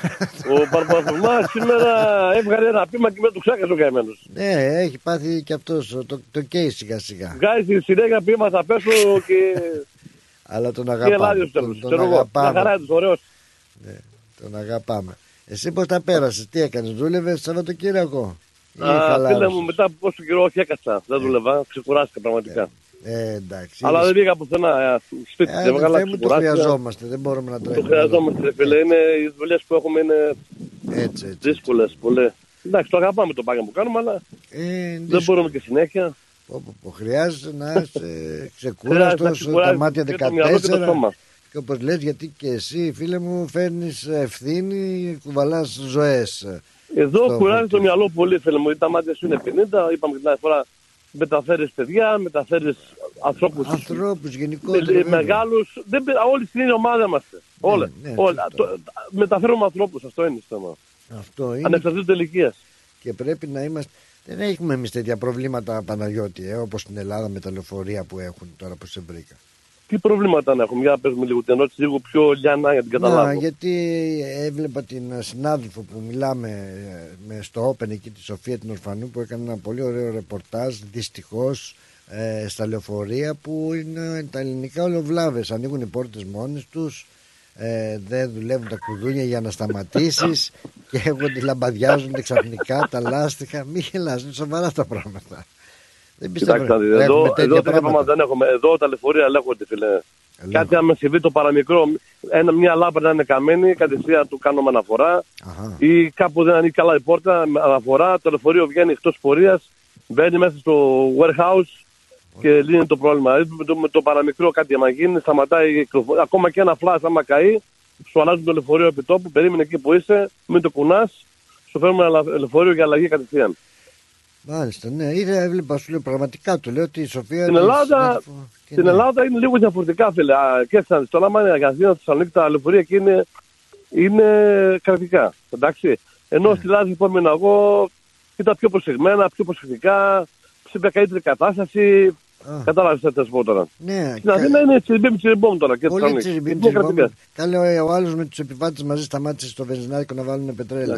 Ο Παρπαθωμάς σήμερα έβγαλε ένα πείμα και με το ξάκασε ο καημένος. Ναι, έχει πάθει και αυτός το, το καίει σιγά σιγά. Βγάζει συνέχεια πείματα πέσω και... Αλλά τον αγαπάμε. Τον, τον, τον αγαπάμε. Μια χαρά τους, ωραίος. Ναι, τον αγαπάμε. Εσύ πώς τα πέρασες, τι έκανες, δούλευες Σαββατοκύριακο? Α, φίλε μου, μετά από πόσο καιρό όχι έκατσα. Δεν δούλευα, ξεκουράστηκα πραγματικά. Ε, εντάξει. Αλλά δεν πήγα πουθενά. Σπίτι ε, δεν βγάλα. Δεν το χρειαζόμαστε, δεν μπορούμε να τρέχουμε. Το χρειαζόμαστε, φίλε. Είναι, οι δουλειές που έχουμε είναι έτσι, έτσι, δύσκολες πολύ. Εντάξει, το αγαπάμε το πράγμα που κάνουμε, αλλά ε, δεν μπορούμε και συνέχεια. Πω, πω, πω, χρειάζεται να είσαι ξεκούραστος, τα μάτια δεκατέσσερα. Και όπως λες, γιατί και εσύ, φίλε μου, φέρνεις ευθύνη, κουβαλάς ζωές. Εδώ κουράζει το μυαλό πολύ, φίλε μου. Τα μάτια σου είναι πενήντα, είπαμε την άλλη φορά. Μεταφέρεις παιδιά, μεταφέρεις ανθρώπους. Ανθρώπους γενικότερα. Μεγάλους. Δεν, όλοι στην ίδια ομάδα είμαστε. Ναι, όλα. Ναι, όλα. Το, μεταφέρουμε ανθρώπους, αυτό είναι το θέμα. Αυτό είναι. Ανεξαρτήτως ηλικίας. Και πρέπει να είμαστε. Δεν έχουμε εμείς τέτοια προβλήματα, Παναγιώτη, ε, όπως στην Ελλάδα με τα λεωφορεία που έχουν τώρα που σε βρήκα. Τι προβλήματα να έχουμε, για να παίζουμε λίγο την ερώτηση, λίγο πιο λιανά για την καταλάβω. Να, γιατί έβλεπα την συνάδελφο που μιλάμε με στο Open εκεί, τη Σοφία την Ορφανού, που έκανε ένα πολύ ωραίο ρεπορτάζ, δυστυχώς, ε, στα λεωφορεία που είναι τα ελληνικά ολοβλάβες. Ανοίγουν οι πόρτες μόνες τους, ε, δεν δουλεύουν τα κουδούνια για να σταματήσεις και έχουν, λαμπαδιάζουν ξαφνικά τα λάστιχα. Μη γελάς, είναι σοβαρά τα πράγματα. Δεν Κοιτάξτε, εδώ, εδώ δεν, δεν έχουμε. Εδώ τα λεωφορεία λέγονται, φίλε. Ελέγχω. Κάτι αν με συμβεί το παραμικρό, ένα, μια λάμπα να είναι καμένη, κατευθείαν του κάνουμε αναφορά. Αχα. Ή κάπου δεν ανοίγει καλά η πόρτα, αναφορά. Το λεωφορείο βγαίνει εκτός πορείας, μπαίνει μέσα στο warehouse και λύνει το πρόβλημα. Με το, με το παραμικρό κάτι άμα γίνει, σταματάει. Ακόμα και ένα φλάσ, άμα καεί, σου αλλάζουν το λεωφορείο επί τόπου, περίμενε εκεί που είσαι, μην το κουνάς, σου φέρουμε ένα λεωφορείο για αλλαγή κατευθείαν. Μάλιστα, ναι, είδα, έβλεπα, σου λέω πραγματικά, του λέω ότι η Σοφία. Στην Ελλάδα, στην ναι. Ελλάδα είναι λίγο διαφορετικά, φίλε. Και σαν στο Λάμα είναι Αθήνα, στη Θεσσαλονίκη, τα λεωφορεία εκεί είναι, είναι κρατικά. Εντάξει. Ενώ ναι. στη Ελλάδα λοιπόν εγώ ήταν πιο προσεγμένα, πιο προσεκτικά, σε μια καλύτερη κατάσταση. Κατάλαβες τι θα σου πω τώρα. Ναι, στην Αθήνα είναι τσιριμπίμ τσιριμπόμ τώρα. Και πολύ τσιριμπίμ τσιριμπόμ. Καλέ ο άλλος με τους επιβάτες μαζί σταμάτησε στο βενζινάδικο να βάλουν πετρέλαιο.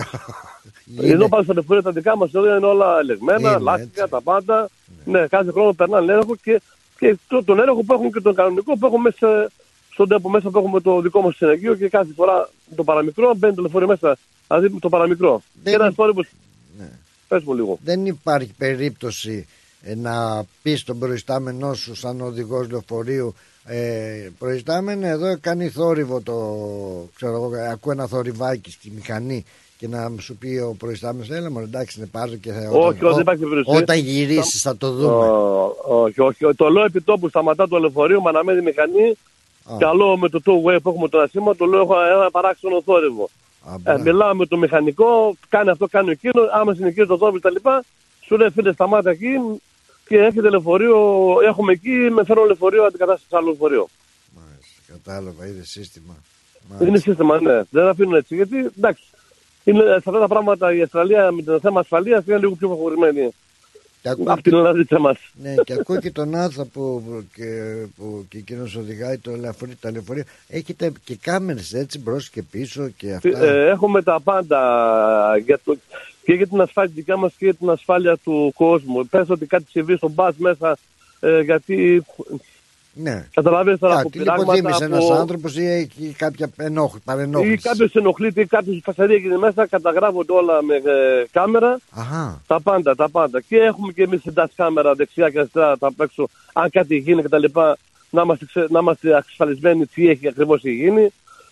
Εδώ πάνω στα λεωφορεία τα δικά μας εδώ είναι όλα ελεγμένα, λάστιχα, τα πάντα. Ναι. ναι, κάθε χρόνο περνάνε έλεγχο και, και το, τον έλεγχο που έχουν και τον κανονικό που έχουμε μέσα στον τέπο μέσα που έχουμε το δικό μας συνεργείο και κάθε φορά το παραμικρό μπαίνει το λεωφορείο μέσα. Δηλαδή το παραμικρό. Δεν και ένα θόρυβο. Ναι. Πες μου λίγο. Δεν υπάρχει περίπτωση να πεις στον προϊστάμενό σου σαν οδηγός λεωφορείου ε, προϊστάμενε εδώ κάνει θόρυβο το ξέρω εγώ, ακούω ένα θορυβάκι στη μηχανή και να σου πει ο προϊστάμενος έλα μου εντάξει να πάρω και θα, όχι, όταν, όχι, ό, όταν γυρίσεις θα το δούμε. Όχι, όχι, το λέω επί τόπου σταματά το λεωφορείο με αναμένει μηχανή oh. καλό με το two-way που έχουμε το ασήμα το λέω έχω ένα παράξενο θόρυβο. Ah, ε, μιλάω με το μηχανικό, κάνει αυτό, κάνει εκείνο, άμα συνοικίζει το θόρυβο κτλ. Σου λέει φίλε σταμάτα εκεί και έχετε λεωφορείο, έχουμε εκεί με φέρνω λεωφορείο αντικατάσταση άλλο λεωφορείο. Μάλιστα, κατάλαβα, είναι σύστημα. Μάλιστα. Είναι σύστημα, ναι. Δεν αφήνουν έτσι. Γιατί εντάξει, είναι, σε αυτά τα πράγματα η Αυστραλία με το θέμα ασφαλείας είναι λίγο πιο προχωρημένη. Από την Ελλάδα μας. Ναι, και ακούω και τον Άθα που, και, που και εκείνος οδηγάει το λεωφορείο, τα λεωφορεία. Έχετε και κάμερες έτσι μπρος και πίσω και αυτά. Ε, έχουμε τα πάντα για το, και για την ασφάλεια δικά μας και για την ασφάλεια του κόσμου. Πες ότι κάτι συμβεί στον μπας μέσα ε, γιατί... Ναι. Καταλαβαίνεις τώρα από πειράγματα. Κάτι λιποθύμησε ένας άνθρωπος ή έχει κάποια ενόχ, παρενόχληση. Ή κάποιος ενοχλείται ή κάποιος φασαρία γίνει μέσα, καταγράφονται όλα με ε, κάμερα. Αχα. Τα πάντα, τα πάντα. Και έχουμε και εμείς εντάξει κάμερα δεξιά και αριστερά, τα παίξω, αν κάτι γίνει κτλ. Να είμαστε, να είμαστε ασφαλισμένοι τι έχει ακριβώς γίνει.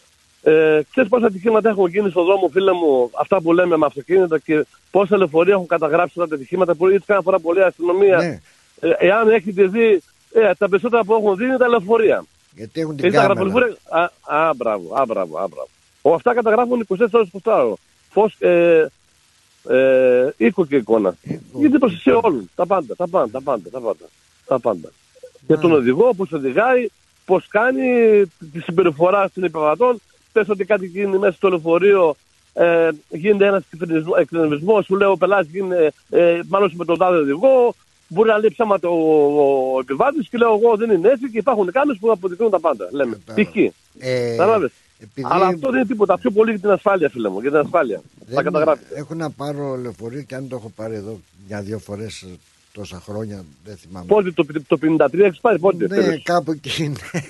Ε, ξέρεις πόσα ατυχήματα έχουν γίνει στον δρόμο, φίλε μου, αυτά που λέμε με αυτοκίνητα και πόσα λεωφορεία έχουν καταγράψει αυτά τα ατυχήματα που ήρθε κάθε φορά πολλή αστυνομία. Ναι. Ε, εάν έχετε δει, ε, τα περισσότερα που έχουν δει είναι τα λεωφορεία. Γιατί έχουν την κάμερα. Α, α, μπράβο, α, μπράβο, α, μπράβο. Ο, αυτά καταγράφουν είκοσι τέσσερις ώρες είκοσι τέσσερα ώρες. Φως, ε, ε, οίκο και εικόνα. Γιατί προστασία όλων. Τα πάντα, τα πάντα, τα πάντα, τα πάντα. Τα πάντα. Για τον οδηγό, πώς οδηγάει, πώς κάνει τη συμπεριφορά των επιβατών. Πες ότι κάτι γίνει μέσα στο λεωφορείο, ε, γίνεται ένας εκνευρισμός, σου λέει ο πελάτης γίνεται ε, μάλλον με τον τάδε οδηγό. Μπορεί να λέει ψάματα ο, ο επιβάτης και λέω εγώ δεν είναι έτσι και υπάρχουν κάμερες που αποδεικνύουν τα πάντα. Λέμε. Π.χ. Ε, επειδή... Αλλά αυτό δεν είναι τίποτα. Πιο πολύ για την ασφάλεια, φίλε μου. Για την ασφάλεια. Θα καταγράφετε. Έχω να πάρω λεωφορείο και αν το έχω πάρει εδώ μια-δύο φορές τόσα χρόνια, δεν θυμάμαι. Πότε το, το πενήντα τρία έχεις πάρει, πότε. Ναι, τέλος. Κάπου εκεί.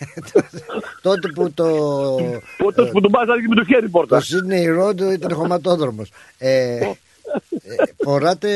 Τότε που το. Τότε που τον πας με το χέρι πόρτα. Το Sydney Road ήταν χωματόδρομος. ε, Ε, φοράτε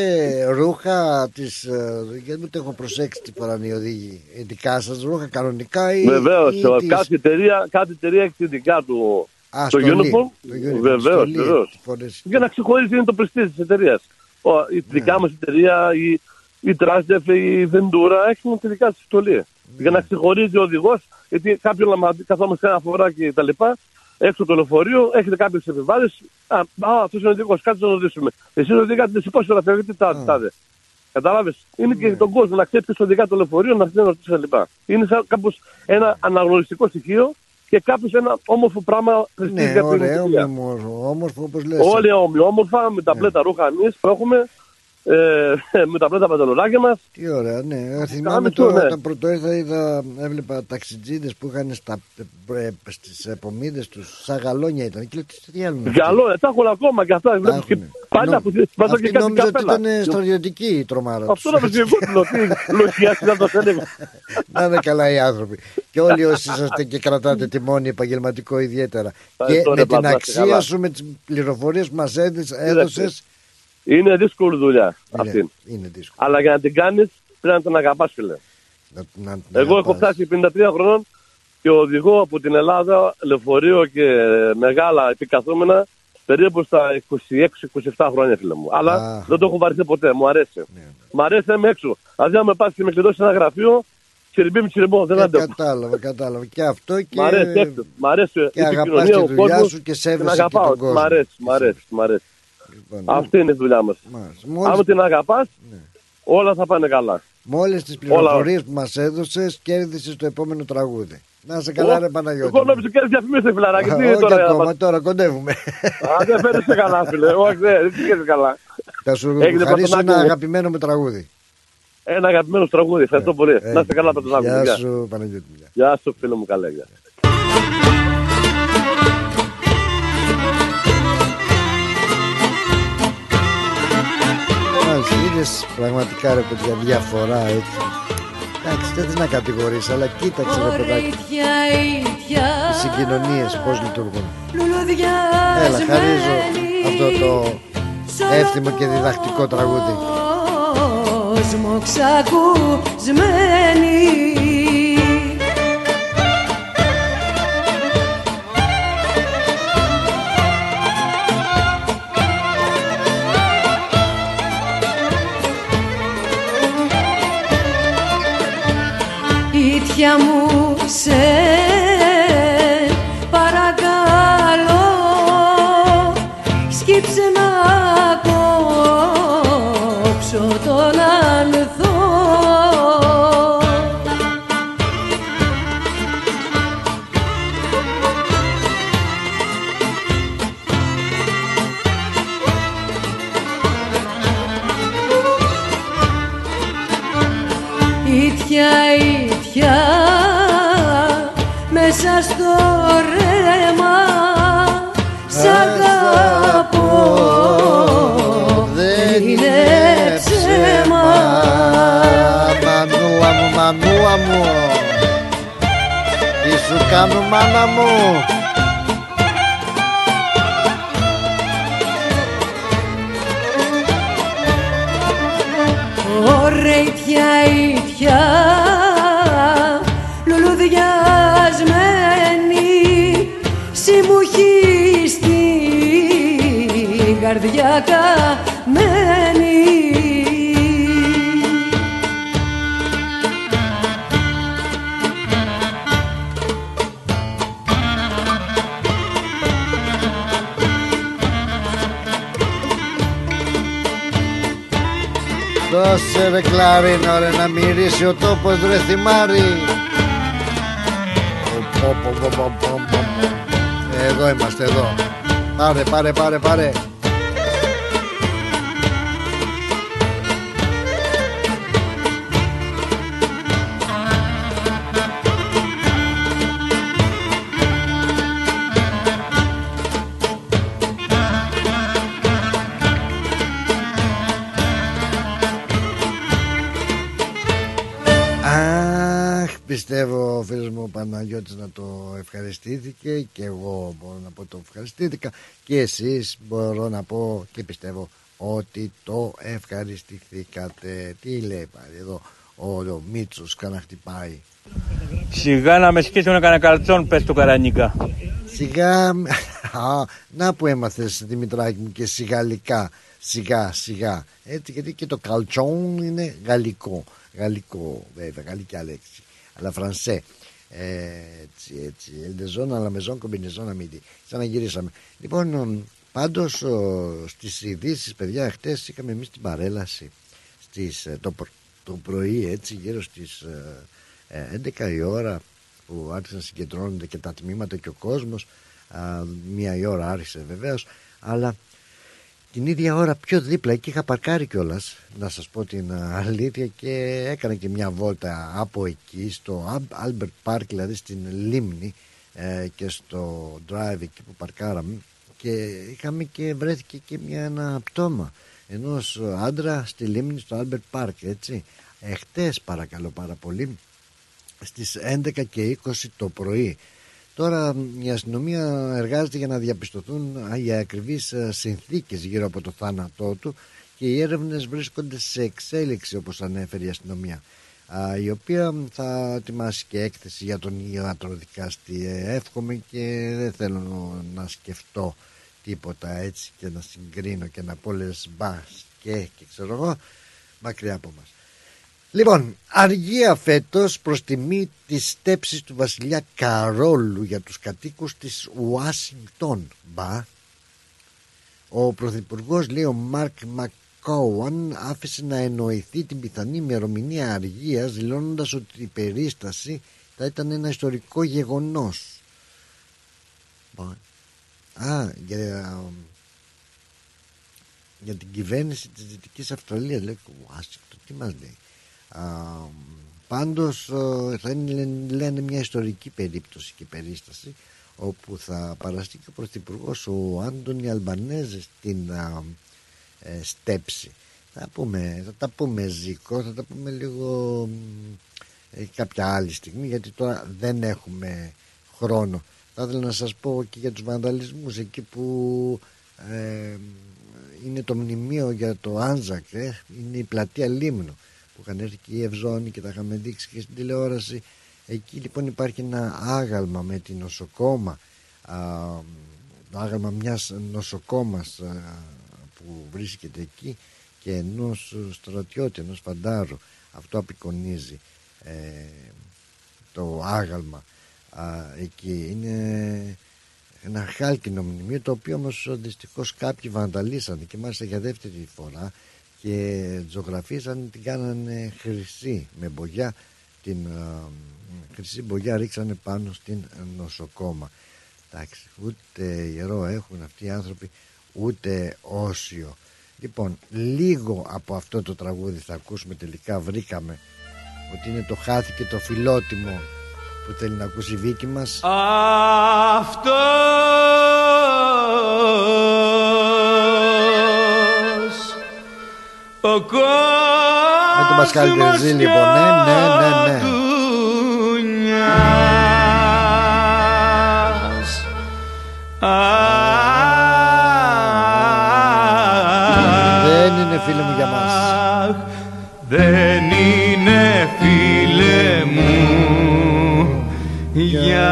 ρούχα της, ε, γιατί δεν το έχω προσέξει τι φοράνε οι οδήγοι, δικά σας ρούχα κανονικά ή... Βεβαίως, ή κάθε, της... εταιρεία, κάθε εταιρεία έχει δικά του Α, το uniform, βεβαίως, βεβαίως. Για να ξεχωρίσει είναι το prestige της εταιρείας. Ο, η ναι. δικά μας εταιρεία, η, η Trasdef, η Ventura έχουν τη δικά της στολή. Ναι. Για να ξεχωρίζει ο οδηγός, γιατί κάποιον καθόμαστε ένα φορά και τα λοιπά, έξω το λεωφορείο, έχετε κάποιους επιβάτες. Α, α αυτός είναι ο οδηγός, κάτσε να οδηγήσουμε. Εσείς οδηγάτε σε πόση ώρα φεύγετε, τάδε, τάδε. Κατάλαβες. Είναι και τον κόσμο να ξέρει ποιος οδηγά το λεωφορείο, να θέλει να ρωτήσει λοιπά. Είναι σαν κάπως ένα αναγνωριστικό στοιχείο και κάπως ένα όμορφο πράγμα. Ναι, ωραίο, όμορφο όπως λες. Όλοι ομοιόμορφα, με τα μπλε τα ρούχα εμείς που έχουμε. Ε, με τα πλέτα παντελονάκια μας. Τι ωραία, ναι. Θυμάμαι το, ναι. Όταν πρώτο ήρθα, είδα, έβλεπα ταξιτζίδες που είχαν στα, ε, στις επομίδες τους, σαν γαλόνια ήταν. Και λέω, τι άλλο. Γαλόνια, τα έχουν ακόμα και αυτά. Βλέπεις και πάντα που βάζω και κάτι καπέλα. Ότι ήταν στρατιωτική η τρομάρα τους. Αυτό να με συγχωρώ, τι λογιάσει να το θέλει. Να είναι καλά οι άνθρωποι. Και όλοι όσοι είσαστε και κρατάτε τιμόνι επαγγελματικό ιδιαίτερα. Και με την αξία σου, με τις πληροφορίες που μας έδωσες. Είναι δύσκολη δουλειά είναι, αυτή. Είναι δύσκολη. Αλλά για να την κάνεις πρέπει να την αγαπάς, φίλε. Να, να, να Εγώ έχω φτάσει πενήντα τρία χρονών και οδηγώ από την Ελλάδα λεωφορείο και μεγάλα επικαθόμενα περίπου στα είκοσι έξι είκοσι επτά χρόνια, φίλε μου. Αλλά Α, δεν το έχω βαρεθεί ποτέ, μου αρέσει. Ναι, ναι. Μου αρέσει να είμαι έξω. Δηλαδή, αν με πας και με κλειδώσει ένα γραφείο, τσιριμπή με τσιριμπό, δεν αντέχω. Κατάλαβα, κατάλαβα. Και αυτό και. Μ' αρέσει έξω. Μ' αρέσει και αγαπάς τη δουλειά σου και σέβεσαι και τον κόσμο. Μ' αρέσει, μ' αρέσει, μ' αρέσει. Λοιπόν, αυτή είναι η δουλειά μας. Μόλις... Αν την αγαπάς, ναι. όλα θα πάνε καλά. Με όλες τις πληροφορίες που μας έδωσες, κέρδισες το επόμενο τραγούδι. Να σε καλά, ρε Παναγιώτη. Εγώ νόμιζα κέρδισε διαφημίσεις, φιλαράκι. Όχι ακόμα, τώρα κοντεύουμε. Α, δεν φέρεσαι καλά, φίλε. Όχι, δεν φέρεσαι καλά. Θα σου χαρίσω ένα αγαπημένο με τραγούδι. Ένα αγαπημένο τραγούδι, ευχαριστώ πολύ. Να είστε καλά, Πρωτονάκη. Γεια σου, Παναγιώτη. Γεια σου, φίλο μου, καλά. Είδες πραγματικά, ρε παιδιά, διαφορά έτσι. Εντάξει, δεν θες να κατηγορείς, αλλά κοίταξε, ρε παιδάκι, τις συγκοινωνίες πώς λειτουργούν. Έλα, χαρίζω αυτό το εύθυμο και διδακτικό τραγούδι. Κόσμο ξακουσμένη, ήτια μου σε παρακαλώ, σκύψε να κόψω τον ανθό. Ήτια, ήτια, μέσα στο ρέμα σ' αγαπώ, δεν είναι ψέμα. Μανούα μου, μανούα μου, τι σου κάνω, μάνα μου. Ωραία, ήτια, ήτια, λουλουδιασμένη, συ μου έχει στην καρδιά καμένη. Δώσε ρε κλαρίνο ρε να μυρίσει ο τόπος ρε θυμάρι. Εδώ είμαστε εδώ. Πάρε πάρε πάρε πάρε. Πιστεύω ο φίλος μου ο Παναγιώτης να το ευχαριστήθηκε και εγώ μπορώ να πω το ευχαριστήθηκα και εσείς μπορώ να πω και πιστεύω ότι το ευχαριστηθήκατε. Τι λέει πάλι εδώ ο, ο Μίτσος καναχτυπάει. Σιγά να με σκίσουν κανένα καλτσόν πες του Καρανίκα. Σιγά α, να που έμαθες Δημητράκη μου και σιγαλικά. Σιγά σιγά έτσι, γιατί και το καλτσόν είναι γαλλικό. Γαλλικό βέβαια, γαλλική λέξη. Αλλά φρανσέ. Έτσι, έτσι. Ελντεζόν, αλλά μεζόν, κομπινεζόν, αμύδι. Σαν να γυρίσαμε. Λοιπόν, πάντως στις ειδήσεις, παιδιά, χτες είχαμε εμείς την παρέλαση στις, το, το πρωί, έτσι, γύρω στις έντεκα η ώρα που άρχισαν να συγκεντρώνονται και τα τμήματα και ο κόσμος. Α, μία η ώρα άρχισε βεβαίως, αλλά την ίδια ώρα πιο δίπλα εκεί είχα παρκάρει κιόλας, να σας πω την αλήθεια, και έκανα και μια βόλτα από εκεί στο Albert Park, δηλαδή στην Λίμνη, ε, και στο drive εκεί που παρκάραμε, και είχαμε και βρέθηκε και μια, ένα πτώμα ενός άντρα στη Λίμνη στο Albert Park, έτσι. Εχτες παρακαλώ πάρα πολύ στις έντεκα και είκοσι το πρωί. Τώρα η αστυνομία εργάζεται για να διαπιστωθούν οι ακριβείς συνθήκες γύρω από το θάνατό του και οι έρευνες βρίσκονται σε εξέλιξη, όπως ανέφερε η αστυνομία, η οποία θα ετοιμάσει και έκθεση για τον ιατροδικαστή. Εύχομαι και δεν θέλω να σκεφτώ τίποτα έτσι και να συγκρίνω και να πω λες μπας και, και ξέρω εγώ, μακριά από μας. Λοιπόν, αργία φέτος προς τιμή της στέψης του βασιλιά Καρόλου για τους κατοίκους της Ουάσιγκτον. Μπα. Ο πρωθυπουργός, λέει, ο Μάρκ Μακκόουαν, άφησε να εννοηθεί την πιθανή ημερομηνία αργίας, δηλώνοντας ότι η περίσταση θα ήταν ένα ιστορικό γεγονός. Μπα. Α, για, για την κυβέρνηση της Δυτικής Αυστραλίας, λέει, Ουάσιγκτον, τι μας λέει. Uh, πάντως uh, θα είναι, λένε, μια ιστορική περίπτωση και περίσταση όπου θα παραστεί και ο πρωθυπουργός ο Άντωνι Αλμπανέζε στην uh, ε, στέψη. Θα, πούμε, θα τα πούμε ζήκο, θα τα πούμε λίγο ε, κάποια άλλη στιγμή, γιατί τώρα δεν έχουμε χρόνο. Θα ήθελα να σας πω και για τους βανδαλισμούς εκεί που ε, είναι το μνημείο για το Άνζακ, ε, είναι η πλατεία Λίμνου, που είχαν έρθει και οι Ευζώνοι και τα είχαμε δείξει και στην τηλεόραση. Εκεί λοιπόν υπάρχει ένα άγαλμα με την νοσοκόμα, α, το άγαλμα μιας νοσοκόμας α, που βρίσκεται εκεί και ενός στρατιώτη, ενός φαντάρου. Αυτό απεικονίζει ε, το άγαλμα α, εκεί. Είναι ένα χάλκινο μνημείο, το οποίο όμως δυστυχώς κάποιοι βανταλίσανε και μάλιστα για δεύτερη φορά, και ζωγραφίσαν, την κάνανε χρυσή με μπογιά, την α, χρυσή μπογιά ρίξανε πάνω στην νοσοκόμα. Εντάξει, ούτε ιερό έχουν αυτοί οι άνθρωποι, ούτε όσιο. Λοιπόν, λίγο από αυτό το τραγούδι θα ακούσουμε τελικά. Βρήκαμε ότι είναι το χάθηκε το φιλότιμο που θέλει να ακούσει η Βίκη μας. Αυτό ο κόσμος με τον Πασχάλη Τερζή, λοιπόν, ναι, ναι, ναι, ναι. Δεν είναι φίλε μου για μας. Δεν είναι φίλε μου για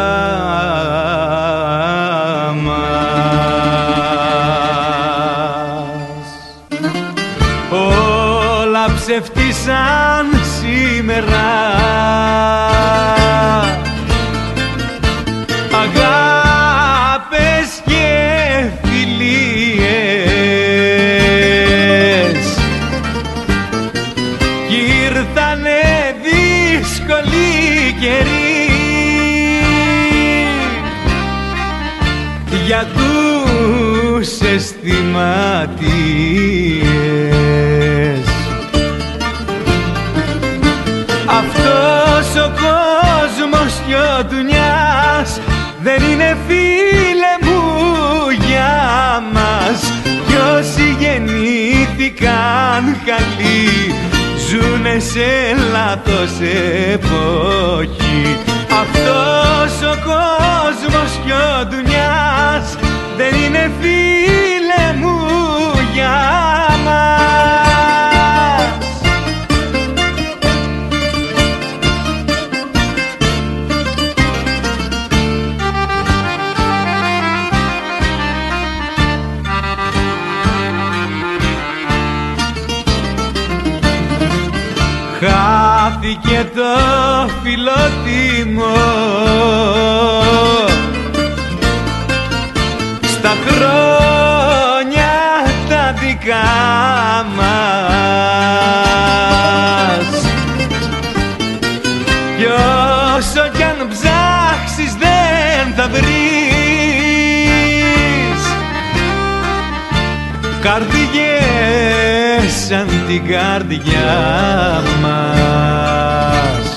ψευτήσαν σήμερα, αγάπες και φιλίες, δύσκολη καιρή για τους αισθηματίες. Αυτός ο κόσμος κι ο ντουνιάς δεν είναι φίλε μου για μας, κι όσοι γεννήθηκαν καλοί ζουνε σε λάθος εποχή. Αυτός ο κόσμος κι ο ντουνιάς δεν είναι φίλε μου για μας. Χάθηκε το φιλότιμο στα χρόνια τα δικά μας, κι όσο κι αν ψάξεις δεν θα βρεις καρδιές σαν την καρδιά μας.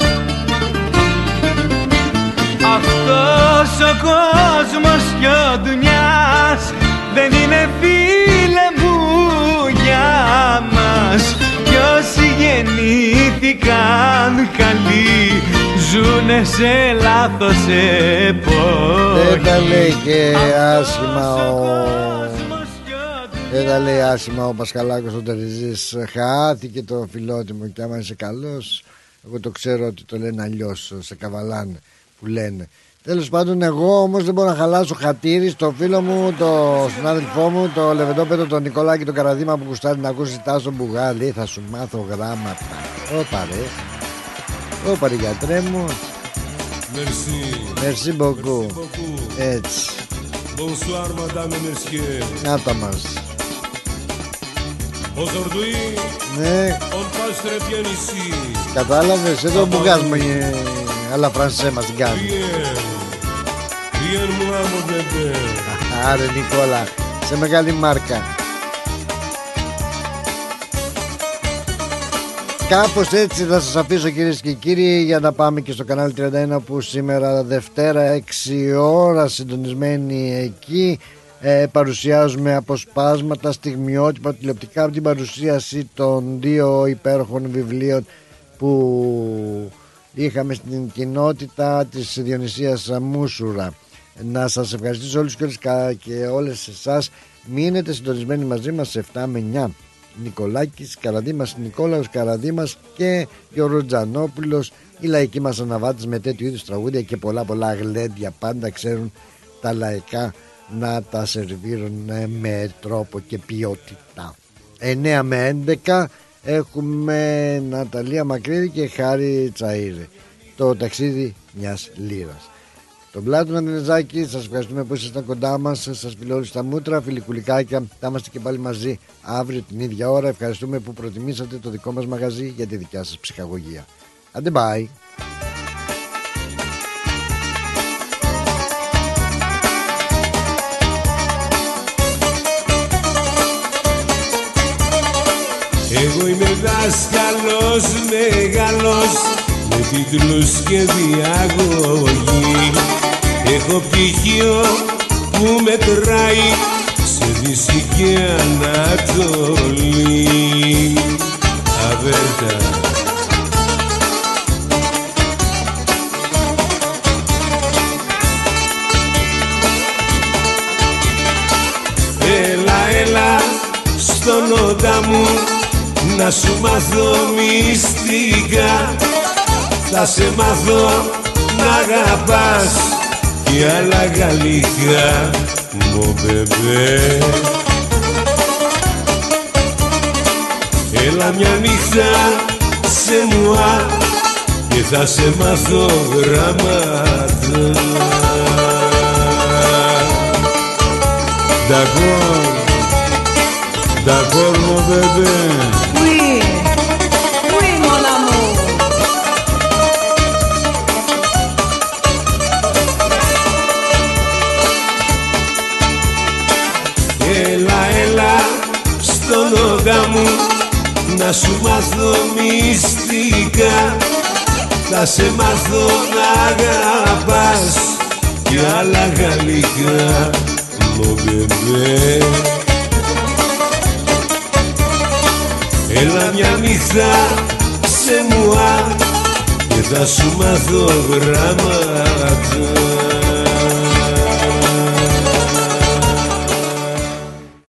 Αυτός ο κόσμος κι ο ντουνιάς δεν είναι φίλε μου για μας, κι όσοι γεννήθηκαν καλοί ζουνε σε λάθος εποχή. Δεν τα λέει και άσχημα ο... Δεν τα λέει άσχημα ο Πασχαλάκος ο Τεριζής. Χάθηκε το φιλότιμο, και άμα είσαι καλός, εγώ το ξέρω ότι το λένε αλλιώς, σε καβαλάνε που λένε. Τέλος πάντων, εγώ όμως δεν μπορώ να χαλάσω χατήρι στο φίλο μου, το συνάδελφό μου, το λεβεντόπεδο, τον Νικολάκη τον Καραδίμα, που κουστάρει να ακούσει Τάσο Μπουγάλη. Θα σου μάθω γράμματα. Ωπα ρε, ωπα ρε γιατρέ μου. Merci. Merci beaucoup. Έτσι. Bonsoir, madame et messieurs. Να τα μας. Aujourd'hui, ναι. on passe très bien ici. Κατάλαβες, εδώ μπουγάζουμε αλλά φρανσέ μας την κάνει. Bien, moi, mon bébé. Άρε Νικόλα, σε μεγάλη μάρκα. Κάπως έτσι θα σας αφήσω, κυρίες και κύριοι, για να πάμε και στο κανάλι τριάντα ένα, που σήμερα Δευτέρα έξι ώρα συντονισμένοι εκεί ε, παρουσιάζουμε αποσπάσματα, στιγμιότυπα, τηλεοπτικά από την παρουσίαση των δύο υπέροχων βιβλίων που είχαμε στην κοινότητα της Διονυσίας Μούσουρα. Να σας ευχαριστήσω όλους και όλες εσάς. Μείνετε συντονισμένοι μαζί μας σε επτά με εννιά. Νικολάκης Καραδίμας, Νικόλαος Καραδίμας και Γιώργος Τζανόπουλος, οι λαϊκοί μας αναβάτες με τέτοιου είδους τραγούδια και πολλά πολλά γλέντια. Πάντα ξέρουν τα λαϊκά να τα σερβίρουν με τρόπο και ποιότητα. εννιά με έντεκα έχουμε Ναταλία Μακρύδη και Χάρη Τσαΐρη, το ταξίδι μιας λύρας. Τον Πλάτωνα Νενεζάκη, σας ευχαριστούμε που ήσασταν κοντά μας. Σας φιλώ όλους στα μούτρα, φιλικουλικάκια. Θα είμαστε και πάλι μαζί αύριο την ίδια ώρα. Ευχαριστούμε που προτιμήσατε το δικό μας μαγαζί για τη δικιά σας ψυχαγωγία. Άντε bye. Εγώ είμαι δάσκαλος μεγάλος, με τίτλους και διαγωγή. Έχω πτυχίο που μετράει σε Δύση και Ανατολή. Αβέρτα. Έλα, έλα στον όντα μου να σου μάθω μυστικά. Θα σε μάθω να αγαπάς και άλλα γαλλικά, μου μπεμπέ. Έλα μια νύχτα σε μουά και θα σε μάθω γραμμάτα. D'accord, d'accord mon bébé. Oui, oui mon amour. θα σου μάθω μυστικά, θα σε μάθω να αγαπάς κι άλλα γαλλικά, mon bébé. Έλα μια νύχτα σε μουά και θα σου μάθω γράμματα.